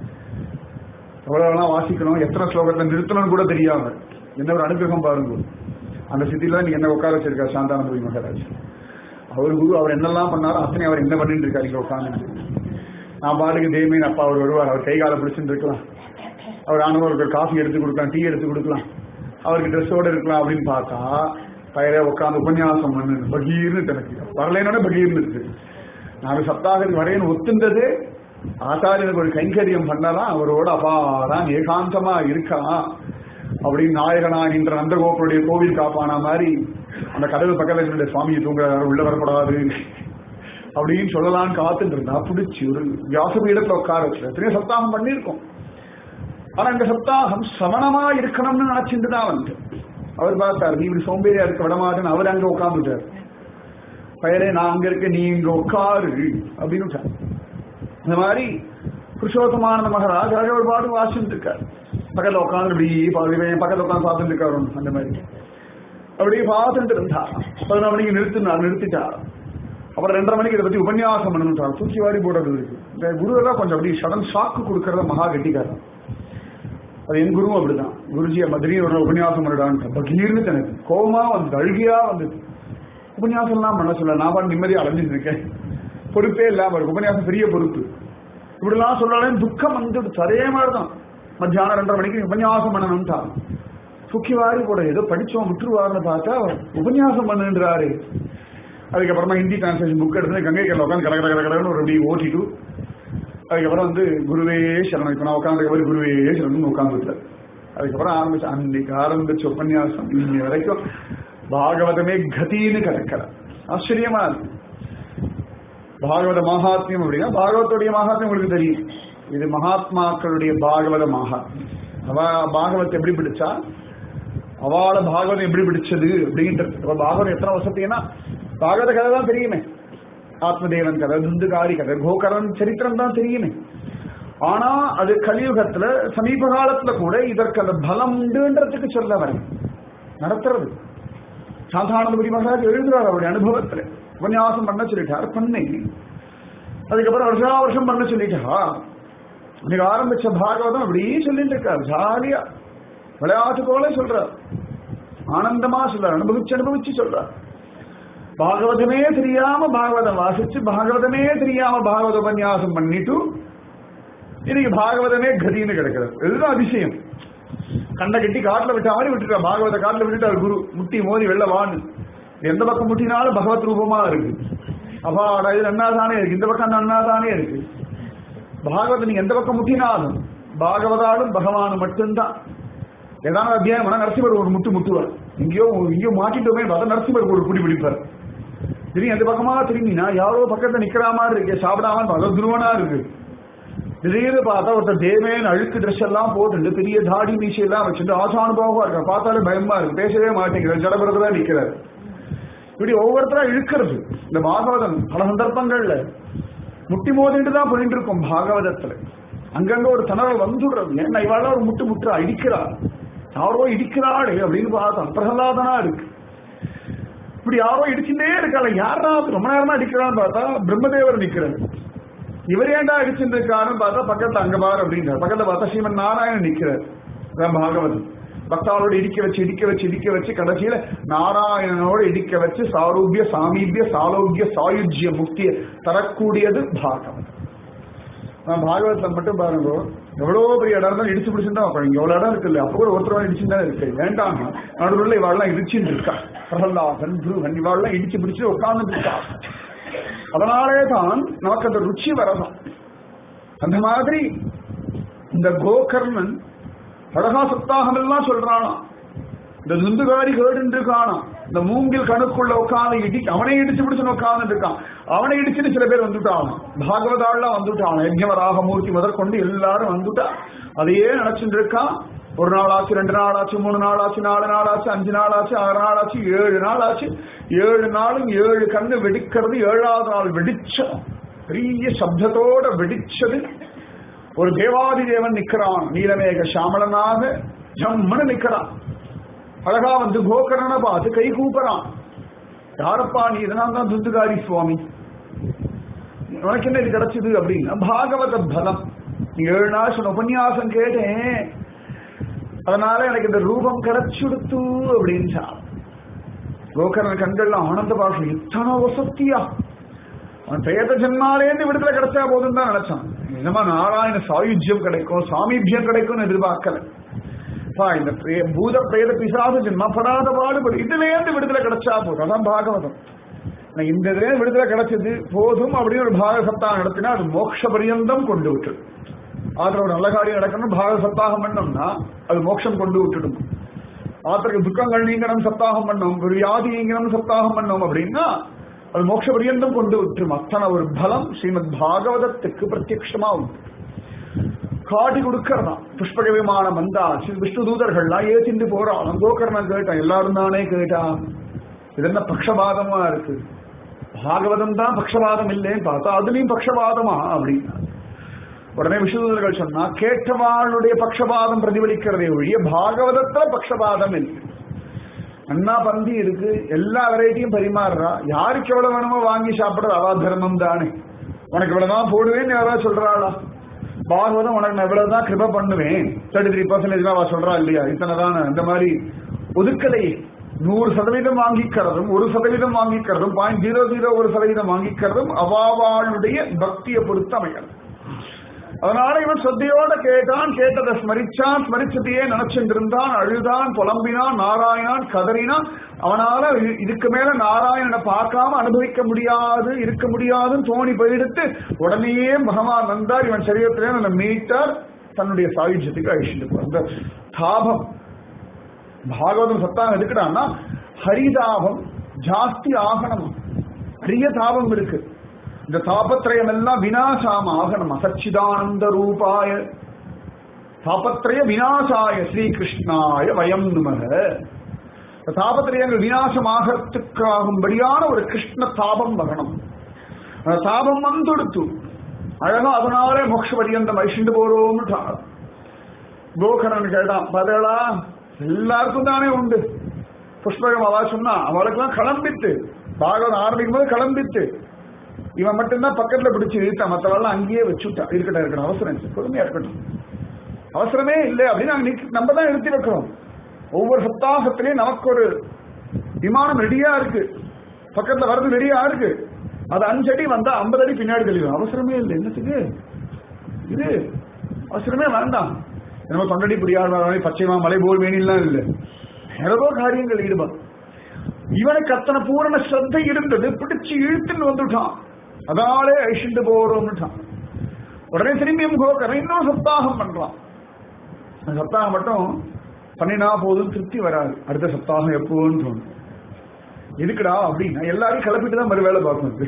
எவ்வளோலாம் வாசிக்கணும், எத்தனை ஸ்லோகத்தை நிறுத்தணும்னு கூட தெரியாம என்ன ஒரு அனுகிரகம் பாருங்க. அந்த சித்தியில நீ என்ன உட்கார வச்சிருக்காரு சாந்தானந்தபுரி மகாராஜ். அவர் குரு, அவர் என்னெல்லாம் பண்ணாரோ அத்தனை அவர் என்ன பண்ணிட்டு இருக்காரு இங்க உட்காந்து. நான் பாட்டுக்கு தேமின்னு அப்பா அவர் வருவார், அவர் கை காலை பிடிச்சிட்டு இருக்கலாம், அவர் ஆனவருக்கு காஃபி எடுத்து கொடுக்கலாம், டீ எடுத்து கொடுக்கலாம், அவருக்கு ட்ரெஸ்ஸோடு இருக்கலாம் அப்படின்னு பார்த்தா பயிரே உட்காந்து உபன்யாசம் பண்ணு பகீர்னு எனக்கு வரலைன்னோட பகீர்னு இருக்கு. நான் சப்தாகத்துக்கு வரேன்னு ஒத்துந்தது ஆச்சாரியனுக்கு ஒரு கைங்கரியம் பண்ணலாம், அவரோட அபாரம் ஏகாந்தமா இருக்கலாம் அப்படின்னு நாயகனா நின்ற நந்தகோபுடைய கோவில் காப்பான மாதிரி அந்த கடவுள் பக்கத்தில் என்னுடைய சுவாமியை தூங்குறாரு, உள்ள வரப்படாது அப்படின்னு சொல்லலான்னு காத்துட்டு இருந்தா பிடிச்சி ஒரு வியாசபீடத்துல உட்கார வச்சு எத்தனையோ சப்தாகம் பண்ணியிருக்கோம். ஆனா இந்த சப்தாகம் சமணமா இருக்கணும்னு நினைச்சிட்டு தான் வந்து அவர் பார்த்தாரு, நீ இப்படி சோம்பேறியா இருக்க விடமாட்டேன்னு அவர் அங்க உட்காந்துட்டாரு. பையனே நான் அங்க இருக்க, நீ இங்க உட்காரு அப்படின்னு. இந்த மாதிரி புருஷோத்தமானந்த மகாராஜ் ஒரு பாட்டு வாசிச்சுட்டு இருக்காரு. பக்கத்துல உட்காந்து இப்படி பக்கத்துல உட்காந்து பார்த்துட்டு இருக்காரு. அந்த மாதிரி அப்படியே பார்த்துட்டு இருந்தா 11 மணிக்கு நிறுத்திட்டார். அப்புறம் 2:30 மணிக்கு இதை பத்தி உபன்யாசம் பண்ணணும், தூக்கி வாரி போடுறது இருக்கு. இந்த குருவெல்லாம் கொஞ்சம் அப்படி சடன் ஷாக்கு கொடுக்கறத மகா கெட்டிக்காரன். அது என் குருவும் அப்படிதான். குருஜியை மதுரையில் ஒரு உபன்யாசம் பண்ணிடான்னு பகீர்னு எனக்கு கோபமா வந்து அழுகியா வந்தது. உபன்யாசம்லாம் பண்ண சொல்ல, நான் பாட்டு நிம்மதியா அலைஞ்சிட்டு இருக்கேன், பொறுப்பே இல்லாம இருக்கு. உபன்யாசம் பெரிய பொறுப்பு. இப்படிலாம் சொன்னாலும் துக்கம் வந்துடுச்சு. அதே மாதிரிதான் மத்தியானம் 2:30 மணிக்கு உபன்யாசம் பண்ணணும்ட்டா தூக்கி வாரி போட, ஏதோ படிச்சோம் விட்டுருவாருன்னு பார்த்தா உபன்யாசம் பண்ணுன்றாரு. அதுக்கப்புறமா ஹிந்தி டிரான்ஸ்லேஷன் புக் எடுத்து கங்கை கரையில் உட்காந்து கடற்கரை ஒரு அப்படி ஓட்டிட்டு அதுக்கப்புறம் வந்து குருவே சரணம். இப்போ நான் உட்காந்துருக்க குருவே சரணம் உட்காந்துருக்காரு. அதுக்கப்புறம் அன்னைக்கு ஆரம்பிச்ச உபன்யாசம் இன்னி வரைக்கும் பாகவதமே கதின்னு கிடக்கிற ஆச்சரியமா இருக்கு. பாகவத மகாத்மியம் அப்படின்னா பாகவத்துடைய மகாத்மியம் உங்களுக்கு தெரியும். இது மகாத்மாக்களுடைய பாகவத மகாத்மியம். அவ பாகவத்தை எப்படி பிடிச்சா அவளை பாகவதம் எப்படி பிடிச்சது அப்படின்றது. பாகவதம் எத்தனை வசதினா பாகவத கதை தான் தெரியுமே. ஆத்மதேவன் கதை, துந்துகாரி கதை, கோகரன் சரித்திரம் தான் தெரியுமே. ஆனா அது கலியுகத்துல சமீப காலத்துல கூட இதற்கு அந்த பலம் உண்டுன்றதுக்கு சொல்ல வர நடத்துறது. சாதாரணபுரி மகாராஜ் எழுதுறாரு அவருடைய அனுபவத்துல. உபன்யாசம் பண்ண சொல்லிட்டார், பண்ணி அதுக்கப்புறம் வருஷம் பண்ண சொல்லிட்டா. இன்னைக்கு ஆரம்பிச்ச பாகவதம் அப்படியே சொல்லிட்டு இருக்காரு. ஜாலியா விளையாட்டு போல சொல்றார், ஆனந்தமா சொல்றார், அனுபவிச்சு சொல்றார். பாகவதமே தெரியாம பாகவதம் வாசிச்சு பாகவதமே தெரியாம பாகவத உபன்யாசம் பண்ணிட்டு இன்னைக்கு பாகவதமே கதின்னு கிடக்கிறது. இதுதான் அதிசயம். கண்ணை கட்டி காட்டுல விட்ட மாதிரி விட்டுட்டா. பாகவத காட்டுல விட்டுட்டார் குரு. முட்டி மோதி வெள்ள வான்னு எந்த பக்கம் முட்டினாலும் பகவத் ரூபமா இருக்கு. அப்பாடா இது நன்னாதானே இருக்கு, இந்த பக்கம் நன்னாதானே இருக்கு. பாகவத நீங்க எந்த பக்கம் முட்டினாலும் பாகவதாலும் பகவான் மட்டும்தான். ஏதாவது அத்தியாயம் நரசிம்மர் ஒரு முட்டுவார். எங்கேயோ மாட்டிட்டோமே பார்த்தா நரசிம்மர் ஒரு குடி பிடிப்பார். திரும்பி எந்த பக்கமா திரும்பினா யாரோ பக்கத்துல நிக்கிற மாதிரி இருக்கு, சாப்பிடாம பார்த்தா துருவனா இருக்கு. திடீர்னு பார்த்தா ஒருத்தர் தேவேன் அழுக்கு ட்ரெஸ் எல்லாம் போட்டு பெரிய தாடி மீசை எல்லாம் வச்சுட்டு ஆசானுபாவா இருக்காரு. பார்த்தாலே பயமா இருக்கு, பேசவே மாட்டேங்கிறார், ஜடபரதா நிக்கிறார். இப்படி ஒவ்வொருத்தரா இழுக்கிறது. இந்த பாகவதம் பல சந்தர்ப்பங்கள்ல முட்டி மோதிட்டு தான் போயிட்டு இருக்கும். பாகவதத்துல அங்கங்க ஒரு தணல் வந்துடுறது. ஏன்னா இவாள ஒரு முட்டுறா, இடிக்கிறா, யாரோ இடிக்கிறாளே அப்படின்னு பார்த்தா பிரகலாதனா இருக்கு. இப்படி யாரோ இடிச்சுட்டே இருக்காள, யாரா ரொம்ப நேரமா இடிக்கிறான்னு பார்த்தா பிரம்மதேவர் நிக்கிறாரு. இவர் ஏண்டா இடிச்சுட்டு இருக்காருன்னு பார்த்தா பக்கத்துல அங்க பாரு அப்படின்றார். பக்கத்துல பார்த்தா ஸ்ரீமன் நாராயணன் நிக்கிறார். பாகவதம் பக்தாவோட இடிக்க வச்சு கடைசியில நாராயணனோட இடிக்க வச்சு சாரூபிய சாமீபிய சாலோக்கிய சாயுஜ்ய முக்திய தரக்கூடியது பாகவதம். பாகவதத்தை மட்டும் பாருங்க, எவ்வளவு பெரிய இடம் இருந்தாலும் இடிச்சு பிடிச்சுதான் இங்க எவ்வளவு இடம் இருக்கு இல்ல, அப்ப கூட ஒருத்தர் இடிச்சுதான் இருக்கு. வேண்டாம் நடுவில் இவாள்லாம் இடிச்சுட்டு இருக்கா. பிரகலாதன் துருவன் இவாள்லாம் இடிச்சு பிடிச்சு உட்கார்ந்து இருக்கா. அதனாலே தான் நமக்கு அந்த ருச்சி வரதான். அந்த மாதிரி இந்த கோகர்ணன் அழகா சப்தாகம் எல்லாம் சொல்றானா. இந்த துந்துகாரி கேடு இருக்கானா. இந்த மூங்கில் கணுக்குள்ள உட்காந்து அவனை இடிச்சு பிடிச்சு உட்கார்ந்து இருக்கான். அவனை இடிச்சுட்டு சில பேர் வந்துட்டான். பாகவதாள்லாம் வந்துட்டான். யஜ்ஞவராகமூர்த்தி முதற்கொண்டு எல்லாரும் வந்துட்டா. அதையே நினைச்சுட்டு இருக்கான். ஒரு நாள் ஆச்சு, 2 நாள் ஆச்சு, 3 நாள் ஆச்சு, 4 நாள் ஆச்சு, 5 நாள் ஆச்சு, 6 நாள் ஆச்சு, 7 நாள் ஆச்சு. 7 நாளும் 7 கண்ணு வெடிக்கிறது. 7வது நாள் வெடிச்ச பெரிய சப்தத்தோட வெடிச்சது. ஒரு தேவாதி தேவன் நிக்கிறான், நீலமேக சாமளனாக ஜம்மனு நிக்கிறான். அழகா வந்து கோகர்ணனை பார்த்து கை கூப்பறான். யாரப்பா நீ? இதனால தான் துந்துகாரி சுவாமி, உனக்கு என்ன இது கிடைச்சது அப்படின்னா பாகவத பலம். நீ 7 நாள் சொன்ன உபன்யாசம் கேட்டேன், அதனால எனக்கு இந்த ரூபம் கிடைச்சுடுத்து அப்படின்னு. கோகர்ணன் கண்கள்ல ஆனந்த பாஷம். எத்தனை வசத்தியா அவன் பிரேத ஜென்மாலேருந்து விடுதலை கிடைச்சா போதும் தான் நினைச்சான். என்னமா நாராயண சாயுஜ்யம் கிடைக்கும், சாமீபியம் கிடைக்கும்னு எதிர்பார்க்கல. இந்த பூத பிரேத பிசாசு ஜென்மா படாத பாடுபடு, இதுல இருந்து விடுதலை கிடைச்சா போதும். அதான் பாகவதம். இந்த இதுல விடுதலை கிடைச்சது போதும் அப்படின்னு ஒரு பாக சப்தாகம் நடத்தினா அது மோட்ச பரியந்தம் கொண்டு விட்டு. ஆத்திர ஒரு நல்ல காரியம் நடக்கணும் பாக சப்தாகம் பண்ணோம்னா அது மோட்சம் கொண்டு விட்டுடும். ஆத்திரக்கு துக்கங்கள் நீங்கணும் சப்தாகம் பண்ணோம், ஒரு வியாதி நீங்கணும் சப்தாகம் பண்ணோம் அப்படின்னா அது மோட்ச பரியந்தம் கொண்டு விட்டுரும். அத்தனை ஒரு பலம் ஸ்ரீமத் பாகவதத்துக்கு பிரத்யட்சமா உண்டு. காட்டி கொடுக்கறதா. புஷ்பக விமானம் வந்தா விஷ்ணு தூதர்கள்லாம் ஏத்திட்டு போறான். கோகர்ணன் கேட்டான், எல்லாரும் தானே கேட்டான், இது என்ன பக்ஷபாதமா இருக்கு? பாகவதம் தான் பக்ஷபாதம் இல்லைன்னு பார்த்தா அதுலயும் பக்ஷபாதமா அப்படின்னா உடனே விஷ்ணுதூதர்கள் சொன்னா கேட்டவாளுடைய பக்ஷபாதம் பிரதிபலிக்கிறதே ஒழிய பாகவதத்துல பக்ஷபாதம் இல்லை. அண்ணா பந்தி இருக்கு, எல்லா வெரைட்டியும் பரிமாறுறா. யாருக்கு எவ்வளவு வேணுமோ வாங்கி சாப்பிடுறது அவா தர்மம் தானே. உனக்கு இவ்வளவுதான் போடுவேன்னு யாராவது சொல்றாளா? பாகவதம் உனக்கு நான் இவ்வளவுதான் கிருப பண்ணுவேன் 33% அவ சொல்றா இல்லையா? இத்தனைதான். இந்த மாதிரி ஒதுக்கலையே 100% வாங்கிக்கிறதும் 1% வாங்கிக்கிறதும் 0.001% வாங்கிக்கிறதும் அவாவாளுடைய பக்தியை பொறுத்து அமைகிறது. அதனால இவன் ஸ்ரத்தையோட கேட்டான், கேட்டதை ஸ்மரிச்சான், ஸ்மரிச்சதையே நினைச்சுட்டு இருந்தான், அழுதான், புலம்பினான், நாராயணான், கதறினான். அவனால இதுக்கு மேல நாராயணனை பார்க்காம அனுபவிக்க முடியாது, இருக்க முடியாதுன்னு தோணி போயிடுத்து. உடனேயே பகவான் வந்தார், இவன் சரீரத்திலே அந்த மீட்டார், தன்னுடைய சாயுஜ்யத்துக்கு அழிச்சுட்டு போறார். அந்த தாபம் பாகவதம் சத்தாங்க எதுக்குடான்னா ஹரிதாபம் ஜாஸ்தி ஆகணும். நிறைய தாபம் இருக்கு. இந்த தாபத்திரயம் எல்லாம் விநாசாம ஆகணும். சச்சிதானந்த ரூபாய தாபத்திரய விநாசாய ஸ்ரீகிருஷ்ணாய வயம் நமக. தாபத்திரயங்கள் விநாசமாகத்துக்காகும்படியான ஒரு கிருஷ்ண தாபம் வரணும். அந்த தாபம் வந்துடுத்து அழகா அதனாலே மோட்ச பரியந்தம் ஐஷண்டு போறோம்னு கோகரன் கேட்டான். பதேளா எல்லாருக்கும் தானே உண்டு. புஷ்பகம் அவா சொன்னா அவளுக்கெல்லாம் கிளம்பித்து, பாகவதம் ஆரம்பிக்கும் போது கிளம்பித்து. இவன் மட்டும்தான் பக்கத்துல பிடிச்சு இழுத்தா, மற்றவெல்லாம் அங்கேயே வச்சுட்டா. இருக்கட்டும் அவசரம் பொறுமையா இருக்கட்டும், அவசரமே இல்லை அப்படின்னு நம்ம தான் நிறுத்தி வைக்கிறோம். ஒவ்வொரு சப்தாகத்திலையும் நமக்கு ஒரு விமானம் ரெடியா இருக்கு, பக்கத்துல வரது ரெடியா இருக்கு. அது 5 அடி வந்தா 50 அடி பின்னாடி தெளிவும். அவசரமே இல்லை. என்னத்துக்கு இது அவசரமே வேண்டாம். நம்ம தொண்டடி புரியாத பச்சைமா மலை போல் வேணிலாம் இல்லை, ஏதோ காரியங்கள் ஈடுபாடு. இவனுக்கு அத்தனை பூரண ஸ்ரத்தை இருந்தது, பிடிச்சு இழுத்துன்னு வந்துட்டான். அதாலே ஐஷண்டு போறோம்னுட்டான். உடனே திரும்பியும் கோக்கரன் இன்னும் சப்தாகம் பண்றான். அந்த சப்தாகம் மட்டும் பண்ணினா போதும் திருப்தி வராது. அடுத்த சப்தாகம் எப்போன்னு தோணும். எதுக்குடா அப்படின்னா எல்லாரையும் கலப்பிட்டு தான் மறு வேலை பார்க்கணும்.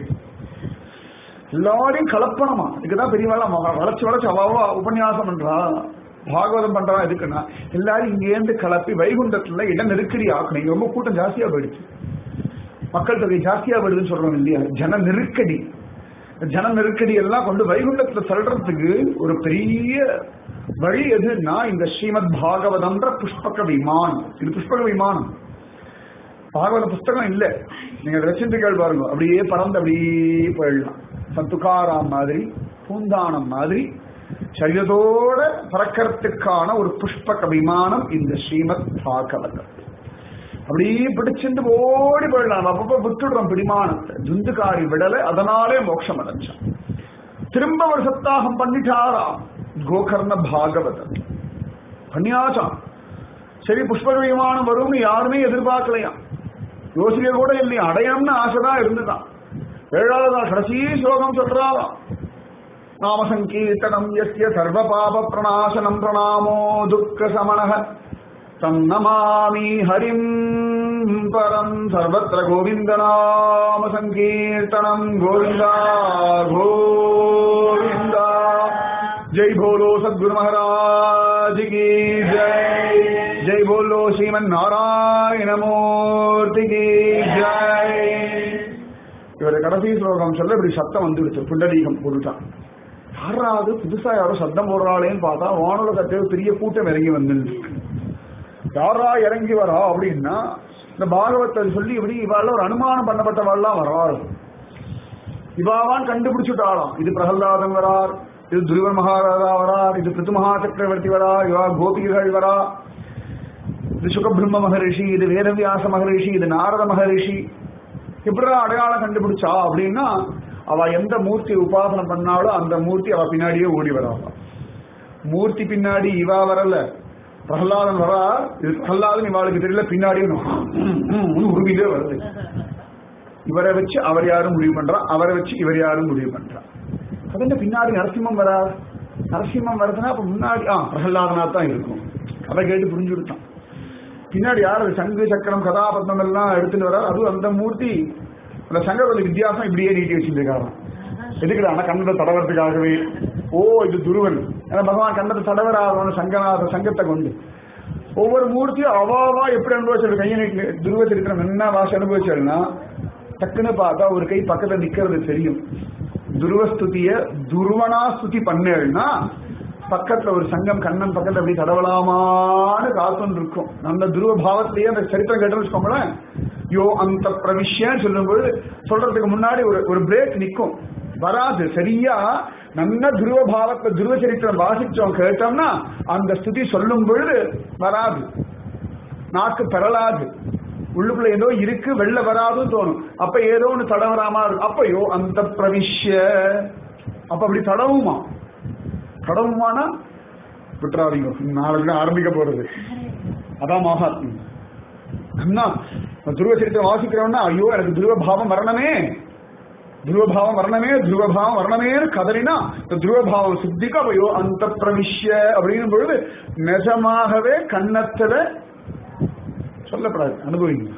எல்லாரையும் கலப்பணமா இதுக்குதான் பெரிய வேலை. வளைச்சு அவாவா உபன்யாசம் பண்றா, பாகவதம் பண்றா. எதுக்குன்னா எல்லாரும் இங்கேருந்து கலப்பி வைகுண்டத்துல இடம் நெருக்கடி ஆக்கணும். ரொம்ப கூட்டம் ஜாஸ்தியா போயிடுச்சு, மக்கள் தொகை ஜாஸ்தியா போயிடுதுன்னு சொல்றோம் இல்லையா. ஜன நெருக்கடி எல்லாம் கொண்டு வைகுண்டத்துல சொல்றதுக்கு ஒரு பெரிய வழி எதுன்னா இந்த ஸ்ரீமத் பாகவதம்ன்ற புஷ்பக விமானம். இது புஷ்பக விமானம். பாகவத புஸ்தகம் இல்ல, நீங்க ரசிந்துகள் பாருங்க, அப்படியே பறந்து அப்படியே போயிடலாம். சத்துகாராம் மாதிரி, பூந்தானம் மாதிரி சரீரத்தோட பறக்கிறதுக்கான ஒரு புஷ்பக விமானம் இந்த ஸ்ரீமத் பாகவதம். அப்படியே பிடிச்சிட்டு ஓடி போயிடலாம். அப்பப்ப விட்டுடுறோம் பிடிமானத்தை. துந்துகாரி விடலை, அதனாலே மோட்சம் அடைஞ்சான். திரும்ப ஒரு சப்தாகம் பண்ணிட்டாராம் கோகர்ண பாகவதம் பண்ணியாச்சான். சரி புஷ்பக விமானம் வரும்னு யாருமே எதிர்பார்க்கலையா, யோசிக்க கூட இல்லையா. அடையணும்னு ஆசைதான் இருந்துதான். 7வது கடைசி ஸ்லோகம் சொல்றாராம். நாம சங்கீர்த்தனம் யஸ்ய சர்வ பாப பிரணாசனம் பிரணாமோ துக்க சமனஹ தம் நமாமி ஹரிம் பரம் சர்வத்ர கோவிந்த நாம சங்கீர்த்தனம் கோவிந்தா கோவிந்தா. ஜெய் போலோ சத்குரு மகாராஜ் கி ஜெய். ஜெய் போலோ ஸ்ரீமன் நாராயண மூர்த்தி கி ஜெய். இவரை கடைசி ஸ்லோகம் சொல்ல இப்படி சத்தம் வந்துடுச்சு. புண்டரீகம் போட்டுட்டான். யாராவது புதுசா யாரோ சத்தம் போடுறாளேன்னு பார்த்தா வானோட கட்டே பெரிய கூட்டம் இறங்கி வந்து யாரா இறங்கி வரா அப்படின்னா இந்த பாகவத்தை சொல்லி இப்படி இவாள் ஒரு அனுமானம் பண்ணப்பட்டவாள்லாம் வராள். இவாவான் கண்டுபிடிச்சுட்டாளாம். இது பிரகல்லாதன் வரார், இது துருவன் மகாராஜா வரார், இது பிருத்து மகா சக்கரவர்த்தி வரா, இவா கோபிகள் வரா, இது சுகபிரம்ம மகரிஷி, இது வேதவியாச மகரிஷி, இது நாரத மகரிஷி. எப்படி அடையாளம் கண்டுபிடிச்சா அப்படின்னா அவ எந்த மூர்த்தி உபாசனை பண்ணாலும் அந்த மூர்த்தி அவ பின்னாடியே ஓடி வராளா. மூர்த்தி பின்னாடி இவா வரல, பிரகலாதன் வரா. இது பிரகலாதன் இவாளுக்கு தெரியல, பின்னாடியும் உருவிலே வருது. இவரை வச்சு அவர் யாரும் முடிவு பண்றா, அவரை வச்சு இவர் யாரும் முடிவு பண்றா. அது பின்னாடி நரசிம்மம் வரா. நரசிம்மம் வருதுன்னா அப்ப முன்னாடி பிரகலாதனா தான் இருக்கும். அதை கேட்டு புரிஞ்சு கொடுத்தான். பின்னாடி யார் சங்கு சக்கரம் கதாபத்மம் எல்லாம் எடுத்துட்டு வர்றாரு. அதுவும் அந்த மூர்த்தி அந்த சங்கரோட வித்தியாசம் இப்படியே நீட்டி வச்சிருக்காராம். எதுக்குடா கண்ணத்தை தடவறதுக்காகவே. ஓ இது துருவன், பகவான் கண்ணத்தை தடவராத சங்கநாத சங்கத்தை கொண்டு ஒவ்வொரு மூர்த்தியும் அவாவா எப்படி அனுபவிச்சு கையை நீட்டு துருவ சரித்திரம் என்ன வாசி அனுபவிச்சா டக்குன்னு பார்த்தா ஒரு கை பக்கத்துல நிக்கிறது தெரியும். துருவஸ்துதிய துருவனா ஸ்துதி பண்ணேன்னா பக்கத்துல ஒரு சங்கம் கண்ணன் பக்கத்துல அப்படி தடவலாமான்னு காத்துன்னு இருக்கும். அந்த துருவ பாவத்திலேயே அந்த சரித்திரம் கேட்டு வச்சுக்கோங்களேன். யோ அந்த பிரவிஷ்யன்னு சொல்லும்போது சொல்றதுக்கு முன்னாடி ஒரு பிரேக் நிற்கும், வராது. சரியா நல்ல துருவ பாவத்தை துருவ சரித்திரம் வாசிச்சோம் கேட்டோம்னா அந்த ஸ்துதி சொல்லும் பொழுது வராது, நாக்கு பெறலாது, உள்ளுக்குள்ள ஏதோ இருக்கு வெளில வராதுன்னு தோணும். அப்ப ஏதோ ஒண்ணு தடவராமா இருக்கும். அப்ப யோ அந்த பிரவிஷ்ய அப்ப அப்படி தடவுமா. கடவுமானா விட்டுறாதீங்க, நாளைக்கு ஆரம்பிக்க போறது. அதான் மகாத்மியம். அண்ணா துருவ சரித்திரம் வாசிக்கிறோம்னா ஐயோ எனக்கு துருவபாவம் வரணுமே, துருவபாவம் வரணுமே, துருவபாவம் வரணுமேன்னு கதறினா இந்த துருவபாவம் சித்திக்கு அப்பயோ அந்த பிரவிஷ்ய அப்படின்னும் பொழுது நிஜமாகவே கண்ணத்துல சொல்லப்படாது, அனுபவிங்க,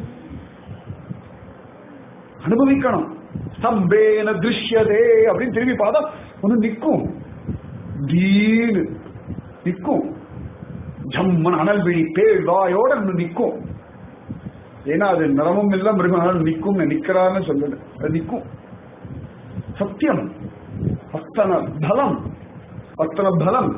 அனுபவிக்கணும். ஸ்தம்பேன திருஷ்யதே அப்படின்னு திரும்பி பார்த்தா ஒண்ணு நிற்கும், தீனு நிற்கும், ஜம்மன் அனல் விழி பேர் வாயோட நிற்கும். ஏன்னா அது நிறமும் இல்ல மிருகம் நிற்கும், நிக்கிறான்னு சொல்லல, அது நிற்கும். சத்தியம் அத்தனை பலம், அத்தனை பலம்.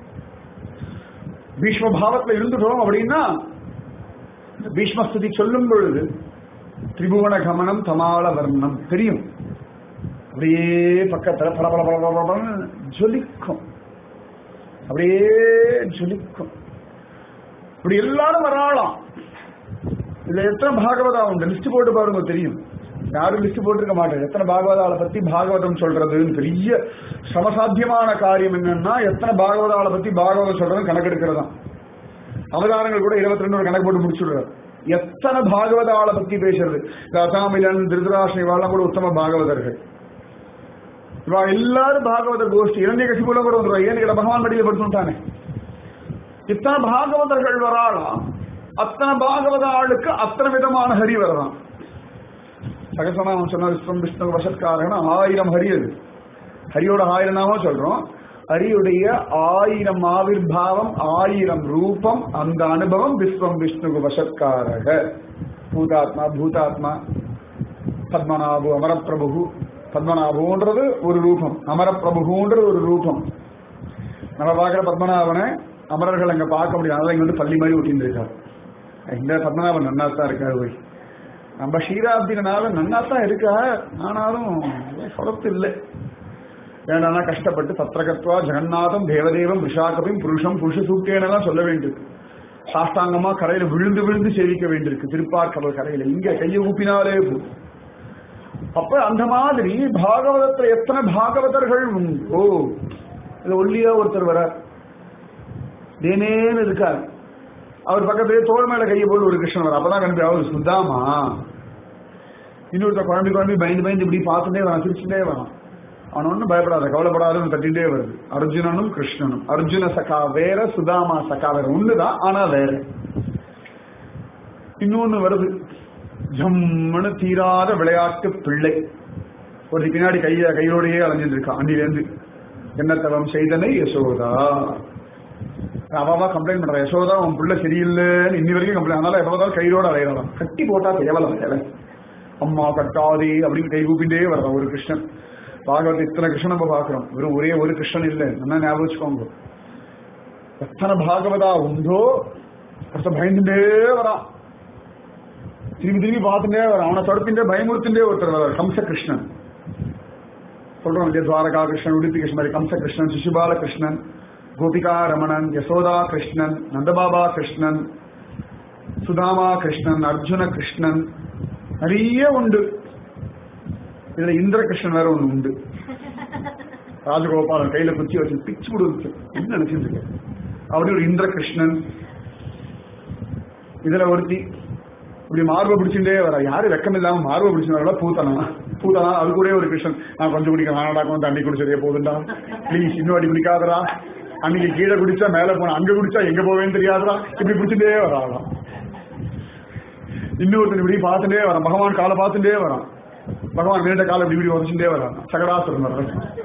பீஷ்ம பாவத்துல இருந்துட்டோம் அப்படின்னா பீஷ்மஸ்துதி சொல்லும் பொழுது திரிபுவன கமனம் தமால வர்ணம் தெரியும், அப்படியே பக்கத்துல பல பல பல பல ஜொலிக்கும், அப்படியே ஜொலிக்கும். இப்படி எல்லாரும் வராளாம். இதுல எத்தனை பாகவதா உண்டு லிஸ்ட் போட்டு பாருங்க தெரியும். யாரும் லிஸ்ட் போட்டிருக்க மாட்டேன். எத்தனை பாகவதாவை பத்தி பாகவதம் சொல்றதுன்னு பெரிய சமசாத்தியமான காரியம் என்னன்னா எத்தனை பாகவதாவை பத்தி பாகவதம் சொல்றது கணக்கெடுக்கிறதா. அவதாரங்கள் கூட 22 கணக்கு போட்டு முடிச்சுடுறாரு. எத்தனை பாகவதாவை பத்தி பேசுறது. அசாமிலன் திருதராஷ்டிரம் இவாளெல்லாம் கூட உத்தம பாகவதர்கள். இவா எல்லாரும் பாகவத கோஷ்டி. இலங்கை கட்சிக்குள்ள கூட வந்துருவா. ஏன்னு கேட்ட பகவான் மடியில படுத்துட்டானே. இத்தனை பாகவதர்கள் வராளாம். அத்தனை பாகவத ஆளுக்கு அத்தனை விதமான ஹரி வரலாம். சகசநாமம் சொன்ன விஸ்வம் விஷ்ணு வசத்காரன் 1000 ஹரி. அது ஹரியோட 1000 நாமம் சொல்றோம். ஹரியுடைய 1000 ஆவிர்பாவம், 1000 ரூபம், அந்த அனுபவம் விஸ்வம் விஷ்ணு வசத்காரக. பூதாத்மா, பூதாத்மா, பத்மநாபு, அமரப்பிரபு. பத்மநாபுன்றது ஒரு ரூபம், அமரப்பிரபுன்றது ஒரு ரூபம். நம்ம பார்க்குற பத்மநாபனை அமரர்கள் அங்க பார்க்க முடியாது. அதெல்லாம் இங்க வந்து பள்ளி மாதிரி ஒட்டின்னு இருக்காரு. இந்த பத்மநாபன் நன்னாத்தான் இருக்காரு. போய் நம்ம ஷீராப்தினால நன்னாத்தான் இருக்கா, ஆனாலும் சொலத்து இல்லை. ஏன்னா கஷ்டப்பட்டு தத்ரகத்வா ஜெகநாதம் தேவதேவம் விஷாகபையும் புருஷம் புருஷ சூக்கேனெல்லாம் சொல்ல வேண்டியிருக்கு. சாஷ்டாங்கமா கரையில விழுந்து விழுந்து சேவிக்க வேண்டியிருக்கு. திருப்பார்கடல் கரையில இங்க கையை ஊப்பினாலே போதும். அப்ப அந்த மாதிரி பாகவதத்துல எத்தனை பாகவதர்கள் உண்டோ. இது ஒல்லியா ஒருத்தர் வரார், தேனேன்னு இருக்கார். அவர் பக்கத்திலே தோல் மேல கையை போல் ஒரு கிருஷ்ணன் வர. அப்பதான் கண்டு அவர் சுத்தாமா. இன்னொருத்த குழம்பு குழம்பு பயந்து பயந்து இப்படி பார்த்துட்டே வரான், சிரிச்சுட்டே வரான். அவன் ஒன்னும் பயப்படாத, கவலைப்படாதுன்னு தட்டிகிட்டே வருது. அர்ஜுனனும் கிருஷ்ணனும். அர்ஜுன சகா வேற, சுதாமா சகா வேற. ஒண்ணுதான் ஆனா வேற. இன்னொன்னு வருது, ஜம்மனு தீராத விளையாட்டு பிள்ளை. ஒரு பின்னாடி கையோடையே அலைஞ்சிட்டு இருக்கான். அன்னிலேருந்து என்ன தவம் செய்தனை யசோதா. அவாவா கம்ப்ளைண்ட் பண்ற, யசோதா உன் பிள்ளை சரியில்லைன்னு இன்னி வரைக்கும் கம்ப்ளைண்ட். அதனால எப்போதான் கையோட அலையலாம். கட்டி போட்டா தேவலாம் வேலை. அம்மா கட்டாதே அப்படின்னு கை கூப்பிட்டே வரலாம் ஒரு கிருஷ்ணன். பாகவத இத்தனை கிருஷ்ணன் நம்ம பாக்குறோம். வெறும் ஒரே ஒரு கிருஷ்ணன் இல்லை. நல்லா ஞாபகம் வச்சுக்கோங்க. எத்தனை பாகவதா உண்டோ பயந்துட்டே வரான். திரும்பி திரும்பி பார்த்துட்டே வரான். அவனை தடுத்துட்டே பயமுறுத்துட்டே ஒருத்தர் வர்றார், கம்ச கிருஷ்ணன். சொல்றோம் இல்லையா, துவாரகா கிருஷ்ணன், உடுப்பி கிருஷ்ணன், கம்ச கிருஷ்ணன், சிசுபால கிருஷ்ணன், கோபிகா ரமணன், யசோதா கிருஷ்ணன், நந்தபாபா கிருஷ்ணன், சுதாமா கிருஷ்ணன், அர்ஜுன கிருஷ்ணன், நிறைய உண்டு. இதுல இந்திர கிருஷ்ணன் வேற ஒண்ணு உண்டு. ராஜகோபாலன் கையில குச்சி வச்சு பிச்சு கொடுத்து என்ன நினைச்சிட்டு இருக்க. அப்படி ஒரு இந்திர கிருஷ்ணன். இதுல ஒருத்தி இப்படி மார்பை பிடிச்சுட்டே வர. யாரு வெக்கம் இல்லாம மார்பை பிடிச்சுனா பூத்தனா. பூத்தனா அது கூட ஒரு கிருஷ்ணன். நான் கொஞ்சம் குடிக்க நானடாக்க வந்து தண்ணி குடிச்சதே போதுண்டா, பிளீஸ் இன்னும் அடி குடிக்காதரா. அன்னைக்கு கீழே குடிச்சா மேல போன, அங்க குடிச்சா எங்க போவேன்னு தெரியாதரா. இப்படி பிடிச்சுட்டே வராங்களாம். இன்னொருத்தன் இப்படி பார்த்துட்டே வரான். பகவான் காலை பார்த்துட்டே வரான். பகவான் நீண்ட காலை இப்படி இப்படி உதச்சுட்டே வரான். சகடாசுரன் வர்றான்.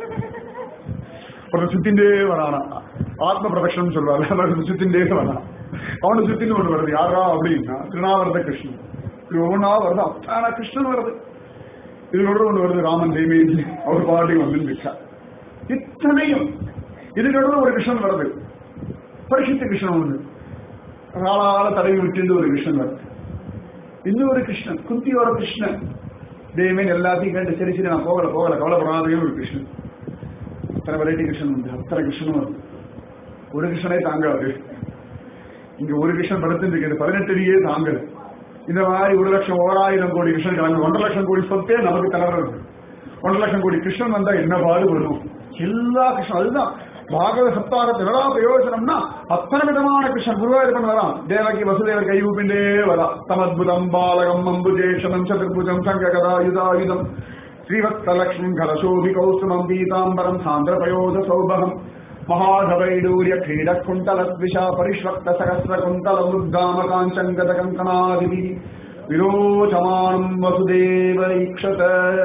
ஒரு சுத்திண்டே வரானா. ஆத்ம பிரதட்சணம் சொல்லுவாங்க. சுத்திண்டே வரான். அவனை சுத்தின்னு ஒன்று வருது. யாரா அப்படின்னா திருநாவரத கிருஷ்ணன். இப்படி ஒவ்வொன்றா வருது. ஆனா கிருஷ்ணன் வருது. இதோட ஒன்று வருது, ராமன் தேமேஜி அவர் பாட்டி வந்து விட்டார். இத்தனையும் இதுக்கோட ஒரு கிருஷ்ணன் வருது. பரிசுத்த கிருஷ்ணன் ஒன்று காலால தடவி விட்டு ஒரு கிருஷ்ணன் வருது. இன்னொரு கிருஷ்ணன், குந்தியோட கிருஷ்ணன். தேவன் எல்லாத்தையும் கேட்டு சரி சரி நான் போகல கவலைப்படாதே ஒரு கிருஷ்ணன். அத்தனை வெரைட்டி கிருஷ்ணன் உண்டு. அத்தனை கிருஷ்ணனும் வருது. ஒரு கிருஷ்ணனே தாங்காது. இங்க ஒரு கிருஷ்ணன் படுத்து இருக்கிறது 18 அடியே தாங்கல். இந்த மாதிரி 1,00,000 ஓராயிரம் கோடி கிருஷ்ணன் கிளம்பி 1,50,000 கோடி சொத்தே நமக்கு தலைவர் இருக்கு. 1,00,000 கோடி கிருஷ்ணன் வந்தா என்ன பாடு வரும். எல்லா கிருஷ்ணன் அதுதான் பாகவத சப்தாகத்தை எவ்வளோ பிரயோஜனம்னா அத்தனை விதமான கிருஷ்ணன் குருவாயூரப்பன் வரான். தேவகி வசுதேவர் கையூப்பிண்டே வரா. தமத்புதம் பாலகம் அம்புஜேஷனம் சதுர்புஜம் சங்ககதாயுதாயுதம் ஸ்ரீவத்ஸலக்ஷ்மம் கலசோபி கௌஸ்துமம் பீதாம்பரம் சாந்திரபயோத சௌபகம் மகாதவைடூரிய கிரீடக்குண்டலத்விஷா பரிஷ்வக்த சகஸ்ர குந்தல முத்தாம காஞ்சங்கத கங்கணாதிபி விரோச்சமானம் வசுதேவ ஈக்ஷத.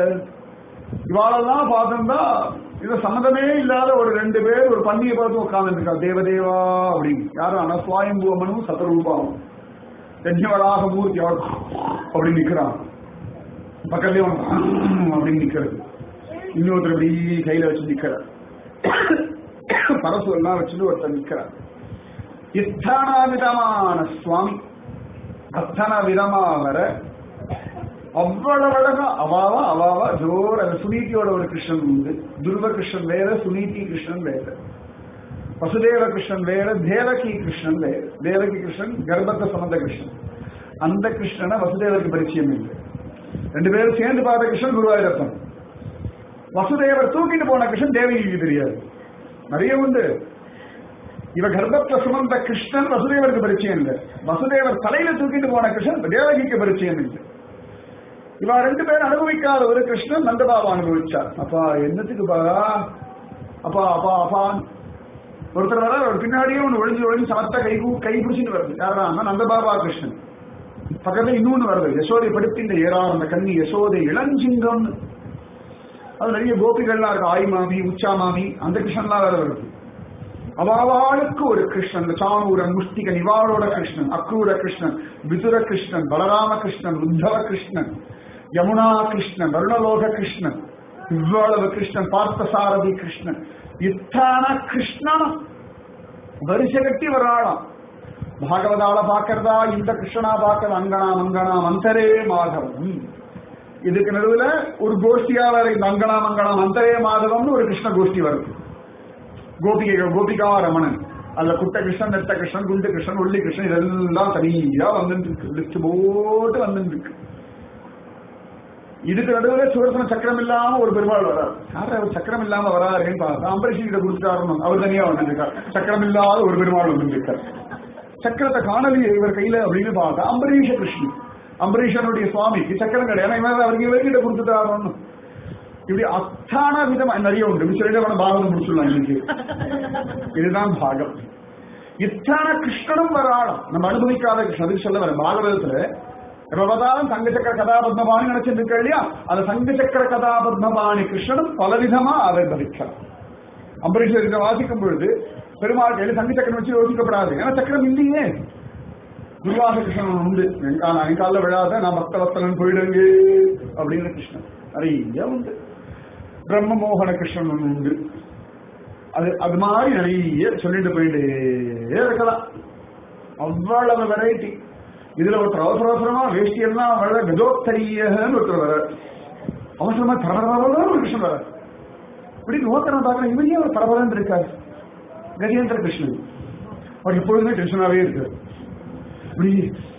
இவாளெல்லாம் பார்த்தோம்னா இது சம்மதமே இல்லாத ஒரு 2 பேர் ஒரு பன்னியை பார்த்து உட்கார்ந்துருக்கா. தேவதேவா அப்படின்னு யாரும் அனஸ்வாயம்புவமனும் சதரூபாவும் யஜ்ஞவராக மூர்த்தி அப்படி நிக்கிறான். பக்கத்துலயே அப்படின்னு நிக்கிறது. இன்னொருத்தர் இப்படி கையில வச்சு நிக்கிறார். பரசு எல்லாம் வச்சுட்டு ஒருத்தர் நிக்கிறார். இத்தனை விதமான சுவாமி அத்தனை விதமா வர அவ்வளவு அழகா அவாவா ஜோர அந்த சுனீதியோட ஒரு கிருஷ்ணன் உண்டு. துருவ கிருஷ்ணன் வேற, சுனீதி கிருஷ்ணன் வேற, வசுதேவ கிருஷ்ணன் வேற, தேவகி கிருஷ்ணன் வேற. தேவகி கிருஷ்ணன் கர்ப்பத்தை சம்பந்த கிருஷ்ணன். அந்த கிருஷ்ணனை வசுதேவருக்கு பரிச்சயம் இல்லை. 2 பேரும் சேர்ந்து பார்த்த கிருஷ்ணன் குருவாயூரப்பன். வசுதேவர் தூக்கிட்டு போன கிருஷ்ணன் தேவகிக்கு தெரியாது. நிறைய உண்டு. இவ கர்ப்பத்தை சுமந்த கிருஷ்ணன் வசுதேவருக்கு பரிச்சயம் இல்லை. வசுதேவர் தலையில தூக்கிட்டு போன கிருஷ்ணன் தேவகிக்கு பரிச்சயம் இல்லை. இவா 2 பேரும் அனுபவிக்காத ஒரு கிருஷ்ணன் நந்தபாபா அனுபவிச்சார். அப்பா என்னத்துக்கு பாரா அப்பா அப்பா அப்பா ஒருத்தர் வர ஒரு பின்னாடியே ஒன்று ஒழிஞ்சு சமத்த கை பிடிச்சிட்டு வருது. யாரா நந்தபாபா கிருஷ்ணன். பக்கத்துல இன்னொன்னு வருது, யசோதை படுத்தின்ற ஏறார் அந்த கண்ணி யசோதை இளஞ்சிங்கம். அது நிறைய கோபிகள்லாம் இருக்கு. ஆய் மாமி, உச்சா மாமி, அந்த கிருஷ்ணன்லாம் வேற வருது. அவாவாளுக்கு ஒரு கிருஷ்ணன். சானூரன், முஷ்டிகன், இவாளோட கிருஷ்ணன், அக்ரூர கிருஷ்ணன், விதுர கிருஷ்ணன், பலராம கிருஷ்ணன், உத்தவ கிருஷ்ணன், யமுனா கிருஷ்ணன், வருணலோக கிருஷ்ணன், இவ்வளவு கிருஷ்ணன், பார்த்தசாரதி கிருஷ்ணன், இத்தான கிருஷ்ணன் வரிசை கட்டி வராளாம். பாகவதால பாக்கிறதா இந்த கிருஷ்ணனா பார்க்கறது அங்கனா மந்தரே மாதவம். இதுக்கு நடுவுல ஒரு கோஷ்டியா வேற இந்த அங்கனா மந்தரே மாதவம்னு ஒரு கிருஷ்ண கோஷ்டி வருது. கோபிகா ரமணன், அதுல குட்ட கிருஷ்ணன், நெட்ட கிருஷ்ணன், குண்டு கிருஷ்ணன், ஒல்லி கிருஷ்ணன், இதெல்லாம் தனியா வந்துட்டு இருக்கு. லிஸ்ட் போட்டு வந்துட்டு இருக்கு. இதுக்கு நடுவுல சுதர்சன சக்கரம் இல்லாம ஒரு பெருமாள் வராரு. யாரு அவர் சக்கரம் இல்லாம வராருன்னு பார்த்தா அம்பரீஷ் கிட்ட கொடுத்துட்டாரு. அவர் தனியா வந்துருக்கார். சக்கரம் இல்லாத ஒரு பெருமாள் வந்துருக்கார். சக்கரத்தை காணலையே இவர் கையில அப்படின்னு பார்த்தா அம்பரீஷ கிருஷ்ணன். அம்பரீஷனுடைய சுவாமிக்கு சக்கரம் கிடையாது. அவருக்கு இவர்கிட்ட கொடுத்துட்டாரு. இப்படி அத்தான விதமா நிறைய உண்டு. சொல்லிட்டு பாகவதம் முடிச்சுடலாம் இன்னைக்கு. இதுதான் பாகம். இத்தான கிருஷ்ணனும் வராளம். நம்ம அனுபவிக்காத கிருஷ்ணன் சொல்ல வர பாகவதத்துல எப்பதாலும் சங்கச்சக்கர கதாபத்மபாணி நினைச்சிட்டு இருக்க இல்லையா? அந்த சங்கச்சக்கர கதாபத்மபாணி கிருஷ்ணனும் பலவிதமா ஆவிர்வவிக்கிறார். அம்பரீஷர் வாசிக்கும் பொழுது பெருமாள் கையில சங்கச்சக்கரம் வச்சு யோசிக்கப்படாது. ஏன்னா சக்கரம் இல்லையே. துர்வாச கிருஷ்ணன் உண்டு. என் காலில் விழாத நான் பக்தவஸ்தலன் போயிடுங்க அப்படின்னு கிருஷ்ணன் நிறைய உண்டு. பிரம்மமோகன கிருஷ்ணன் ஒன்று உண்டு. அது மாதிரி நிறைய சொல்லிட்டு போயிட்டே இருக்கலாம். அவ்வளவு வெரைட்டி. இதுல ஒருத்தர் அவசரமா வேஷ்டியெல்லாம் வர கஜோத்தரியன்னு ஒருத்தர் வர அவசரமா தரபரவா ஒரு கிருஷ்ணன் வர. இப்படி நோத்தனை பார்க்கற இவனே ஒரு பரபரன்னு இருக்காரு. கஜேந்திர கிருஷ்ணன் அவர் எப்பொழுதுமே டென்ஷனாவே இருக்காரு. இப்படி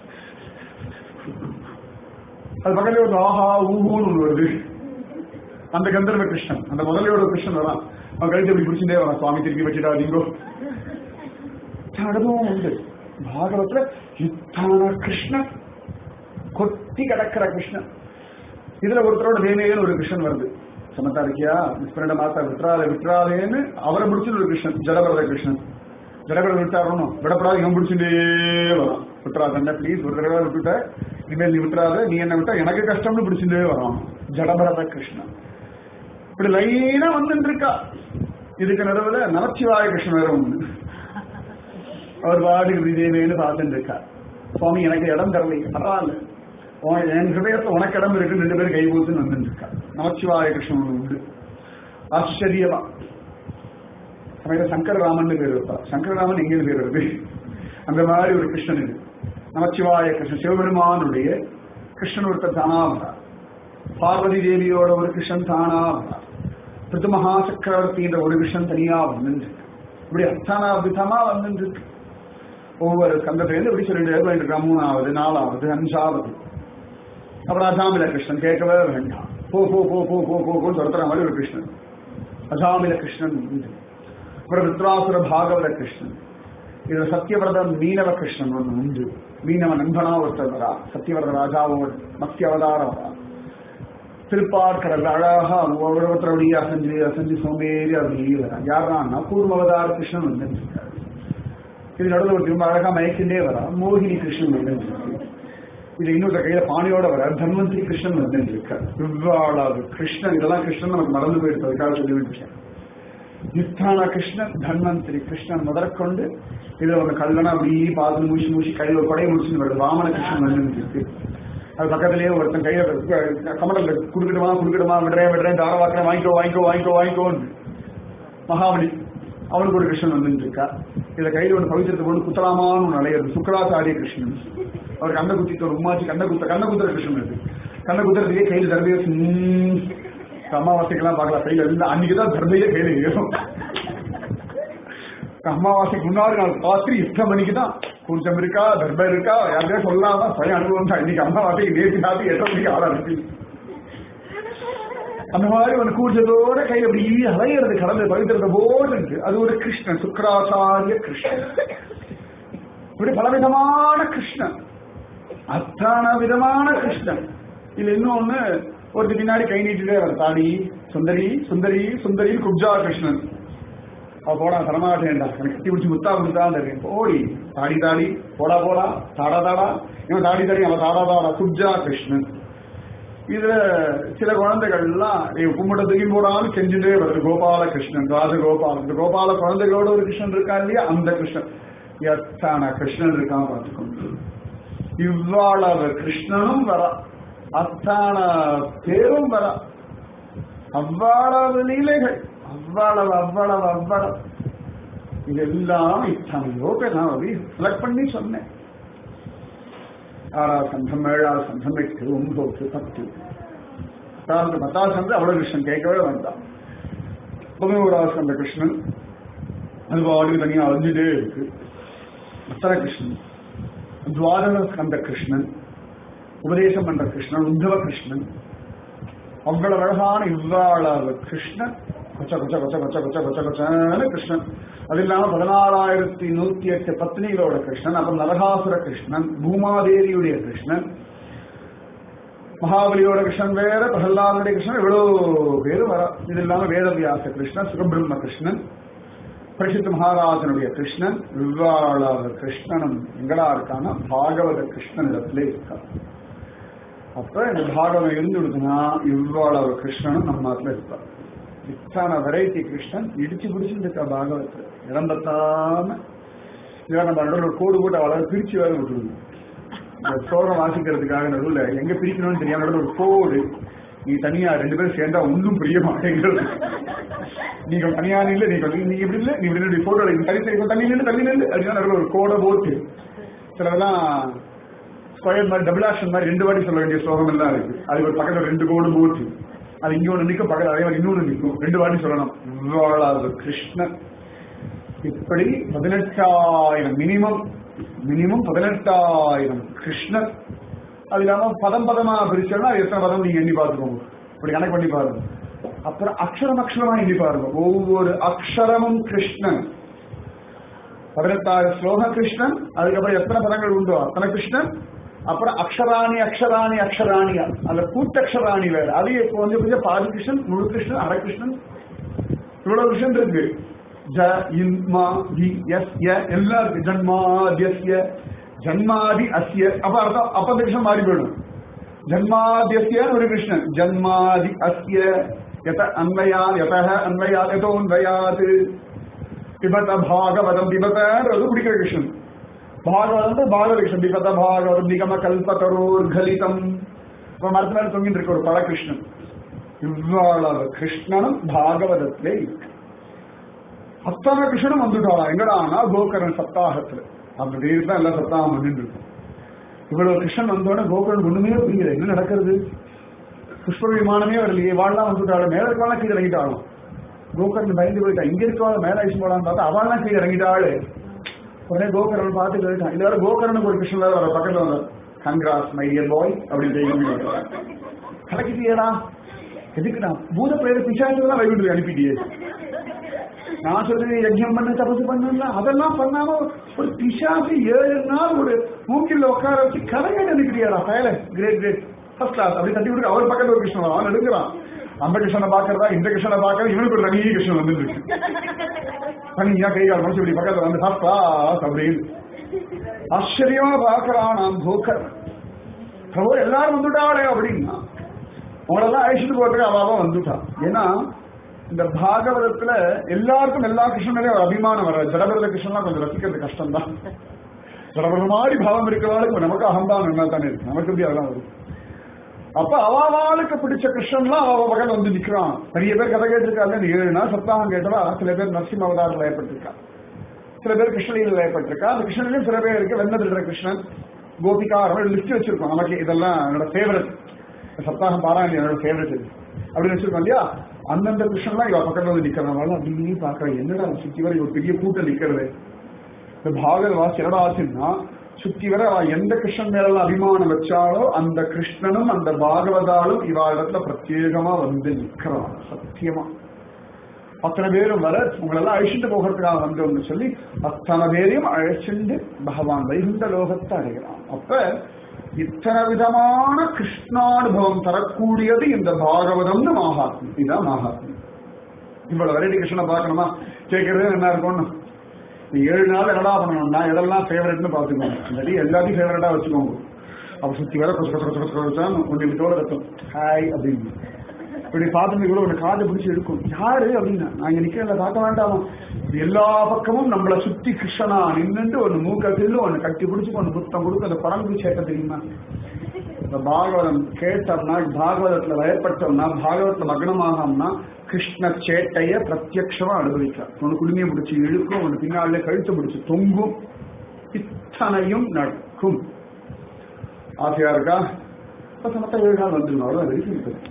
அது பக்கத்துல ஒரு ஆஹா ஊஹூன்னு ஒன்று வருது. அந்த கந்தர்வ கிருஷ்ணன், அந்த முதலையோட கிருஷ்ணன் வரான். அவன் கழுத்து எப்படி பிடிச்சுட்டே வரான். சுவாமி திருப்பி வச்சுட்டாதீங்கோ. அனுபவம் உண்டு பாகவத்துல. இத்தான கிருஷ்ணன், கொத்தி கிடக்கிற கிருஷ்ணன். இதுல ஒருத்தரோட வேலையேன்னு ஒரு கிருஷ்ணன் வருது. சமத்தா இருக்கியா மிஸ்பிரண்ட மாத்தா விட்டுறாதேன்னு அவரை முடிச்சுட்டு ஒரு கிருஷ்ணன், ஜடபரத கிருஷ்ணன். ஜடபரத விட்டாரணும், விடப்படாது, இவன் பிடிச்சுட்டே வரான். விட்டுறாத பிளீஸ், ஒரு தடவை விட்டுட்ட, இனிமேல் நீ விட்டுறாத, நீ என்ன விட்டா எனக்கு கஷ்டம்னு பிடிச்சுட்டே வரான். ஜடபரத கிருஷ்ணன் இப்படி லைனா வந்துட்டு இருக்கா. இதுக்கு நடுவுல நமச்சிவாய கிருஷ்ணன் வேற ஒண்ணு. அவர் வாடி விஜயவேன்னு பார்த்துட்டு இருக்கார். சுவாமி எனக்கு இடம் தரலை, பரவாயில்ல, என் ஹிருதயத்துல உனக்கு இடம் இருக்கு. 2 பேரும் கை போத்துன்னு வந்துட்டு இருக்கா. நமச்சிவாய கிருஷ்ணன் உண்டு. ஆச்சரியமா சமயத்துல சங்கரராமன் பேர் வைப்பார். சங்கரராமன் எங்கேயும் பேர் வருது. அந்த மாதிரி ஒரு கிருஷ்ணன் இது நமச்சிவாய கிருஷ்ணன். சிவபெருமானுடைய கிருஷ்ணன் ஒருத்தர் தானா வந்தார். பார்வதி தேவியோட ஒரு கிருஷ்ணன் தானா வந்தார். பிருத்து மகா சக்கரவர்த்தின்ற ஒரு கிருஷ்ணன் தனியா வந்துட்டு இருக்கு. இப்படி அத்தனை விதமா வந்துட்டு இருக்கு. ஒவ்வொரு ஸ்கந்தத்திலேருந்து இப்படி சொல்லிட்டு 3வது 4வது 5வது. அப்புறம் அஜாமில கிருஷ்ணன் கேட்கவே வேண்டாம். போ போ போ போ போ போன்னு சொல்ற மாதிரி ஒரு கிருஷ்ணன் அஜாமில கிருஷ்ணன் உண்டு. அப்புறம் வித்ராசுர பாகவத கிருஷ்ணன். இதுல சத்யவிரத மீனவ கிருஷ்ணன் ஒண்ணு உண்டு. மீனவ நண்பனா ஒருத்தர் வரா, சத்யவிரத ராஜாவோட மத்திய அவதாரம் வரா. திருப்பார்கடல் அழகா ஒருத்தர் அப்படியே அசஞ்சு அசஞ்சு சோம்பேறி அப்படியே வரா. யாருன்னா கூர்ம அவதார கிருஷ்ணன் வந்துருக்காரு. இது நடுவில் ஒரு திரும்ப அழகா மயக்கிண்டே வரா மோகினி கிருஷ்ணன் வந்துருக்கு. இது இன்னொரு கையில பாணியோட வர தன்வந்திரி கிருஷ்ணன் வந்துருக்காரு. இவ்வாளாவது கிருஷ்ணன், இதெல்லாம் கிருஷ்ணன் நமக்கு மறந்து போயிருப்பதுக்காக சொல்லி விட்டுருக்கேன். நித்தான கிருஷ்ணன், தன்வந்திரி கிருஷ்ணன் முதற்கொண்டு இதுல ஒரு கல்லணா அப்படி பார்த்து மூசி மூசி கையில கொடையை முடிச்சுன்னு வருது வாமன கிருஷ்ணன் வந்துருக்கு. அது பக்கத்திலேயே ஒருத்தன் கையில கமடல்ல குடுக்கிடுமா விடுறேன் தாரவாக்கிறேன் வாங்கிக்கோன்னு மகாபலி அவனுக்கு ஒரு கிருஷ்ணன் வந்துட்டு இருக்கா. இதுல கையில ஒன்று பவித்திரத்தை போட்டு குத்தலாமான்னு ஒன்று அலையிறது சுக்கராச்சாரிய கிருஷ்ணன். அவர் கண்ணை குத்திட்டு ஒரு உமாச்சி கண்ணை குத்துற கிருஷ்ணன் இருக்கு. கண்ணை குத்துறதுக்கே கையில் தர்பையை அமாவாசைக்கெல்லாம் பார்க்கலாம் கையில இருந்து அன்னைக்குதான் தர்பையே கையில ஏறும். அமாவாசைக்கு முன்னாடி நாள் ராத்திரி 8 மணிக்கு தான் கூச்சம் இருக்கா தர்பை இருக்கா யாருக்கே சொல்லாம பழைய அனுபவம் தான். இன்னைக்கு அமாவாசைக்கு நேற்று ராத்திரி 8 மணிக்கு ஆளா இருக்கு. அந்த மாதிரி ஒரு கூச்சத்தோட கை அப்படி அலையிறது கடந்து பவித்திரத்தை போது இருக்கு. அது ஒரு கிருஷ்ணன், சுக்கராச்சாரிய கிருஷ்ணன். இப்படி பலவிதமான கிருஷ்ணன், அத்தனை விதமான கிருஷ்ணன். இதுல இன்னொன்னு ஒரு பின்னாடி கை நீட்டிலே வர தாடி சுந்தரி சுந்தரி சுந்தரி குப்ஜா கிருஷ்ணன். அவ போடா தரமாட்டேன்டா எனக்கு கட்டி பிடிச்சி முத்தா கொடுத்தான் தெரியும். ஓடி தாடி தாடி போடா போடா தாடா தாடா இவன் தாடி தாடி அவன் தாடா தாடா குப்ஜா கிருஷ்ணன். இதுல சில குழந்தைகள் எல்லாம் கும்பிட்ட தூக்கி போடாலும் செஞ்சுட்டே வருது கோபால கிருஷ்ணன், ராஜகோபாலன். இந்த கோபால குழந்தைகளோட ஒரு கிருஷ்ணன் இருக்கா இல்லையா, அந்த கிருஷ்ணன். எத்தனை கிருஷ்ணன் இருக்கான் பார்த்துக்கொண்டு. இவ்வளவு கிருஷ்ணனும் வர, அத்தனை பேரும் வர, அவ்வளவு லீலைகள், அவ்வளவு அவ்வளவு அவ்வளவு. இதெல்லாம் இத்தனையோ பேர் நான் செலக்ட் பண்ணி சொன்னேன். 6ஆவது சந்தம் 7ஆவது சந்தம் 8 9 10 10ஆவது சந்தம் அவ்வளவு கிருஷ்ணன் கேட்கவே வந்தான். 11ஆவது சந்த கிருஷ்ணன் அது பாடி தனியா அழிஞ்சுட்டே இருக்கு. அத்தனை கிருஷ்ணன். 12 ஸ்கந்த கிருஷ்ணன், உபதேசம் பண்ற கிருஷ்ணன், உத்தவ கிருஷ்ணன். அவ்வளவு அழகான இவ்வளவு கிருஷ்ணன் கொச்ச கொச்ச கொச்ச கொச்ச கொச்ச கொச்ச கொச்சன்னு கிருஷ்ணன். அது இல்லாம 16,108 பத்னிகளோட கிருஷ்ணன். அப்புறம் நரகாசுர கிருஷ்ணன், பூமாதேவியுடைய கிருஷ்ணன், மகாபலியோட கிருஷ்ணன் வேற, பிரகலாதனுடைய கிருஷ்ணன், இவ்வளவு பேரு வர. இது இல்லாம வேதவியாச கிருஷ்ணன், சுகபிரம்ம கிருஷ்ணன், பரிசுத்த மகாராஜனுடைய கிருஷ்ணன். இவ்வாளாத கிருஷ்ணனும் எங்களா இருக்கான பாகவத கிருஷ்ணன் இடத்துல இருக்கா. அப்ப இந்த பாகவம் இருந்து விடுதுன்னா இவ்வாளவு கிருஷ்ணனும் நம்ம நாட்டுல இருப்பார். இத்தனை வெரைட்டி கிருஷ்ணன் இடிச்சு பிடிச்சுட்டு இருக்கா பாகவத்துல. இடம் பத்தாம இவன் நம்ம நடுவில் ஒரு கோடு போட்டு அவளை பிரிச்சு வேற விட்டுருங்க. இந்த சோகம் வாசிக்கிறதுக்காக நடுவில் எங்க பிரிக்கணும்னு தெரியாம நடுவில் ஒரு கோடு. நீ தனியா 2 பேரும் சேர்ந்தா ஒன்றும் புரிய மாட்டேங்கிறது. நீங்க தனியா இல்ல, நீ இப்படி இல்ல, நீ இப்படி போட்டோ தண்ணி நின்று அப்படின்னா நடுவில் ஒரு கோடை போட்டு சிலதெல்லாம் ஸ்கொயர் மாதிரி டபுள் ஆக்ஷன் மாதிரி 2 வாட்டி சொல்ல வேண்டிய ஸ்லோகம் எல்லாம் இருக்கு. அது ஒரு பக்கத்துல 2 கோடு போட்டு அது இங்க ஒண்ணு நிற்கும், பக்கத்துல அதே மாதிரி இன்னொன்று நிற்கும், 2 வாட்டி சொல்லணும். இவ்வாளாவது கிருஷ்ணன். இப்படி 18,000 மினிமம் 18,000 கிருஷ்ணர். அது இல்லாம பதம் பதமா பிரிச்சோம்னா அது எத்தனை பதம் நீங்க எண்ணி பார்த்துக்கோங்க. இப்படி கணக்கு பண்ணி பாருங்க. அப்புறம் அக்ஷரமா எண்ணி பாருங்க. ஒவ்வொரு அக்ஷரமும் கிருஷ்ணன். 18,000 ஸ்லோக கிருஷ்ணன். அதுக்கப்புறம் எத்தனை பதங்கள் உண்டோ அத்தனை கிருஷ்ணன். அப்புறம் அக்ஷராணி அந்த கூட்டக்ஷராணி வேற. அது இப்போ கொஞ்சம் பாதி கிருஷ்ணன், முழு கிருஷ்ணன், அரை கிருஷ்ணன், இவ்வளவு கிருஷ்ணன் இருக்கு. ஜ இன்மா தி எஸ் எல்லாம் இருக்கு. ஜன்மாதியஸ்ய ஜன்மாதி அஸ்ய. அப்ப அர்த்தம் அப்ப அந்த கிருஷ்ணன் மாறி போயிடும். ஜன்மாதியஸ்ய ஒரு கிருஷ்ணன், ஜன்மாதி அஸ்ய யத அன்வயா யதஹ அன்வயா யதோன்வயாத் பிபத பாகவதம் பிபதன்றது குடிக்கிற கிருஷ்ணன். பாகவதம் பாகவத கிருஷ்ணன். பிபத பாகவதம் நிகம கல்பதரோர்கலிதம். மரத்து மேல தொங்கிட்டு இருக்க ஒரு பழகிருஷ்ணன். இவ்வளவு கிருஷ்ணனும் பாகவதத்திலே இருக்கு. அத்தனை கிருஷ்ணனும் வந்துட்டாளா எங்கடானா கோகர்ணன் சப்தாகத்துல. அப்படி இருந்தா எல்லாம் சப்தாகம் பண்ணிட்டு இருக்கும். இவ்வளவு கிருஷ்ணன் வந்தோட கோகர்ணன் ஒண்ணுமே புரியல, என்ன நடக்கிறது. புஷ்ப விமானமே வரலையே, வாழலாம் வந்துட்டாள். மேல இருக்கவாள் கீழே இறங்கிட்டாலும் கோகர்ணன் பயந்து போயிட்டான். இங்க இருக்கவாள் மேல ஆயிடுச்சு போலான்னு பார்த்தா அவள்லாம் கீழே இறங்கிட்டாள். உடனே கோகர்ணன் பார்த்து கேட்டான். இதுவரை கோகர்ணனுக்கு ஒரு கிருஷ்ணன் வர பக்கத்துல வந்தார். கங்க்ராஸ் மை டியர் பாய் அப்படின்னு கலக்கிட்டியடா. எதுக்குடா பூத பிரேத பிசாசுலாம் வைகுண்டத்துக்கு அனுப்பிட்டியே. நான் சொல்றேன் யஜ்யம் பண்ணு தபசு பண்ணல அதெல்லாம் பண்ணாம ஒரு பிசாசு 7 நாள் ஒரு மூக்கில் உட்கார வச்சு கதை கேட்டு நிற்கிறியாடா பயல கிரேட் கிரேட் ஃபர்ஸ்ட் கிளாஸ் அப்படி தட்டி விட்டு அவர் பக்கத்துல ஒரு கிருஷ்ணன் அவன் எடுக்கிறான் அந்த கிருஷ்ணனை பாக்குறதா இந்த கிருஷ்ணனை பாக்குறது இவனுக்கு ஒரு தனி கிருஷ்ணன் வந்துட்டு இருக்கு தனியா கை கால் மனுஷன் இப்படி பக்கத்துல வந்து ஃபர்ஸ்ட் கிளாஸ் அப்படின்னு ஆச்சரியமா பாக்குறான் நான் போக்கர் பிரபு எல்லாரும் வந்துட்டாளே அப்படின்னா உங்களெல்லாம் அழைச்சிட்டு போறதுக்கு அவாவா வந்துட்டான். ஏன்னா இந்த பாகவதத்துல எல்லாருக்கும் எல்லா கிருஷ்ணனையும் ஒரு அபிமானம் வராது. ஜடபரத கிருஷ்ணன்லாம் கொஞ்சம் ரசிக்கிறது கஷ்டம் தான். ஜடபரத மாதிரி பாவம் இருக்கிறவாளுக்கு நமக்கு அகம்பாவம் என்ன தானே இருக்கு, நமக்கு எப்படி அதெல்லாம் வரும். அப்ப அவாவாளுக்கு பிடிச்ச கிருஷ்ணன்லாம் அவ பகல் வந்து நிக்கிறான். நிறைய பேர் கதை கேட்டிருக்காங்க. 7 நாள் சப்தாகம் கேட்டா சில பேர் நரசிம்ம அவதாரத்தில் ஏற்பட்டிருக்கா, சில பேர் கிருஷ்ணலீல ஏற்பட்டிருக்கா. அந்த கிருஷ்ணனையும் சில பேர் இருக்கு வெண்ணதில்ற கிருஷ்ணன் கோபிகா லிஸ்ட் வச்சிருக்கோம். நமக்கு இதெல்லாம் என்னோட ஃபேவரட் சப்தாகம் பாராயணம் என்னோட ஃபேவரட் அப்படின்னு வச்சிருக்கோம் இல்லையா. அந்தந்த கிருஷ்ணன்லாம் இவ பக்கத்துல வந்து நிக்கிறனால அப்படின்னு பாக்குறேன். என்னடா சுத்தி வர ஒரு பெரிய கூட்டம் நிக்கிறது. இந்த பாகவத வாசி என்னடா ஆச்சுன்னா சுத்தி வர அவ எந்த கிருஷ்ணன் மேல அபிமானம் வச்சாலோ அந்த கிருஷ்ணனும் அந்த பாகவதாலும் இவ இடத்துல பிரத்யேகமா வந்து நிக்கிறான். சத்தியமா அத்தனை பேரும் வர உங்களெல்லாம் அழிச்சுட்டு போகிறதுக்காக வந்தோம்னு சொல்லி அத்தனை பேரையும் அழைச்சிட்டு பகவான் வைகுண்ட லோகத்தை அடைகிறான். அப்ப இத்தனை விதமான கிருஷ்ணானுபவம் தரக்கூடியது இந்த பாகவதம்னு மகாத்மியம். இதுதான் மகாத்மியம். இவ்வளவு வெரைட்டி கிருஷ்ணனை பார்க்கணுமா கேட்கறது என்ன இருக்கும்னு 7 நாள் என்னடா பண்ணணும்னா எதெல்லாம் ஃபேவரட்னு பார்த்துக்கோங்க. இல்லாட்டி எல்லாத்தையும் ஃபேவரட்டா வச்சுக்கோங்க. அப்ப சுத்தி வர ஒன்று தோட கத்தும் ஹாய் அப்படின்னு இப்படி பார்த்துட்டு கூட ஒரு காதை பிடிச்சி எடுக்கும். யாரு அப்படின்னா நான் இங்க நிக்கிறத பார்க்க வேண்டாமா, எல்லா பக்கமும் நம்மளை சுத்தி கிருஷ்ணனா நின்றுட்டு ஒன்னு மூக்கத்தில் ஒன்னு கட்டி பிடிச்சி ஒன்னு புத்தம் கொடுத்து அந்த பரங்கு சேட்டை தெரியுமா. இந்த பாகவதம் கேட்டோம்னா பாகவதத்துல வயப்பட்டோம்னா பாகவதத்துல மக்னமாகம்னா கிருஷ்ண சேட்டைய பிரத்யட்சமா அனுபவிக்கலாம். ஒன்னு குடுமையை பிடிச்சி இழுக்கும், ஒன்னு பின்னாலே கழுத்து பிடிச்சி தொங்கும், இத்தனையும் நடக்கும். ஆசையா இருக்கா? மொத்தம் 7 நாள் வந்துருக்கும். அவ்வளவு வரைக்கும் இருக்கு.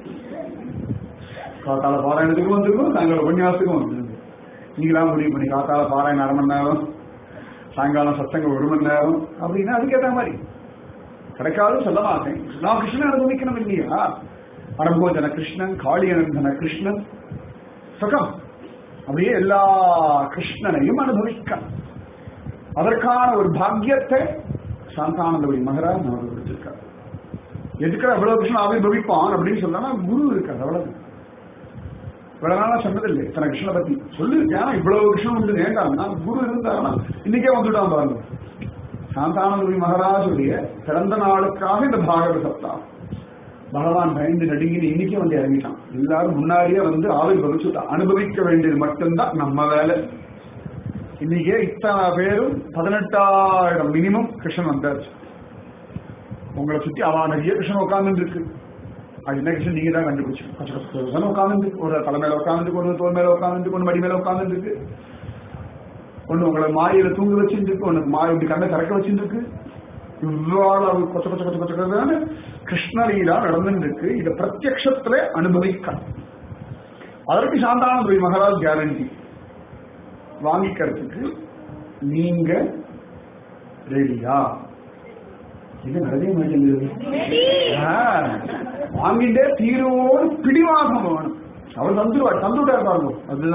காத்தால பாராயணத்துக்கும் வந்திருக்கும், சாயங்காலம் உபன்யாசத்துக்கும் வந்துருக்கு. நீங்களாம் முடிவு பண்ணி காத்தால பாராயணம் 1/2 மணி நேரம், சாயங்காலம் சத்தங்க 1 மணி நேரம் அப்படின்னா அதுக்கேற்ற மாதிரி கிடைக்காதும் சொல்ல மாட்டேன். நான் கிருஷ்ணன் அனுபவிக்கணும் இல்லையா. அனுபவஜன கிருஷ்ணன், காளியனந்தன கிருஷ்ணன், சுகம் அப்படியே எல்லா கிருஷ்ணனையும் அனுபவிக்க அதற்கான ஒரு பாக்கியத்தை சாந்தானந்தபுரி மகராஜ் நமக்கு கொடுத்திருக்கார். எதுக்கு அவ்வளவு கிருஷ்ணன் ஆவிர்பவிப்பான் அப்படின்னு சொன்னா குரு இருக்காது. அவ்வளவு இவ்வளவு நாளா சொன்னதில்லை இத்தனை கிருஷ்ணனை பத்தி சொல்லிருக்கேன். இவ்வளவு கிருஷ்ணன் உண்டு வேண்டாம்னா குரு இருந்தாங்கன்னா இன்னைக்கே வந்துட்டான் பாருங்க. சாந்தானந்தபுரி மகாராஜுடைய பிறந்த நாளுக்காக இந்த பாகவத சப்தாகம் பகவான் பயந்து நடுங்கின்னு இன்னைக்கே வந்து இறங்கிட்டான். எல்லாரும் முன்னாடியே வந்து ஆவிர்பவிச்சுட்டான். அனுபவிக்க வேண்டியது மட்டும்தான் நம்ம வேலை. இன்னைக்கே இத்தனை பேரும் 18,000 மினிமம் கிருஷ்ணன் வந்தாச்சு. உங்களை சுத்தி அவ நிறைய கிருஷ்ணன் உட்கார்ந்து இருக்கு. அது என்ன கிருஷ்ணன் நீங்க தான் கண்டுபிடிச்சு உட்கார்ந்து ஒரு தலைமையில உட்கார்ந்து, ஒன்று தோல் மேல உட்கார்ந்து, ஒன்று மடி மேல உட்கார்ந்து இருக்கு, ஒண்ணு உங்களை மாயில தூங்க வச்சுருக்கு, ஒண்ணு மாய இப்படி கண்ணை திறக்க வச்சுருக்கு. இவ்வளவு கொச்ச கொச்ச கொச்ச கொச்சதான கிருஷ்ணலீலா நடந்துட்டு இருக்கு. இதை பிரத்யக்ஷத்துல அனுபவிக்க அதற்கு சாந்தானந்தபுரி மகாராஜ் கேரண்டி வாங்கிக்கிறதுக்கு நீங்க ரெடியா? இது நடந்தே மாட்டேங்குது. வாங்கிட்டே தீர்வோடு பிடிவாகம் வேணும். அவர் தந்துவிட்டார் பாருங்க.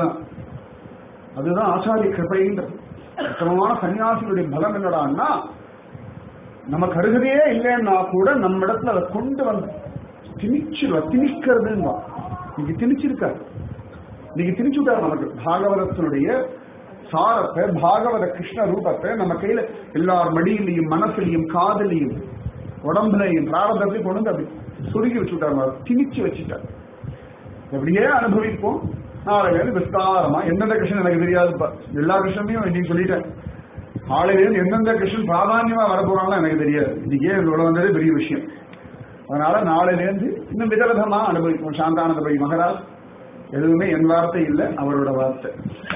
அதுதான் ஆச்சாரிய கிருபைன்றது. உத்தமமான சன்னியாசிகளுடைய பலம் என்னடான்னா நமக்கு அருகதையே இல்லைன்னா கூட நம்ம இடத்துல அதை கொண்டு வந்து திணிக்கிறதுன்னு நீங்க திணிச்சிருக்காரு. நீங்க திணிச்சு விட்டாரு நமக்கு பாகவதத்தினுடைய சாரத்தை, பாகவத கிருஷ்ண ரூபத்தை நம்ம கையில எல்லார் மடியிலையும் மனசுலையும் காதலையும் உடம்புலையும் பிராரதத்தையும் கொண்டு வந்து அப்படி சுருகி வச்சுட்டாரு, திணிச்சு வச்சுட்டார். எப்படியே அனுபவிப்போம். நாளையிலேருந்து விஸ்தாரமா எந்தெந்த கிருஷ்ணன் எனக்கு தெரியாது, எல்லா கிருஷ்ணனையும் இன்னைக்கு சொல்லிட்டேன். நாளையிலேருந்து எந்தெந்த கிருஷ்ணன் பிராதான்யமா வரப்போறாங்களோ எனக்கு தெரியாது. இன்னைக்கே இவ்வளவு வந்ததே பெரிய விஷயம். அதனால நாளையிலேருந்து இன்னும் விதவிதமா அனுபவிப்போம். சாந்தானந்தபுரி மகாராஜ் எதுவுமே என் வார்த்தை இல்லை, அவரோட வார்த்தை.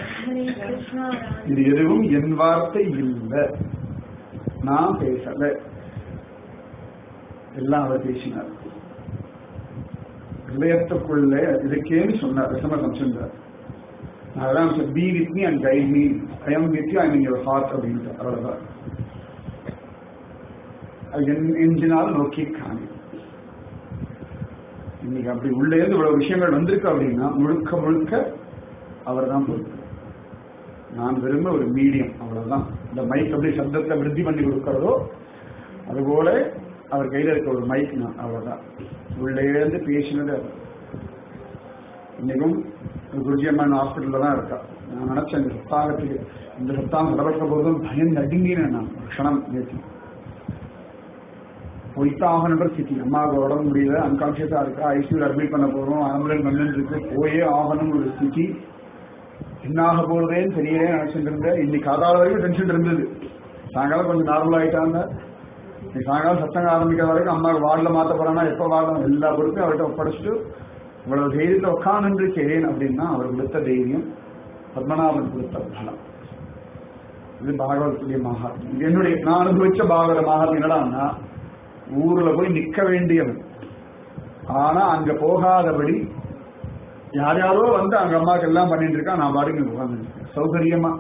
இது எதுவும் என் வார்த்தை இல்லை, நான் பேசல, எல்லாம் அவர் பேசினார். ஹிருதயத்துக்குள்ள இதுக்கேன்னு சொன்னார். விசமரம் சொன்னார். அதான் be with me and guide me, I am with you, I mean your heart அப்படின்ட்டு. அவ்வளவுதான். அது எஞ்சினால் நோக்கி காணி. இன்னைக்கு அப்படி உள்ளே இருந்து இவ்வளவு விஷயங்கள் வந்திருக்கு அப்படின்னா முழுக்க முழுக்க அவர் தான் பொறுப்பு. நான் விரும்ப ஒரு மீடியம், அவ்வளவுதான். இந்த மைக் எப்படி சப்தத்தை விருத்தி பண்ணி கொடுக்கறதோ அதுபோல அவர் கையில இருக்க ஒரு மைக் நான், அவ்வளவுதான். உள்ளே இருந்து பேசினது. இன்னைக்கும் குருஜி அம்மன் ஹாஸ்பிட்டல்ல தான் இருக்கா. நான் நினைச்சேன் இந்த சப்தாகத்துக்கு, இந்த சப்தாகம் நடக்கிற போதும் பயந்து அடிங்கினேன் நான் க்ஷணம் நேற்று. போய்த்தாகன்ற ஸ்திதி, அம்மாவுக்கு உடம்பு முடியல, அன்கான்சியஸா இருக்கா, ஐசியூல அட்மிட் பண்ண போறோம், ஆம்புலன்ஸ் வந்து இருக்கு, போயே ஆகணும் ஒரு ஸ்திதி. என்னாக போறதேன்னு தெரியலே நினைச்சிட்டு இருந்தேன். இன்னைக்கு காதால வரைக்கும் டென்ஷன் இருந்தது. சாயங்காலம் கொஞ்சம் நார்மல் ஆயிட்டாங்க. இன்னைக்கு சாயங்காலம் சத்தங்க ஆரம்பிக்கிற வரைக்கும் அம்மாவுக்கு வார்டில் மாற்ற போறானா, எப்ப வாழணும் எல்லா பொறுப்பையும் அவர்கிட்ட ஒப்படைச்சிட்டு இவ்வளவு தைரியத்தை உட்காந்துருக்கேன் அப்படின்னா அவர் கொடுத்த தைரியம், பத்மநாபன் கொடுத்த பலம். இது பாகவதத்துடைய மகாத்மியம். இது என்னுடைய நான் அனுபவிச்ச பாகவத மகாத்மியம். என்னடான்னா, ஊர்ல போய் நிக்க வேண்டியவன், ஆனா அங்க போகாதபடி யார் யாரோ வந்து அங்க அம்மாவுக்கு எல்லாம் பண்ணிட்டு இருக்கா, நான் பாருங்க உட்கார்ந்து சௌகரியமா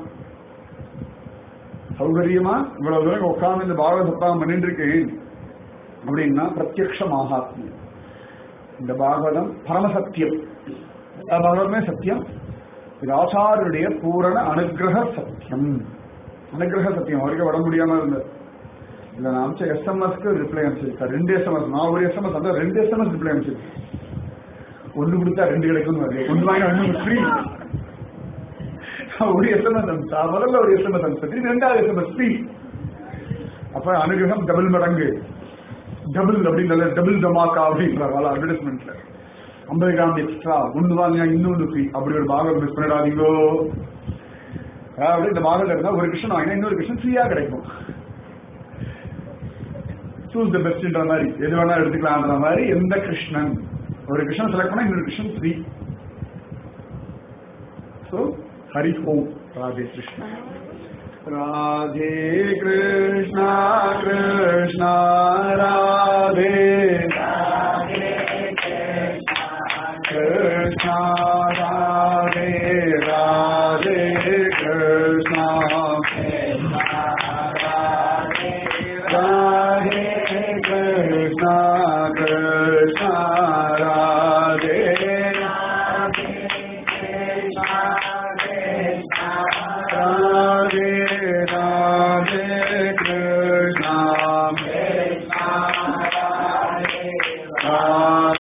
இவ்வளவு தூரம் உட்கார்ந்து இந்த பாகவத சப்தாகம் பண்ணிட்டு இருக்கேன் அப்படின்னா பிரத்யக்ஷ மகாத்மியம். இந்த பாகவதம் பரமசத்தியம், பாகவதமே சத்தியம். இது ஆச்சாரியருடைய பூரண அனுகிரக சத்தியம். அனுகிரக சத்தியம். அவருக்கு வர முடியாம இருந்தது. இல்ல நான் அமிச்ச எஸ்எம்எஸ்க்கு ரிப்ளை அனுப்பிச்சிருக்கேன். 2 எஸ்எம்எஸ், நான் ஒரு எஸ்எம்எஸ் அந்த 2 எஸ்எம்எஸ் ரிப்ளை அனுப்பிச்சிருக்கேன். ஒண்ணு கொடுத்தா 2 கிடைக்கும், ஒன்று வாங்கி ஒண்ணு ஃப்ரீ. ஒரு எஸ்எம்எஸ் அனுப்பிச்சா, முதல்ல ஒரு எஸ்எம்எஸ் அனுப்பிச்சு, 2வது எஸ்எம்எஸ் ஃப்ரீ. அப்ப அனுகிரகம் டபுள் மடங்கு, டபுள் அப்படின்னு டபுள் தமாக்கா அப்படின்றாங்க அட்வர்டைஸ்மெண்ட்ல. 50 கிராம் எக்ஸ்ட்ரா, ஒண்ணு வாங்கினா இன்னொன்னு ஃப்ரீ. அப்படி ஒரு பாகம் மிஸ் பண்ணிடாதீங்கோ. அதாவது இந்த பாகம் இருந்தா ஒரு கிருஷ்ணன் வாங்கினா இன்னொரு கிருஷ்ணன் ஃப்ரீயா கிடைக்கும். சூஸ் த பெஸ்ட்ன்ற மாதிரி, எது வேணா எடுத்துக்கலாம்ன்ற மாதிரி. எந்த கிருஷ்ணன், ஒரு கிருஷ்ணன் செலக்ட் பண்ணா இன்னொரு கிருஷ்ணன் ஃப்ரீ. சோ ஹரி ஓம். ராதே கிருஷ்ணா ராதே கிருஷ்ணா கிருஷ்ணா ராதே கிருஷ்ணா ராதே ராதே கிருஷ்ணா ராதே கிருஷ்ணா